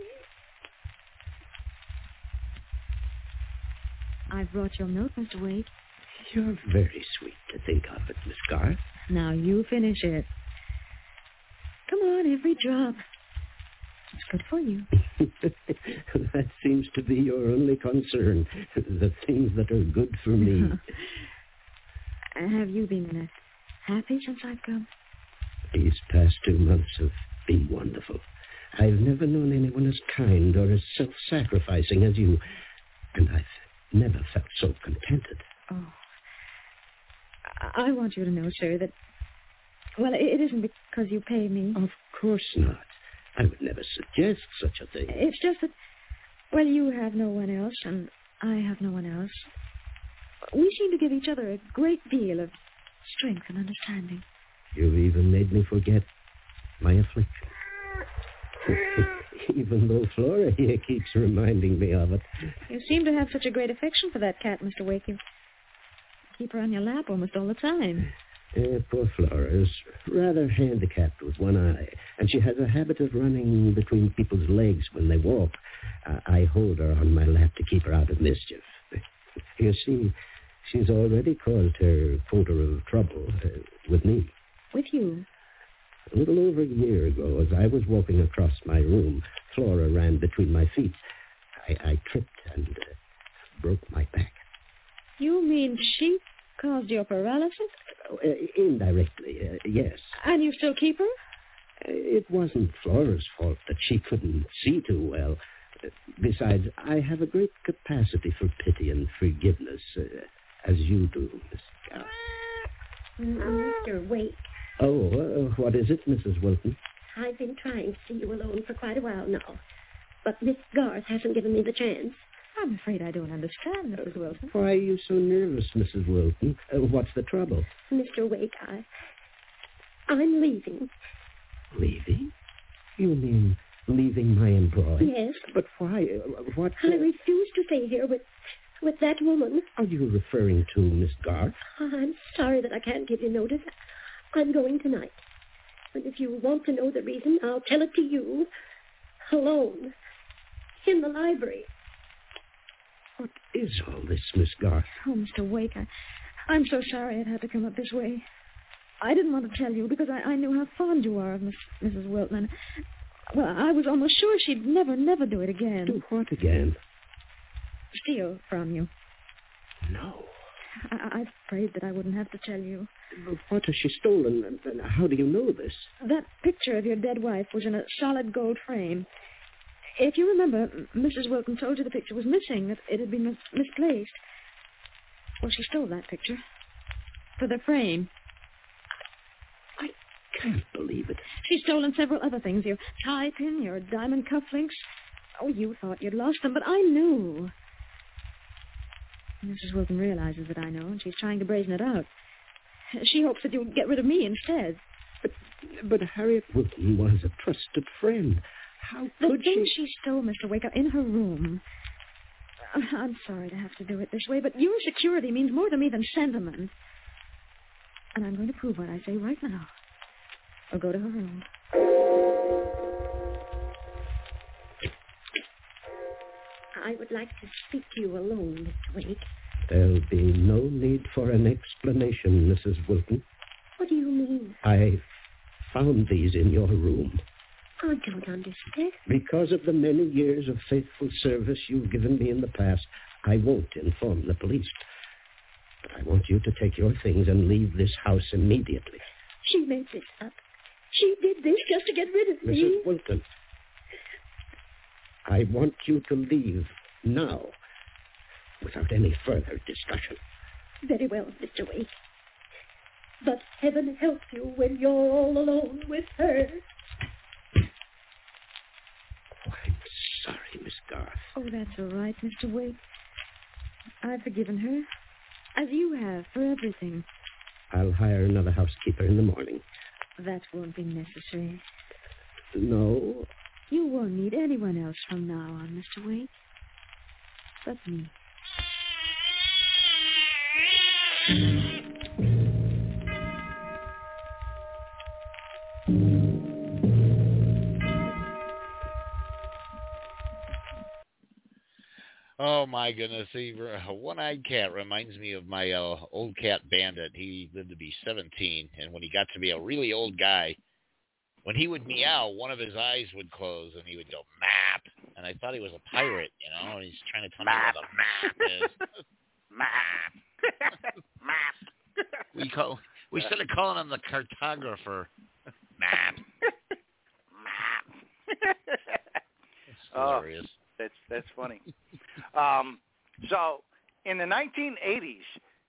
I've brought your milk, Mr. Wake. You're very sweet to think of it, Miss Garth. Now you finish it. Come on, every drop. It's good for you. That seems to be your only concern, the things that are good for me. Have you been happy since I've come? These past 2 months have been wonderful. I've never known anyone as kind or as self-sacrificing as you, and I've never felt so contented. Oh. I want you to know, sir, that, well, it isn't because you pay me. Of course not. I would never suggest such a thing. It's just that, well, you have no one else, and I have no one else. We seem to give each other a great deal of strength and understanding. You've even made me forget my affliction. Even though Flora here keeps reminding me of it. You seem to have such a great affection for that cat, Mr. Wake. You keep her on your lap almost all the time. Poor Flora is rather handicapped with one eye, and she has a habit of running between people's legs when they walk. I hold her on my lap to keep her out of mischief. You see, she's already caused her quota of trouble with me. With you? A little over a year ago, as I was walking across my room, Flora ran between my feet. I tripped and broke my back. You mean she caused your paralysis? Indirectly, yes. And you still keep her? It wasn't Flora's fault that she couldn't see too well. Besides, I have a great capacity for pity and forgiveness, as you do, Miss Garth. Mr. Wake. Oh, what is it, Mrs. Wilton? I've been trying to see you alone for quite a while now, but Miss Garth hasn't given me the chance. I'm afraid I don't understand, Mrs. Wilson. Why are you so nervous, Mrs. Wilton? What's the trouble? Mr. Wake, I'm leaving. Leaving? You mean leaving my employ? Yes. But why? What? I refuse to stay here with that woman. Are you referring to Miss Garth? I'm sorry that I can't give you notice. I'm going tonight. And if you want to know the reason, I'll tell it to you. Alone. In the library. What is all this, Miss Garth? Oh, Mr. Wake, I'm so sorry it had to come up this way. I didn't want to tell you because I knew how fond you are of Mrs. Wilton. And, well, I was almost sure she'd never do it again. Do what again? Steal from you. No. I prayed that I wouldn't have to tell you. What has she stolen, and how do you know this? That picture of your dead wife was in a solid gold frame. If you remember, Mrs. Wilton told you the picture was missing, that it had been misplaced. Well, she stole that picture. For the frame. I can't believe it. She's stolen several other things. Your tie pin, your diamond cufflinks. Oh, you thought you'd lost them, but I knew. Mrs. Wilton realizes that I know, and she's trying to brazen it out. She hopes that you'll get rid of me instead. But Harriet Wilton was a trusted friend. How could the things she stole, Mr. Wake, are in her room. I'm sorry to have to do it this way, but your security means more to me than sentiment. And I'm going to prove what I say right now. I'll go to her room. I would like to speak to you alone, Mr. Wake. There'll be no need for an explanation, Mrs. Wilton. What do you mean? I found these in your room. I don't understand. Because of the many years of faithful service you've given me in the past, I won't inform the police. But I want you to take your things and leave this house immediately. She made this up. She did this just to get rid of me. Mrs. Wilton, I want you to leave now, without any further discussion. Very well, Mr. Wake. But heaven help you when you're all alone with her. Oh, I'm sorry, Miss Garth. Oh, that's all right, Mr. Wake. I've forgiven her, as you have, for everything. I'll hire another housekeeper in the morning. That won't be necessary. No? You won't need anyone else from now on, Mr. Wake. But me. Oh, my goodness. One-Eyed Cat reminds me of my old cat Bandit. He lived to be 17, and when he got to be a really old guy, when he would meow, one of his eyes would close, and he would go, map. And I thought he was a pirate, and he's trying to tell me what a map is. Map. Map. We started calling him the cartographer. Map. Map. That's hilarious. That's funny. So, in the 1980s,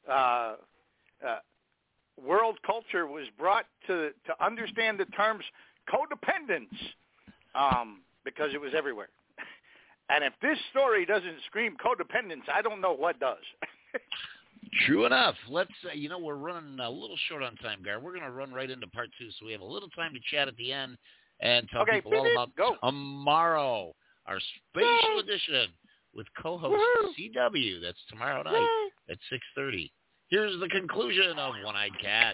world culture was brought to understand the terms codependence because it was everywhere. And if this story doesn't scream codependence, I don't know what does. True enough. Let's, we're running a little short on time, Gar. We're going to run right into part 2, so we have a little time to chat at the end and tell people all about tomorrow, our special edition with co-host CW. That's tomorrow night at 6:30. Here's the conclusion of One-Eyed Cat.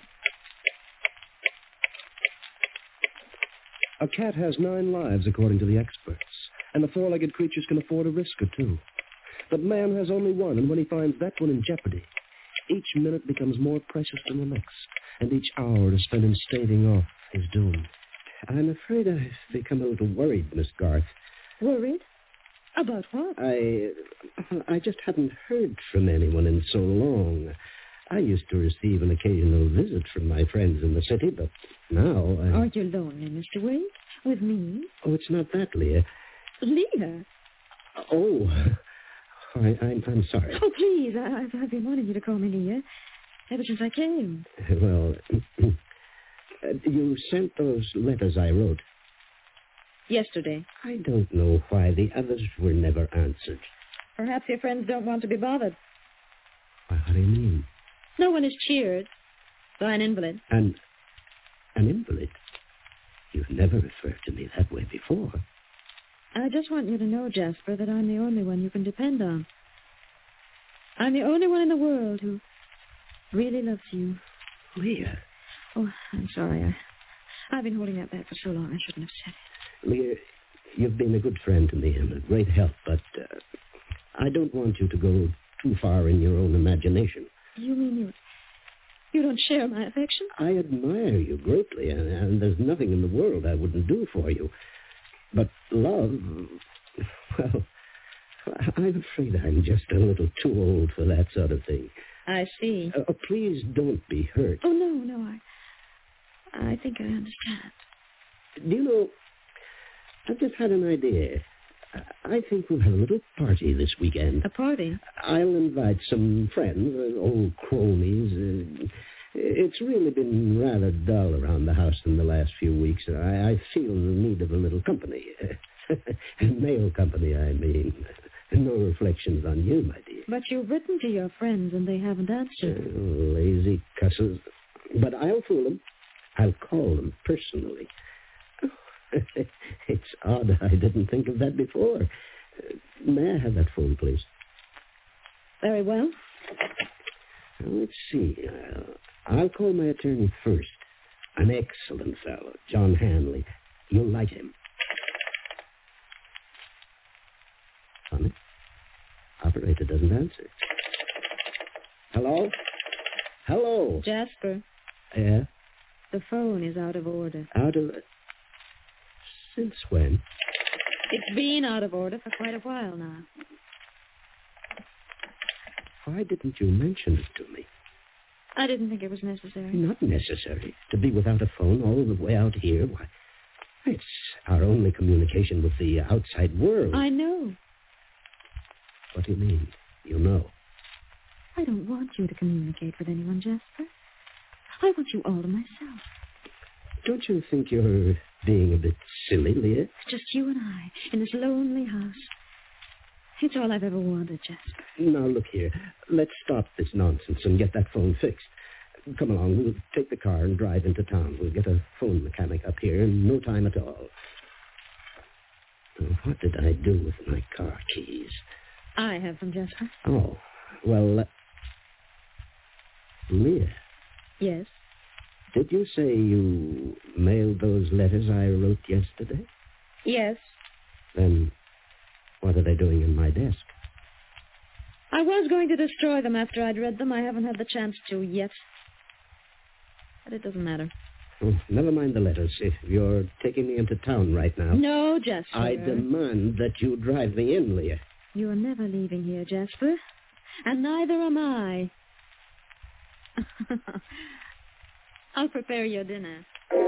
A cat has 9 lives, according to the experts, and the 4-legged creatures can afford a risk or 2. But man has only 1, and when he finds that one in jeopardy, each minute becomes more precious than the next, and each hour is spent in staving off his doom. I'm afraid I've become a little worried, Miss Garth. Worried? About what? I just hadn't heard from anyone in so long. I used to receive an occasional visit from my friends in the city, but now Aren't you lonely, Mr. Wake? With me? Oh, it's not that, Leah. Leah? Oh, I'm sorry. Oh, please, I've been wanting you to call me Leah ever since I came. Well, you sent those letters I wrote. Yesterday. I don't know why the others were never answered. Perhaps your friends don't want to be bothered. What do you mean? No one is cheered by an invalid. An invalid? You've never referred to me that way before. I just want you to know, Jasper, that I'm the only one you can depend on. I'm the only one in the world who really loves you. Leah. Oh, I'm sorry. I've been holding that back for so long, I shouldn't have said it. Leah, you've been a good friend to me and a great help, but I don't want you to go too far in your own imagination. You mean you don't share my affection? I admire you greatly, and there's nothing in the world I wouldn't do for you. But love, well, I'm afraid I'm just a little too old for that sort of thing. I see. Please don't be hurt. Oh, no, I think I understand. Do you know, I've just had an idea. I think we'll have a little party this weekend. A party? I'll invite some friends, old cronies. It's really been rather dull around the house in the last few weeks. I feel the need of a little company. Male company, I mean. No reflections on you, my dear. But you've written to your friends and they haven't answered. Lazy cusses. But I'll fool them. I'll call them personally. It's odd I didn't think of that before. May I have that phone, please? Very well. Let's see. I'll call my attorney first. An excellent fellow, John Hanley. You'll like him. Funny. Operator doesn't answer. Hello? Hello? Jasper. Yeah? The phone is out of order. Out of... Since when? It's been out of order for quite a while now. Why didn't you mention it to me? I didn't think it was necessary. Not necessary. To be without a phone all the way out here, why, it's our only communication with the outside world. I know. What do you mean, you know? I don't want you to communicate with anyone, Jasper. I want you all to myself. Don't you think you're being a bit silly, Leah? It's just you and I in this lonely house. It's all I've ever wanted, Jasper. Now, look here. Let's stop this nonsense and get that phone fixed. Come along. We'll take the car and drive into town. We'll get a phone mechanic up here in no time at all. Now, what did I do with my car keys? I have them, Jasper. Oh, well, Leah. Yes? Did you say you mailed those letters I wrote yesterday? Yes. Then what are they doing in my desk? I was going to destroy them after I'd read them. I haven't had the chance to yet. But it doesn't matter. Oh, never mind the letters. If you're taking me into town right now... No, Jasper. I demand that you drive me in, Leah. You're never leaving here, Jasper. And neither am I. I'll prepare your dinner.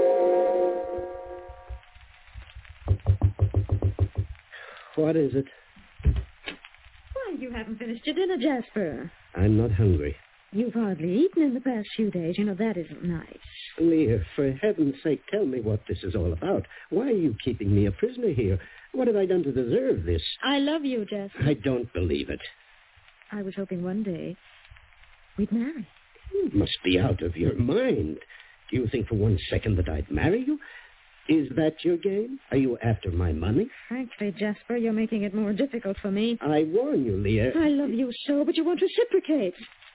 What is it? Why, you haven't finished your dinner, Jasper. I'm not hungry. You've hardly eaten in the past few days. You know, that isn't nice. Leah, for heaven's sake, tell me what this is all about. Why are you keeping me a prisoner here? What have I done to deserve this? I love you, Jasper. I don't believe it. I was hoping one day we'd marry. You must be out of your mind. Do you think for 1 second that I'd marry you? Is that your game? Are you after my money? Frankly, Jasper, you're making it more difficult for me. I warn you, Leah. I love you so, but you won't reciprocate.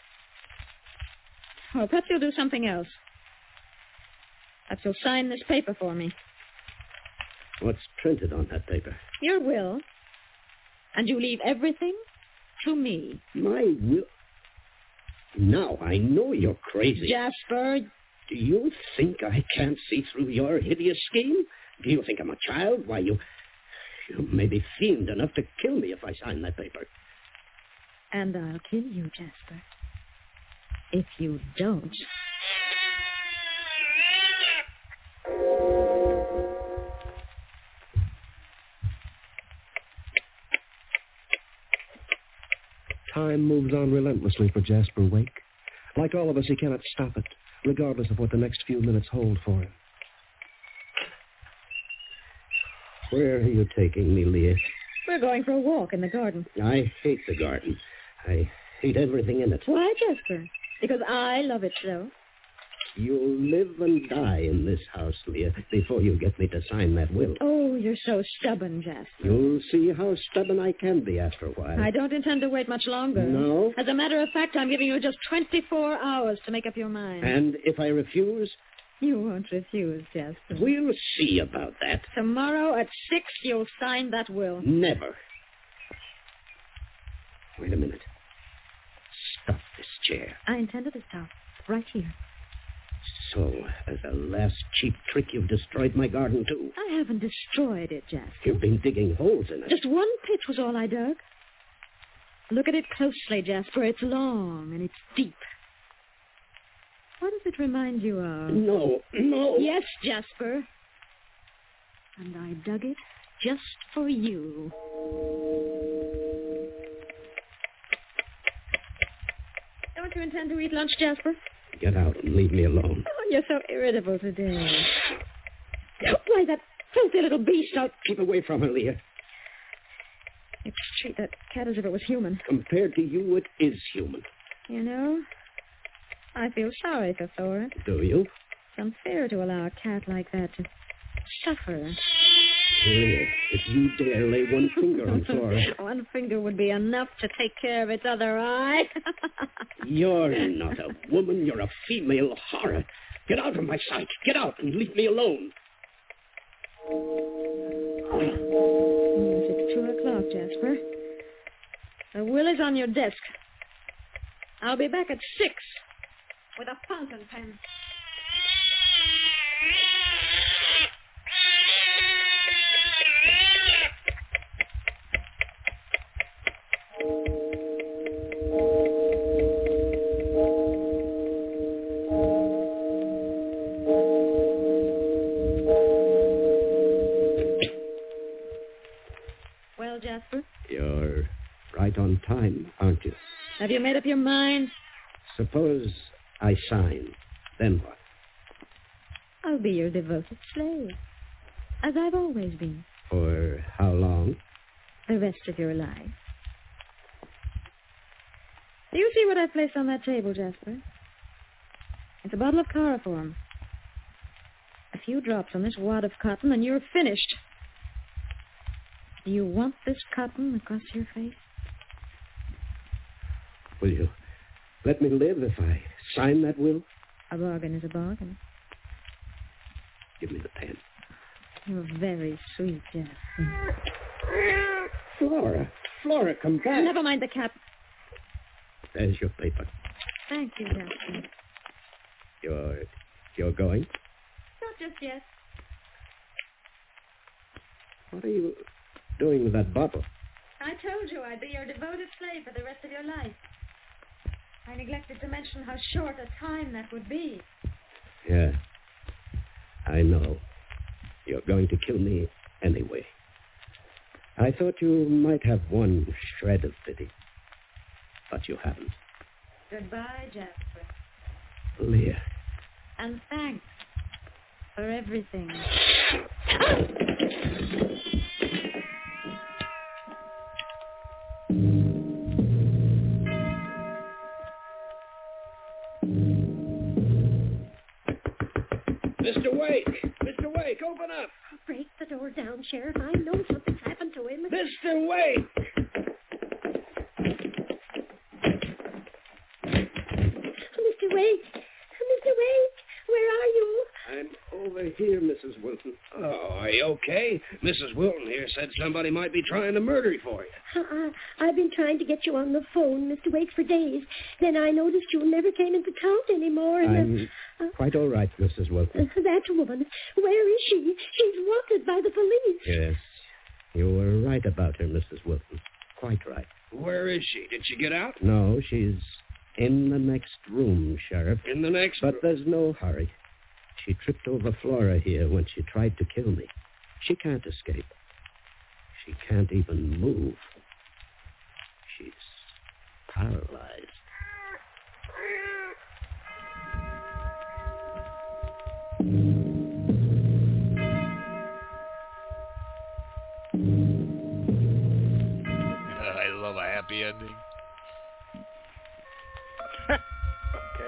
Well, perhaps you'll do something else. Perhaps you'll sign this paper for me. What's printed on that paper? Your will. And you leave everything to me. My will? Now, I know you're crazy. Jasper. Do you think I can't see through your hideous scheme? Do you think I'm a child? Why, you may be fiend enough to kill me if I sign that paper. And I'll kill you, Jasper. If you don't. Time moves on relentlessly for Jasper Wake. Like all of us, he cannot stop it, regardless of what the next few minutes hold for him. Where are you taking me, Leah? We're going for a walk in the garden. I hate the garden. I hate everything in it. Why, Jasper? Because I love it so. You'll live and die in this house, Leah, before you get me to sign that will. Oh, you're so stubborn, Jasper. You'll see how stubborn I can be after a while. I don't intend to wait much longer. No? As a matter of fact, I'm giving you just 24 hours to make up your mind. And if I refuse? You won't refuse, Jasper. We'll see about that. Tomorrow at 6, you'll sign that will. Never. Wait a minute. Stop this chair. I intended to stop right here. So, as a last cheap trick, you've destroyed my garden, too. I haven't destroyed it, Jasper. You've been digging holes in it. Just one pit was all I dug. Look at it closely, Jasper. It's long and it's deep. What does it remind you of? No. Yes, Jasper. And I dug it just for you. Don't you intend to eat lunch, Jasper? Get out and leave me alone. Oh, you're so irritable today. Why, that filthy little beast. I'll keep away from her, Leah. You treat that cat as if it was human. Compared to you, it is human. You know, I feel sorry for Thora. Do you? It's unfair to allow a cat like that to suffer. Leah, if you dare lay one finger on Thora... One finger would be enough to take care of its other eye. You're not a woman. You're a female horror. Get out of my sight. Get out and leave me alone. Yes, it's 2 o'clock, Jasper. The will is on your desk. I'll be back at 6 with a fountain pen. Well, Jasper? You're right on time, aren't you? Have you made up your mind? Suppose I sign. Then what? I'll be your devoted slave, as I've always been. For how long? The rest of your life. Do you see what I placed on that table, Jasper? It's a bottle of chloroform. A few drops on this wad of cotton, and you're finished. Do you want this cotton across your face? Will you let me live if I sign that will? A bargain is a bargain. Give me the pen. You're very sweet, Jeff. Flora, come back. Never mind the cap. There's your paper. Thank you, Jasper. You're going? Not just yet. What are you doing with that bottle? I told you I'd be your devoted slave for the rest of your life. I neglected to mention how short a time that would be. Yeah, I know. You're going to kill me anyway. I thought you might have one shred of pity, but you haven't. Goodbye, Jasper. Leah. And thanks for everything. Mr. Wake, open up. Break the door down, Sheriff. I know something's happened to him. Mr. Wake! Mr. Wake! Mr. Wake! Where are you? I'm over here, Mrs. Wilton. Oh, are you okay? Mrs. Wilton here said somebody might be trying to murder you for you. I've been trying to get you on the phone, Mr. Wake, for days. Then I noticed you never came into town anymore. And I'm quite all right, Mrs. Wilton. That woman, where is she? She's wanted by the police. Yes, you were right about her, Mrs. Wilton. Quite right. Where is she? Did she get out? No, she's in the next room, Sheriff. In the next But there's no hurry. She tripped over Flora here when she tried to kill me. She can't escape. She can't even move. She's paralyzed. I love a happy ending. Okay.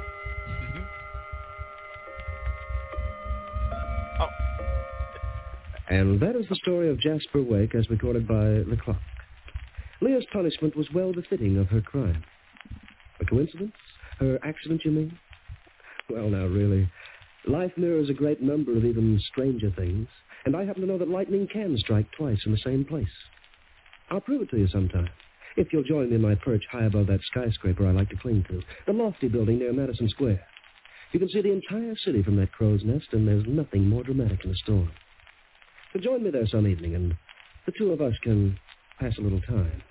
And that is the story of Jasper Wake as recorded by the clock. Leah's punishment was well befitting of her crime. A coincidence? Her accident, you mean? Well, now, really, life mirrors a great number of even stranger things, and I happen to know that lightning can strike twice in the same place. I'll prove it to you sometime, if you'll join me in my perch high above that skyscraper I like to cling to, the lofty building near Madison Square. You can see the entire city from that crow's nest, and there's nothing more dramatic in a storm. So join me there some evening, and the two of us can pass a little time.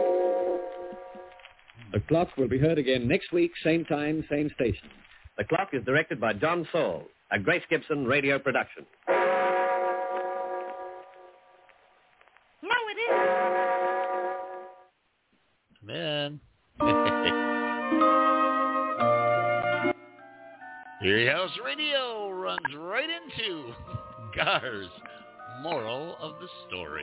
The Clock will be heard again next week, same time, same station. The Clock is directed by John Saul, a Grace Gibson radio production. No, it isn't. Man. Erie House Radio runs right into Gar's moral of the story.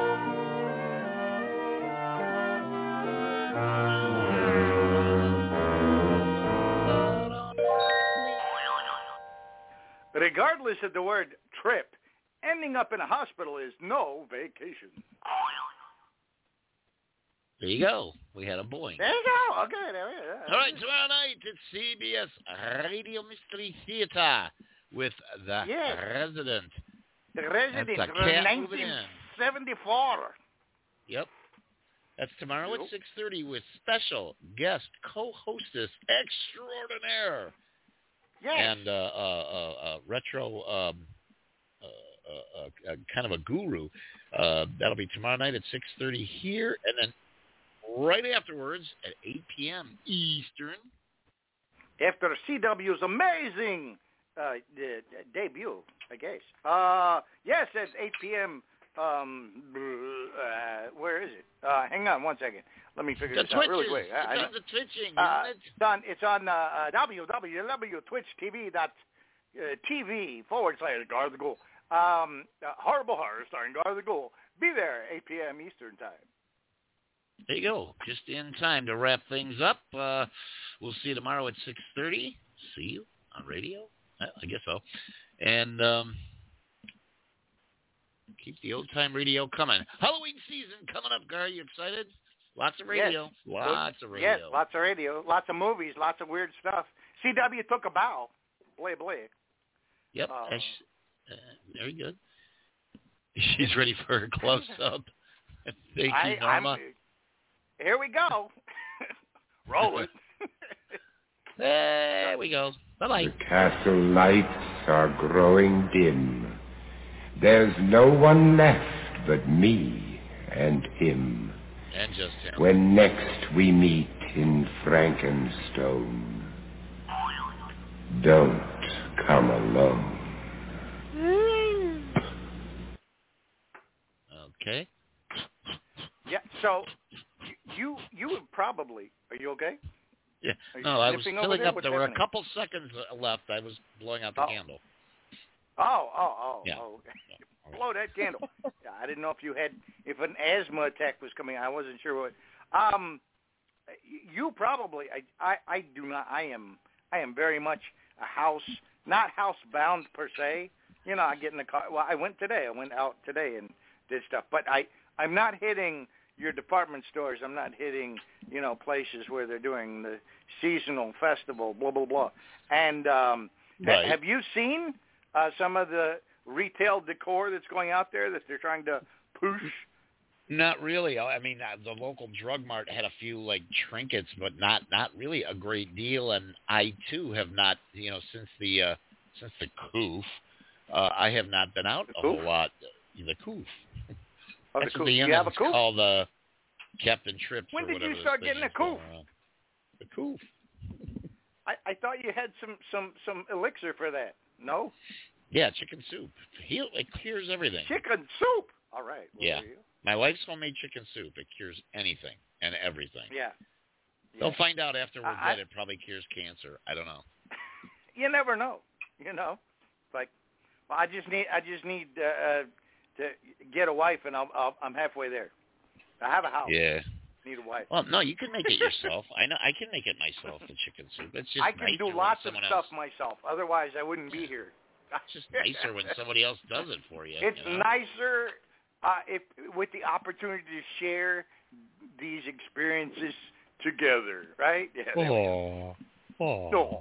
Regardless of the word trip, ending up in a hospital is no vacation. There you go. We had a Boeing. There you go. Okay. There we go. All right, tomorrow night at CBS Radio Mystery Theater with The Resident. The Resident That's a from cat moving in. 1974. Yep. That's tomorrow at 6:30 with special guest co-hostess extraordinaire. Yes. And retro kind of a guru. That'll be tomorrow night at 6:30 here, and then right afterwards at 8 p.m. Eastern. After CW's amazing debut, I guess. Yes, at 8 p.m. Where is it? Hang on one second. Let me figure this out really quick. It's on the twitching, isn't it? It's on www.twitchtv.tv/Gar the Ghoul. Horrible Horror starring Gar the Ghoul. Be there 8 p.m. Eastern time. There you go. Just in time to wrap things up. We'll see you tomorrow at 6:30. see you on radio. I guess so. And keep the old-time radio coming. Halloween season coming up, Gar. You excited? Lots of radio. Yes. Lots of radio. Yes, lots of radio. Lots of movies. Lots of weird stuff. CW took a bow. Blah, blah. Yep. Very good. She's ready for her close-up. Thank you, Norma. Here we go. Roll it. There we go. Bye-bye. The castle lights are growing dim. There's no one left but me and him. And just him. When next we meet in Frankenstone, don't come alone. Okay. Yeah, so you would probably, are you okay? Yeah. Are you No, I was sniffing filling over there? up. What's There were a happening? couple seconds left. I was blowing out the candle. Oh. Yeah. Okay. Blow that candle. Yeah, I didn't know if an asthma attack was coming. I wasn't sure what. You probably. I do not. I am very much not housebound per se. You know, I get in the car. Well, I went out today and did stuff. But I'm not hitting your department stores. I'm not hitting, places where they're doing the seasonal festival, blah, blah, blah. And Right. have you seen some of the retail decor that's going out there that they're trying to push? Not really. I mean, the local drug mart had a few trinkets, but not really a great deal. And I too have not, since the coof, I have not been out a whole lot. The coof. Oh, That's the what coof. the You youngins have a coof? call the Captain Trips. When or did whatever you start this thing getting a is coof? going around. The coof. I thought you had some elixir for that. No? Yeah, chicken soup. It cures everything. Chicken soup. All right. Well, Yeah. there you go. My wife's homemade chicken soup. It cures anything and everything. Yeah. They'll find out after we're I- dead. It probably cures cancer. I don't know. You never know. Like, well, I just need to get a wife, and I'm halfway there. I have a house. Yeah. Need a wife. Well, no, you can make it yourself. I know I can make it myself. The chicken soup. It's just I can nicer do when lots of someone stuff else. myself. Otherwise, I wouldn't be here. It's just nicer when somebody else does it for you. It's you know? nicer if with the opportunity to share these experiences together, right? Yeah. there we go. No.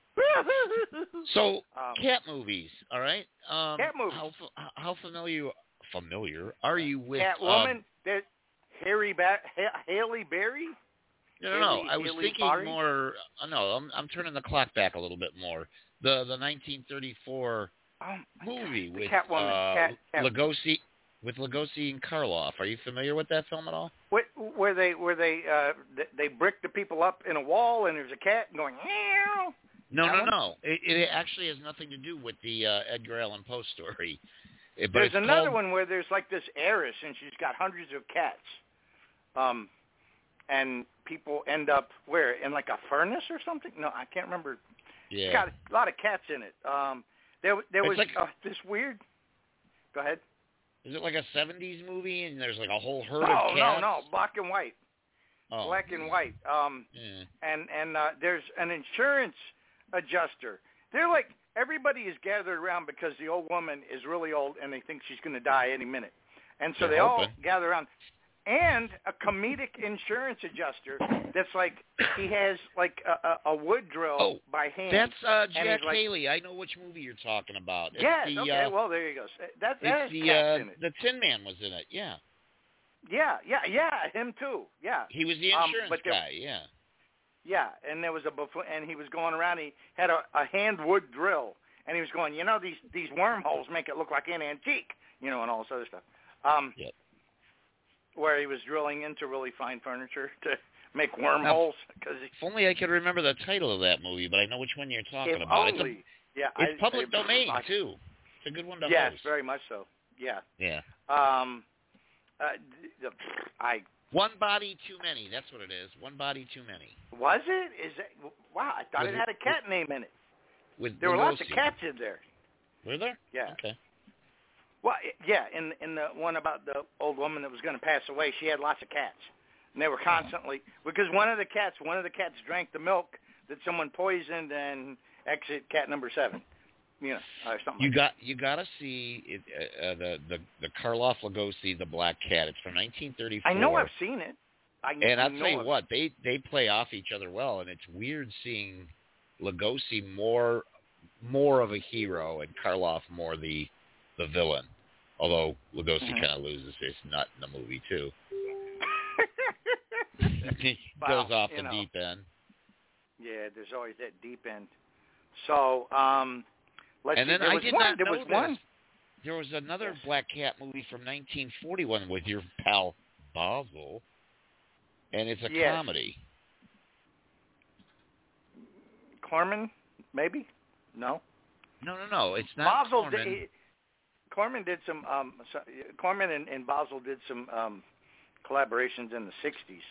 So, cat movies, all right? Cat movies. How familiar are you with... Catwoman? There's Haley Berry? No. I was Haley thinking Berry? more... No, I'm turning the clock back a little bit more. The 1934 movie with Catwoman. Lugosi... With Lugosi and Karloff. Are you familiar with that film at all? Where they brick the people up in a wall and there's a cat going, meow. No. It actually has nothing to do with the Edgar Allan Poe story. But There's it's another called... one where there's like this heiress and she's got hundreds of cats. And people end up where? In like a furnace or something? No, I can't remember. Yeah. It's got a lot of cats in it. There was like- this weird... Go ahead. Is it like a 70s movie and there's like a whole herd of cats? No, black and white. Oh. Black and white. Yeah. And there's an insurance adjuster. They're like, everybody is gathered around because the old woman is really old and they think she's going to die any minute. And so They're they all hoping. gather around. And a comedic insurance adjuster that's like, he has like a wood drill by hand. That's and Jack he's like, Haley. I know which movie you're talking about. It's Yes, the, okay, well, there you go. That has it's cats in it. the Tin Man was in it, yeah. Yeah, him too, yeah. He was the insurance but guy, yeah. Yeah, and there was a buffoon, and he was going around. He had a hand wood drill, and he was going, these wormholes make it look like an antique, and all this other stuff. Yep. Where he was drilling into really fine furniture to make wormholes. If only I could remember the title of that movie, but I know which one you're talking about. It's public domain, too. It's a good one to Yes, host. very much so. Yeah. Yeah. One Body Too Many. That's what it is. One Body Too Many. Was it? Is it? Wow, I thought it had a cat name in it. There were lots of cats in there. Were there? Yeah. Okay. Well, yeah, in the one about the old woman that was going to pass away, she had lots of cats, and they were constantly because one of the cats drank the milk that someone poisoned and exit cat number 7. You know, or something. You got to see it, the Karloff Lugosi, the Black Cat. It's from 1934. I know I've seen it. And I'll tell you what, they play off each other well, and it's weird seeing Lugosi more of a hero and Karloff more the villain. Although Lugosi kind of loses his nut in the movie too. He goes off the deep end. Yeah, there's always that deep end. So, let's and see. then There I was did one. not There know was this. one. There was another Black Cat movie from 1941 with your pal Basil, and it's a comedy. Corman, maybe? No. No. It's not Basil Corman. Corman did some. Corman and Basil did some collaborations in the '60s.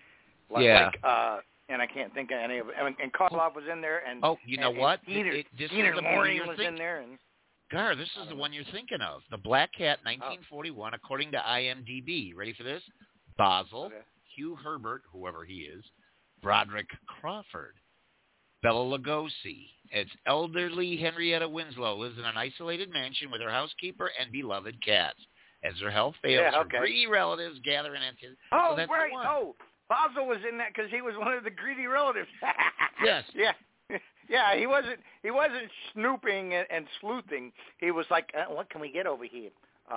And I can't think of any of it. And Karloff was in there, and you know what? Peter This is the movie Lorre you're was thinking. in there, and Gar, this is the one you're thinking of. The Black Cat, 1941, according to IMDb. Ready for this? Basil, Hugh Herbert, whoever he is, Broderick Crawford, Bela Lugosi. It's elderly Henrietta Winslow lives in an isolated mansion with her housekeeper and beloved cats. As her health fails, her greedy relatives gather in anticipation. Oh, so that's right. the one. Oh, Basil was in that because he was one of the greedy relatives. Yes. Yeah. He wasn't snooping and sleuthing. He was like, what can we get over here?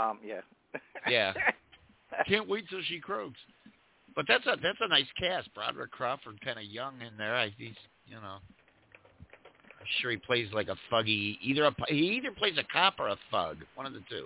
Yeah. Can't wait till she croaks. But that's a nice cast. Broderick Crawford, kind of young in there. He's I'm sure he plays like a thuggy. He either plays a cop or a thug. One of the two.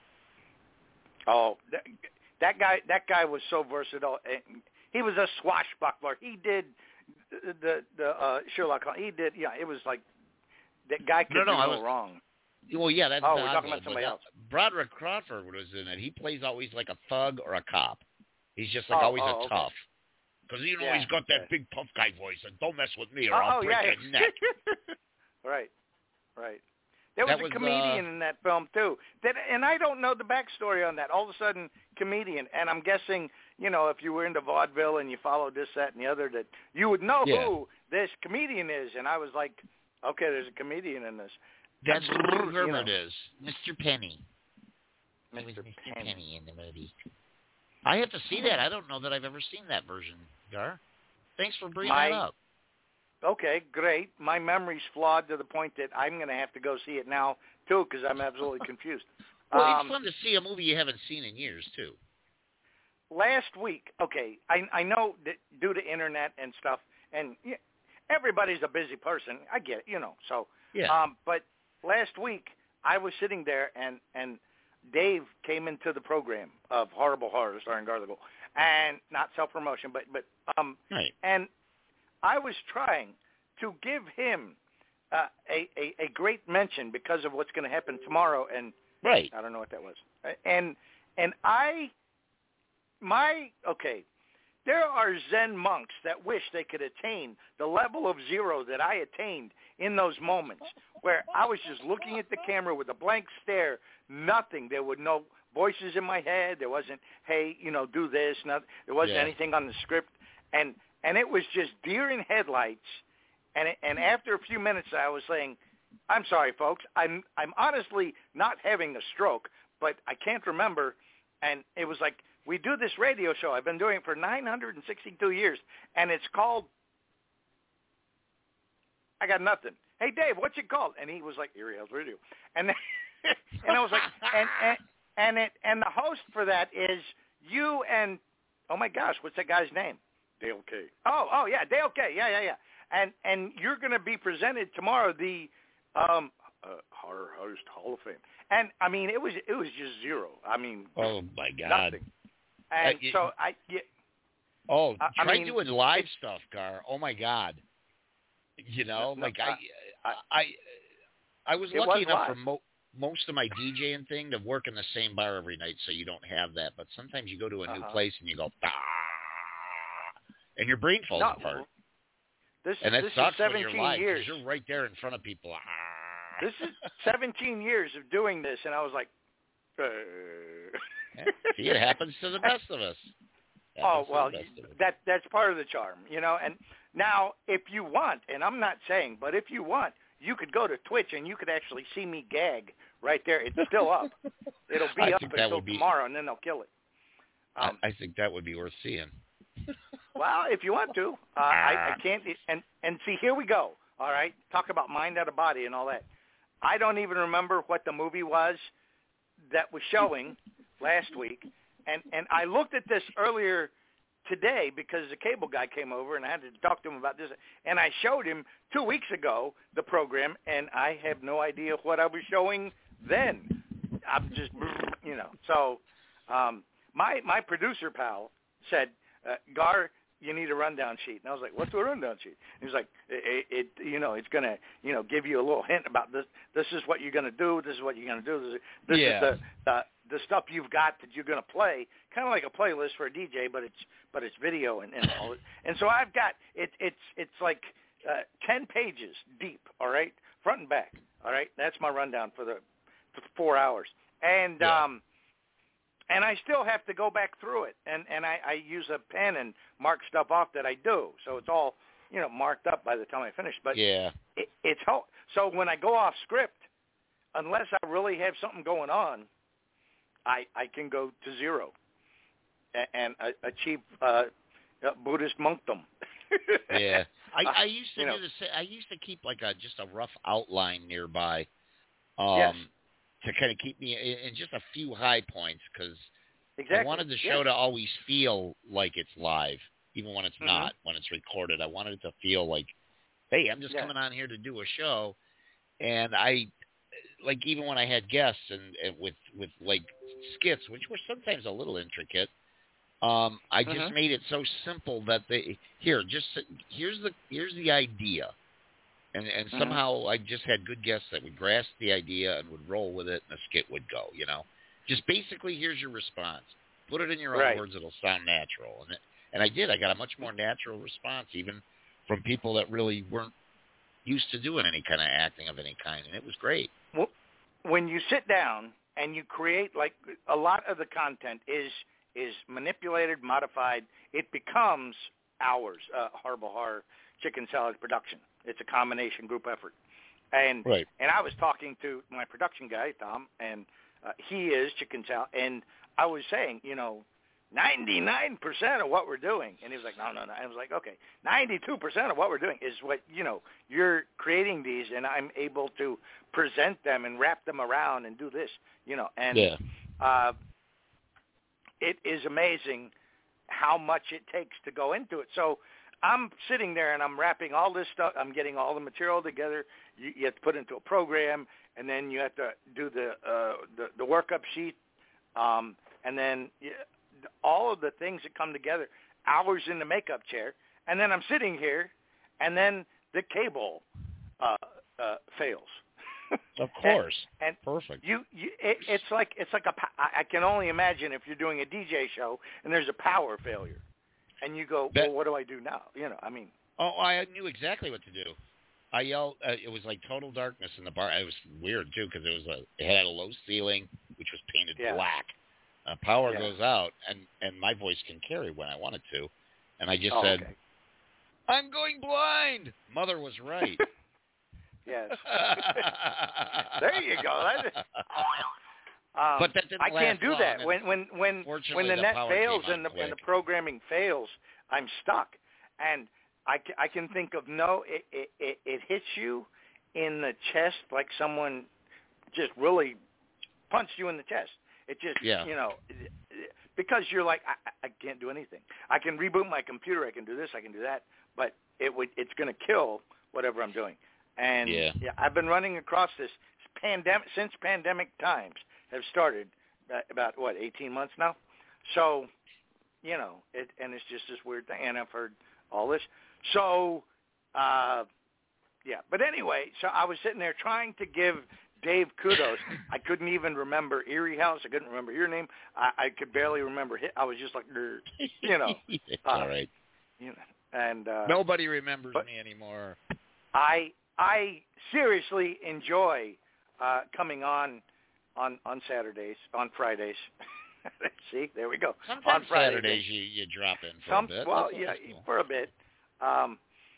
Oh, that guy was so versatile. He was a swashbuckler. He did the Sherlock Holmes. He did. Yeah, it was like that guy could do no wrong. Well, yeah, that's. Oh, we're talking about somebody else. Broderick Crawford was in it. He plays always like a thug or a cop. He's just like always a tough. Because he's got that big tough guy voice, and don't mess with me or I'll break your neck. Right. There was a comedian in that film too. And I don't know the backstory on that. All of a sudden, comedian, and I'm guessing, if you were into vaudeville and you followed this, that, and the other, that you would know who this comedian is. And I was like, okay, there's a comedian in this. That's who Herbert is, Mr. Penny. Mr. Penny in the movie. I have to see that. I don't know that I've ever seen that version, Gar. Thanks for bringing that up. Okay, great. My memory's flawed to the point that I'm going to have to go see it now, too, because I'm absolutely confused. Well, it's fun to see a movie you haven't seen in years, too. Last week, I know that due to internet and stuff, and everybody's a busy person. I get it, so. Yeah. But last week, I was sitting there, and Dave came into the program of Horrible Horror starring Garlicle, and not self-promotion, but right. And I was trying to give him a great mention because of what's going to happen tomorrow, and right. I don't know what that was. There are Zen monks that wish they could attain the level of zero that I attained in those moments where I was just looking at the camera with a blank stare, nothing. There were no voices in my head. There wasn't, hey, do this. There wasn't anything on the script. And it was just deer in headlights. And after a few minutes, I was saying, I'm sorry, folks. I'm honestly not having a stroke, but I can't remember. And it was like, we do this radio show. I've been doing it for 962 years, and it's called I Got Nothing. Hey, Dave, what's it called? And he was like, Erie House Radio. And then, and I was like, and the host for that is you and, oh, my gosh, what's that guy's name? Dale K. Oh, yeah, Dale K. Yeah. And you're going to be presented tomorrow the Horror Host Hall of Fame. And, I mean, it was just zero. I mean, oh, my God. Nothing. And try doing live stuff, Gar. Oh, my God. I was lucky enough for most of my DJing thing to work in the same bar every night, so you don't have that. But sometimes you go to a new place and you go, and your brain falls apart. This sucks is 17 when you're live, years. You're right there in front of people. This is 17 years of doing this, and I was like, See, it happens to the best of us. that's part of the charm, And Now, if you want, and I'm not saying, but if you want, you could go to Twitch and you could actually see me gag right there. It's still up. It'll be up until tomorrow, and then they'll kill it. I think that would be worth seeing. Well, if you want to. I can't. And see, here we go. All right? Talk about mind out of body and all that. I don't even remember what the movie was that was showing last week. And I looked at this earlier today because the cable guy came over and I had to talk to him about this. And I showed him 2 weeks ago the program, and I have no idea what I was showing then. I'm just, you know. So my producer pal said, Gar, you need a rundown sheet. And I was like, what's a rundown sheet? And he's like, it's going to, give you a little hint about this. This is what you're going to do. This is what you're going to do. This is the stuff you've got that you're going to play, kind of like a playlist for a DJ, but it's video and all. And so I've got it's like 10 pages deep. All right, front and back. All right, that's my rundown for 4 hours. And and I still have to go back through it, and I use a pen and mark stuff off that I do, so it's all marked up by the time I finish. But it's so when I go off script, unless I really have something going on, I can go to zero and achieve Buddhist monkdom. Yeah, I used to do the same. I used to keep like just a rough outline nearby. Yes. To kind of keep me in just a few high points, because I wanted the show yes. to always feel like it's live, even when it's not, when it's recorded. I wanted it to feel like, hey, I'm just coming on here to do a show. And I, like, even when I had guests and with like skits, which were sometimes a little intricate, I just made it so simple that here's the idea. And somehow I just had good guests that would grasp the idea and would roll with it, and the skit would go, Just basically, here's your response. Put it in your own words. It'll sound natural. And I did. I got a much more natural response, even from people that really weren't used to doing any kind of acting of any kind, and it was great. Well, when you sit down and you create, like, a lot of the content is manipulated, modified, it becomes ours, Horrible Horror Chicken Salad production. It's a combination group effort. And I was talking to my production guy, Tom, and he is Chicken Salad, and I was saying, 99% of what we're doing. And he was like, no. I was like, okay, 92% of what we're doing is what, you're creating these, and I'm able to present them and wrap them around and do this, And it is amazing how much it takes to go into it. So I'm sitting there and I'm wrapping all this stuff. I'm getting all the material together. You have to put it into a program, and then you have to do the workup sheet, and then all of the things that come together. Hours in the makeup chair, and then I'm sitting here, and then the cable fails. Of course, and perfect. It's like I can only imagine if you're doing a DJ show and there's a power failure. And you go, well, what do I do now? Oh, I knew exactly what to do. I yelled. It was like total darkness in the bar. It was weird too because it had a low ceiling, which was painted black. Power goes out, and my voice can carry when I want it to. And I just said, okay. "I'm going blind." Mother was right. Yes. There you go. But that didn't I can't do long, that. When the net fails and the programming fails, I'm stuck. And I can think of it hits you in the chest like someone just really punched you in the chest. It just because you're like I can't do anything. I can reboot my computer. I can do this. I can do that. But it's going to kill whatever I'm doing. And I've been running across this since pandemic times have started about 18 months now. So, and it's just this weird thing. And I've heard all this. So, But anyway, so I was sitting there trying to give Dave kudos. I couldn't even remember Erie House. I couldn't remember your name. I could barely remember his. I was just like, It's all right. And nobody remembers me anymore. I seriously enjoy coming on Saturdays, on Fridays. See, there we go. Sometimes on Fridays, Saturdays you drop in for a bit. Well, cool. For a bit.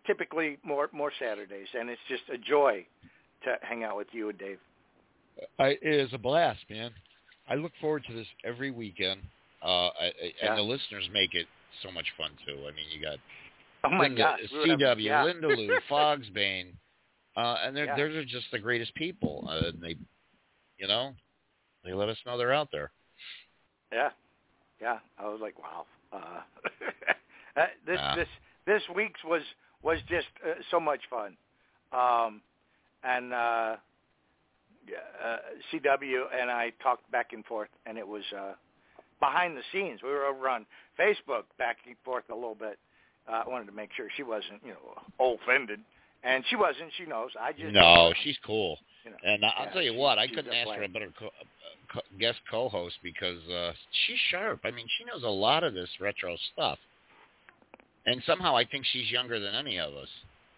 typically more Saturdays, and it's just a joy to hang out with you and Dave. It is a blast, man. I look forward to this every weekend, and the listeners make it so much fun too. I mean, you got CW, Linda Lou, Fogsbane, and they're just the greatest people. And they let us know they're out there. Yeah. I was like, wow. This week's was just so much fun, and CW and I talked back and forth, and it was behind the scenes. We were over on Facebook back and forth a little bit. I wanted to make sure she wasn't, offended, and she wasn't. She knows. She's cool. And I'll tell you what, I couldn't ask for a better guest co-host because she's sharp. I mean, she knows a lot of this retro stuff. And somehow I think she's younger than any of us.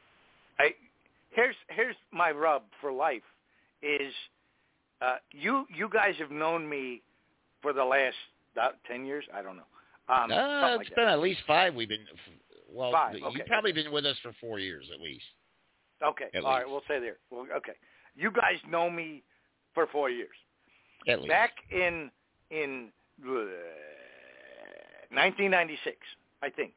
Here's my rub for life is you guys have known me for the last 10 years? I don't know. It's been at least 5. We've been, 5, okay. You've probably been with us for 4 years at least. Okay, all right, we'll say there. Well, okay. You guys know me for 4 years. At least. Back in 1996, I think.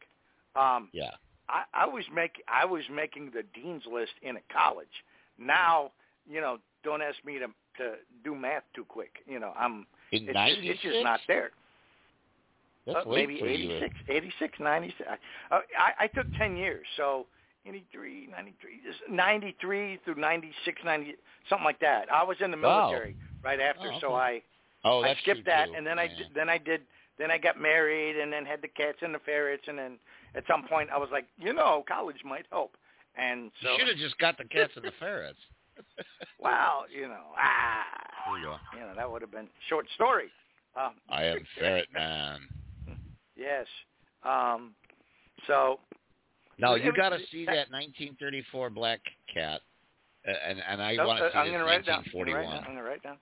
I was making the dean's list in a college. Now, don't ask me to do math too quick. It's just not there. That's maybe 86, 96. I took 10 years, so 83, 93 through 96, 90, something like that. I was in the military right after, so I skipped that, too. and then I got married, and then had the cats and the ferrets, and then at some point I was like, college might help, and so you should have just got the cats and the ferrets. Wow, that would have been a short story. I am Ferret Man. Yes. So. No, you got to see that 1934 black cat, and I want to see this 1941. I'm going to write down.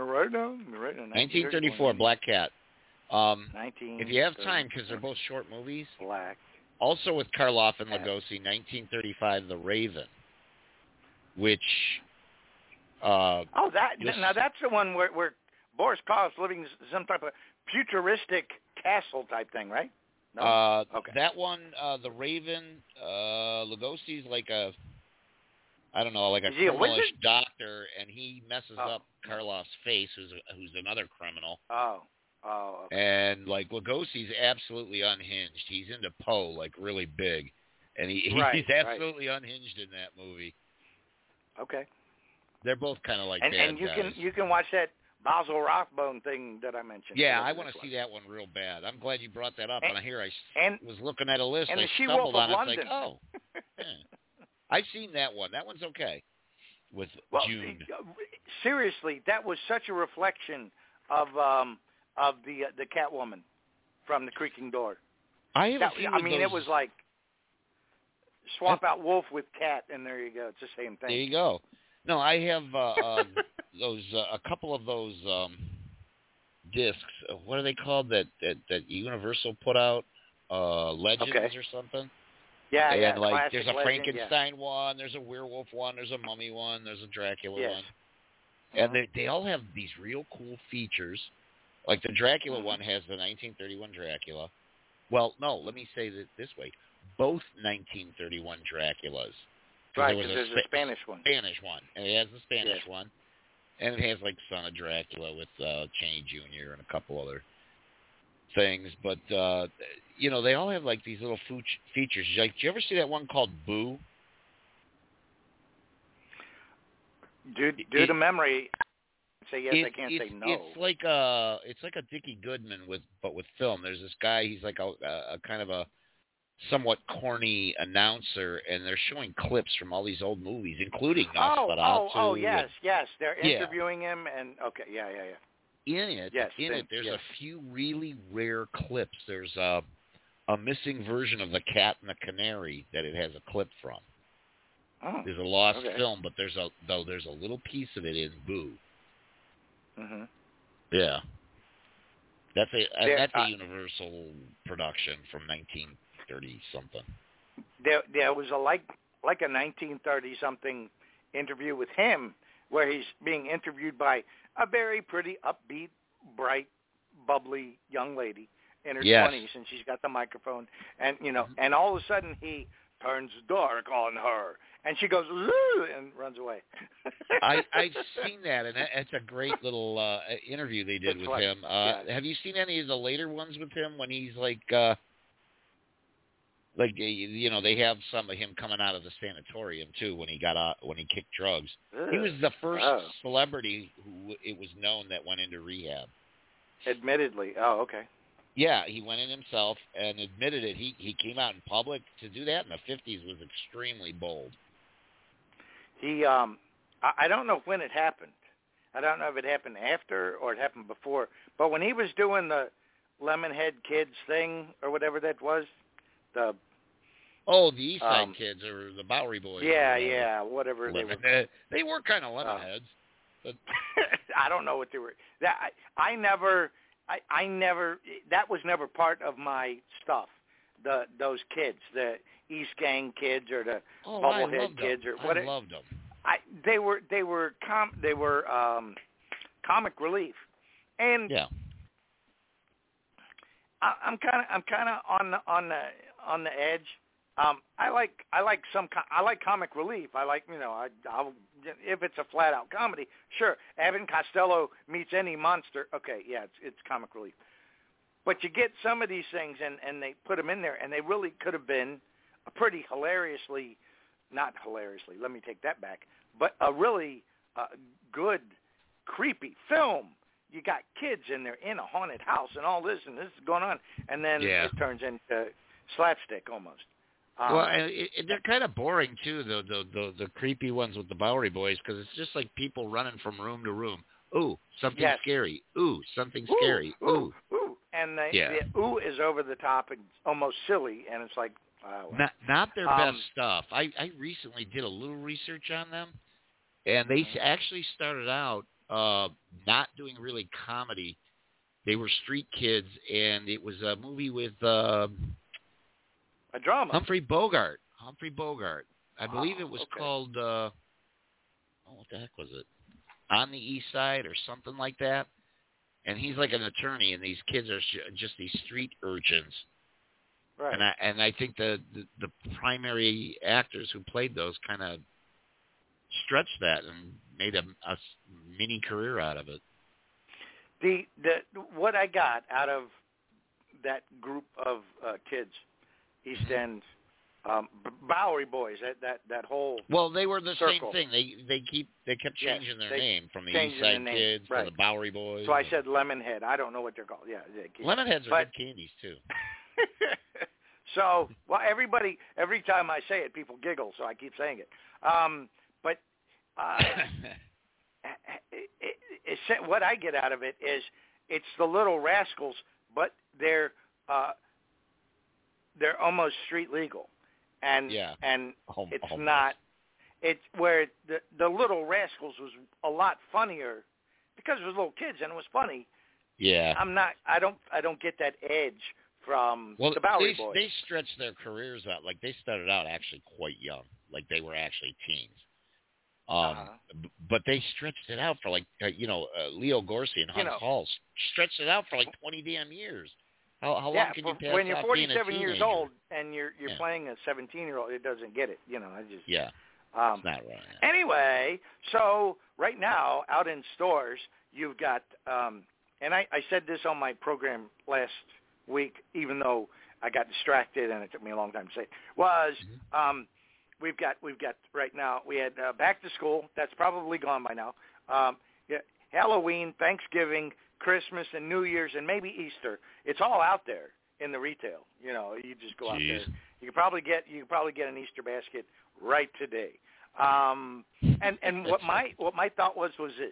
1934 black cat. If you have time, because they're both short movies. Black. Also with Karloff and Lugosi, 1935, The Raven, which. Now that's the one where Boris Karloff's living some type of futuristic castle type thing, right? No? That one, The Raven, Lugosi's like a criminal-ish doctor, and he messes up Karloff's face, who's another criminal. Okay. And Lugosi's absolutely unhinged. He's into Poe, really big, and he's absolutely unhinged in that movie. Okay. They're both kind of like bad guys. And you can watch that Basil Rathbone thing that I mentioned. Yeah, I want to see that one real bad. I'm glad you brought that up. And I was looking at a list. And I stumbled on it. It's like, yeah. I've seen that one. That one's okay. With June. Seriously, that was such a reflection of the Catwoman from The Creaking Door. It was like swap out wolf with cat, and there you go. It's the same thing. There you go. No, I have those a couple of those discs. What are they called? That Universal put out, Legends or something. Yeah, and there's a Legend, Frankenstein one, there's a werewolf one, there's a mummy one, there's a Dracula one, and they all have these real cool features. Like the Dracula one has the 1931 Dracula. Well, no, let me say it this way: both 1931 Draculas. Right, there's a Spanish one. And it has the Spanish one. And it has, Son of Dracula with Cheney Jr. and a couple other things. But, they all have, these little features. Did you ever see that one called Boo? Due to memory, say yes, I can't say no. It's like a Dickie Goodman with film. There's this guy, he's like a kind of a somewhat corny announcer, and they're showing clips from all these old movies, including Nosferatu. Yes. They're interviewing him, and In it, there's a few really rare clips. There's a missing version of The Cat and the Canary that it has a clip from. Oh, there's a lost film, but there's a little piece of it in Boo. Mm-hmm. Yeah. That's a Universal production from 1930-something. there was like a 1930-something interview with him where he's being interviewed by a very pretty, upbeat, bright, bubbly young lady in her 20s, and she's got the microphone, and and all of a sudden he turns dark on her, and she goes "Ooh," and runs away. I've seen that, and it's a great little interview they did with him. Have you seen any of the later ones with him when he's like they have some of him coming out of the sanatorium too when he got out, when he kicked drugs. He was the first celebrity who it was known that went into rehab. Admittedly. Oh, okay. Yeah, he went in himself and admitted it. He came out in public. To do that in the 50s was extremely bold. He I don't know when it happened. I don't know if it happened after or it happened before. But when he was doing the Lemonhead Kids thing or whatever that was, the East Side Kids or the Bowery Boys. Yeah, whatever they were. They were kind of Lemonheads. But I don't know what they were. I never. That was never part of my stuff. Those kids, the East Gang kids or the Bubblehead Kids or whatever. I loved them. They were comic relief, and I'm kind of on the edge. I like comic relief. I like I'll if it's a flat out comedy, sure. Abbott and Costello meets any monster. Okay, yeah, it's comic relief. But you get some of these things and they put them in there, and they really could have been a pretty not hilariously. Let me take that back. But a really good, creepy film. You got kids in there in a haunted house and all this, and this is going on, and then it turns into slapstick almost. They're kind of boring too, the creepy ones with the Bowery Boys, because it's just like people running from room to room. Ooh, something scary. Ooh, something scary. Ooh. And the ooh is over the top and almost silly, and it's like not their best stuff. I recently did a little research on them, and they actually started out not doing really comedy. They were street kids, and it was a movie with a drama. Humphrey Bogart. I believe it was called, what the heck was it? On the East Side or something like that. And he's like an attorney, and these kids are just these street urchins. Right. And I think the primary actors who played those kind of stretched that and made a mini career out of it. What I got out of that group of kids, East End, Bowery Boys, that whole well, they were the circle. same thing. They kept changing their name from the East Side Kids to the Bowery Boys. So I said Lemonhead. I don't know what they're called. Yeah, Lemonheads are good candies too. So, well, every time I say it, people giggle, so I keep saying it. What I get out of it is it's the Little Rascals, but they're almost street legal, and it's not. It's where the Little Rascals was a lot funnier because it was little kids and it was funny. Yeah, I don't get that edge from the Bowery Boys. They stretched their careers out. Like they started out actually quite young, like they were actually teens. But they stretched it out for Leo Gorcey and Hans Hall stretched it out for 20 damn years. How long can you pass when you're off 47 being a years teenager? old and you're playing a 17-year-old, it doesn't get it. I just it's not right. Anyway, so right now out in stores you've got and I said this on my program last week, even though I got distracted and it took me a long time to say it, was we've got right now, we had back to school. That's probably gone by now. Halloween, Thanksgiving, Christmas, and New Year's, and maybe Easter. It's all out there in the retail. You just go out there. You can probably get an Easter basket right today. And what my thought was this: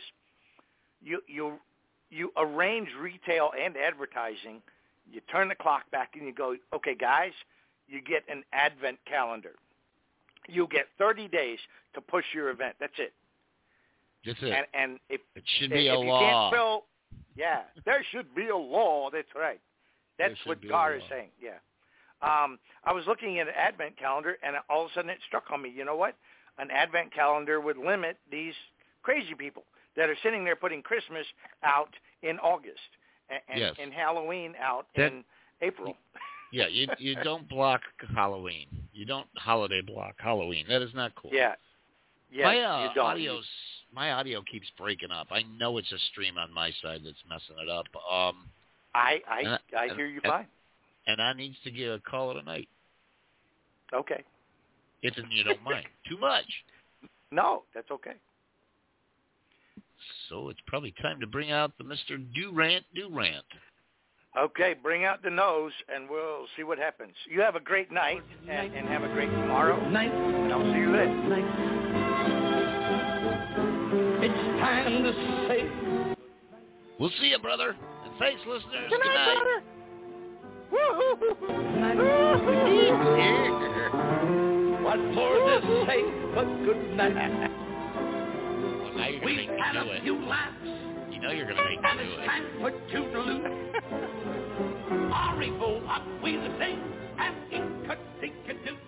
you arrange retail and advertising. You turn the clock back and you go, okay, guys, you get an advent calendar. You get 30 days to push your event. That's it. That's it. And if it should be a law. You can't fill, there should be a law. That's right. That's what Carr is saying. Yeah. I was looking at an Advent calendar, and all of a sudden it struck on me, you know what? An Advent calendar would limit these crazy people that are sitting there putting Christmas out in August and Halloween out in April. Yeah, you don't block Halloween. You don't holiday block Halloween. That is not cool. Yeah. Yeah, my audio keeps breaking up. I know it's a stream on my side that's messing it up. I hear you fine. And I needs to get a call of the night. Okay. If you don't mind. Too much. No, that's okay. So it's probably time to bring out the Mr. Durant. Okay, bring out the nose, and we'll see what happens. You have a great night, and have a great tomorrow. Night. And I'll see you then. Night. It's time to say. We'll see you, brother. And thanks, listeners. Good night, brother. What more to say but good night? Well, now you're going to make me do it. Few laughs, you know you're going to make me and do it's it. time for toodaloo. Arrivo, up we the sing, and in-cut-dink-a-doo.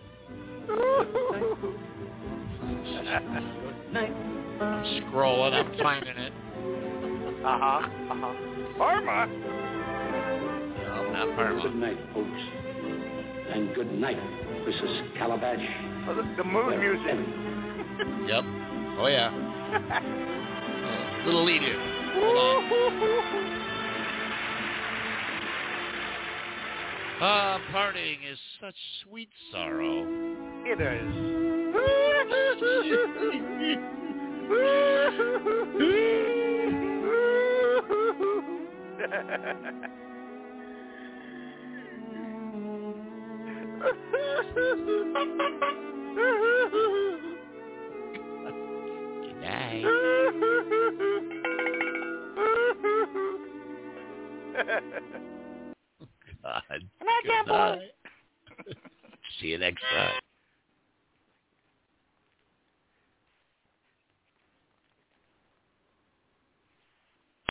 Good night. I'm scrolling. I'm finding it. Parma. No, not Parma. Good night, folks. And good night, Mrs. Calabash. Oh, the moon music. Yep. Oh, yeah. Little lead in. Hold on. Parting is such sweet sorrow. It is. Good night. God. Good night, boy. See you next time.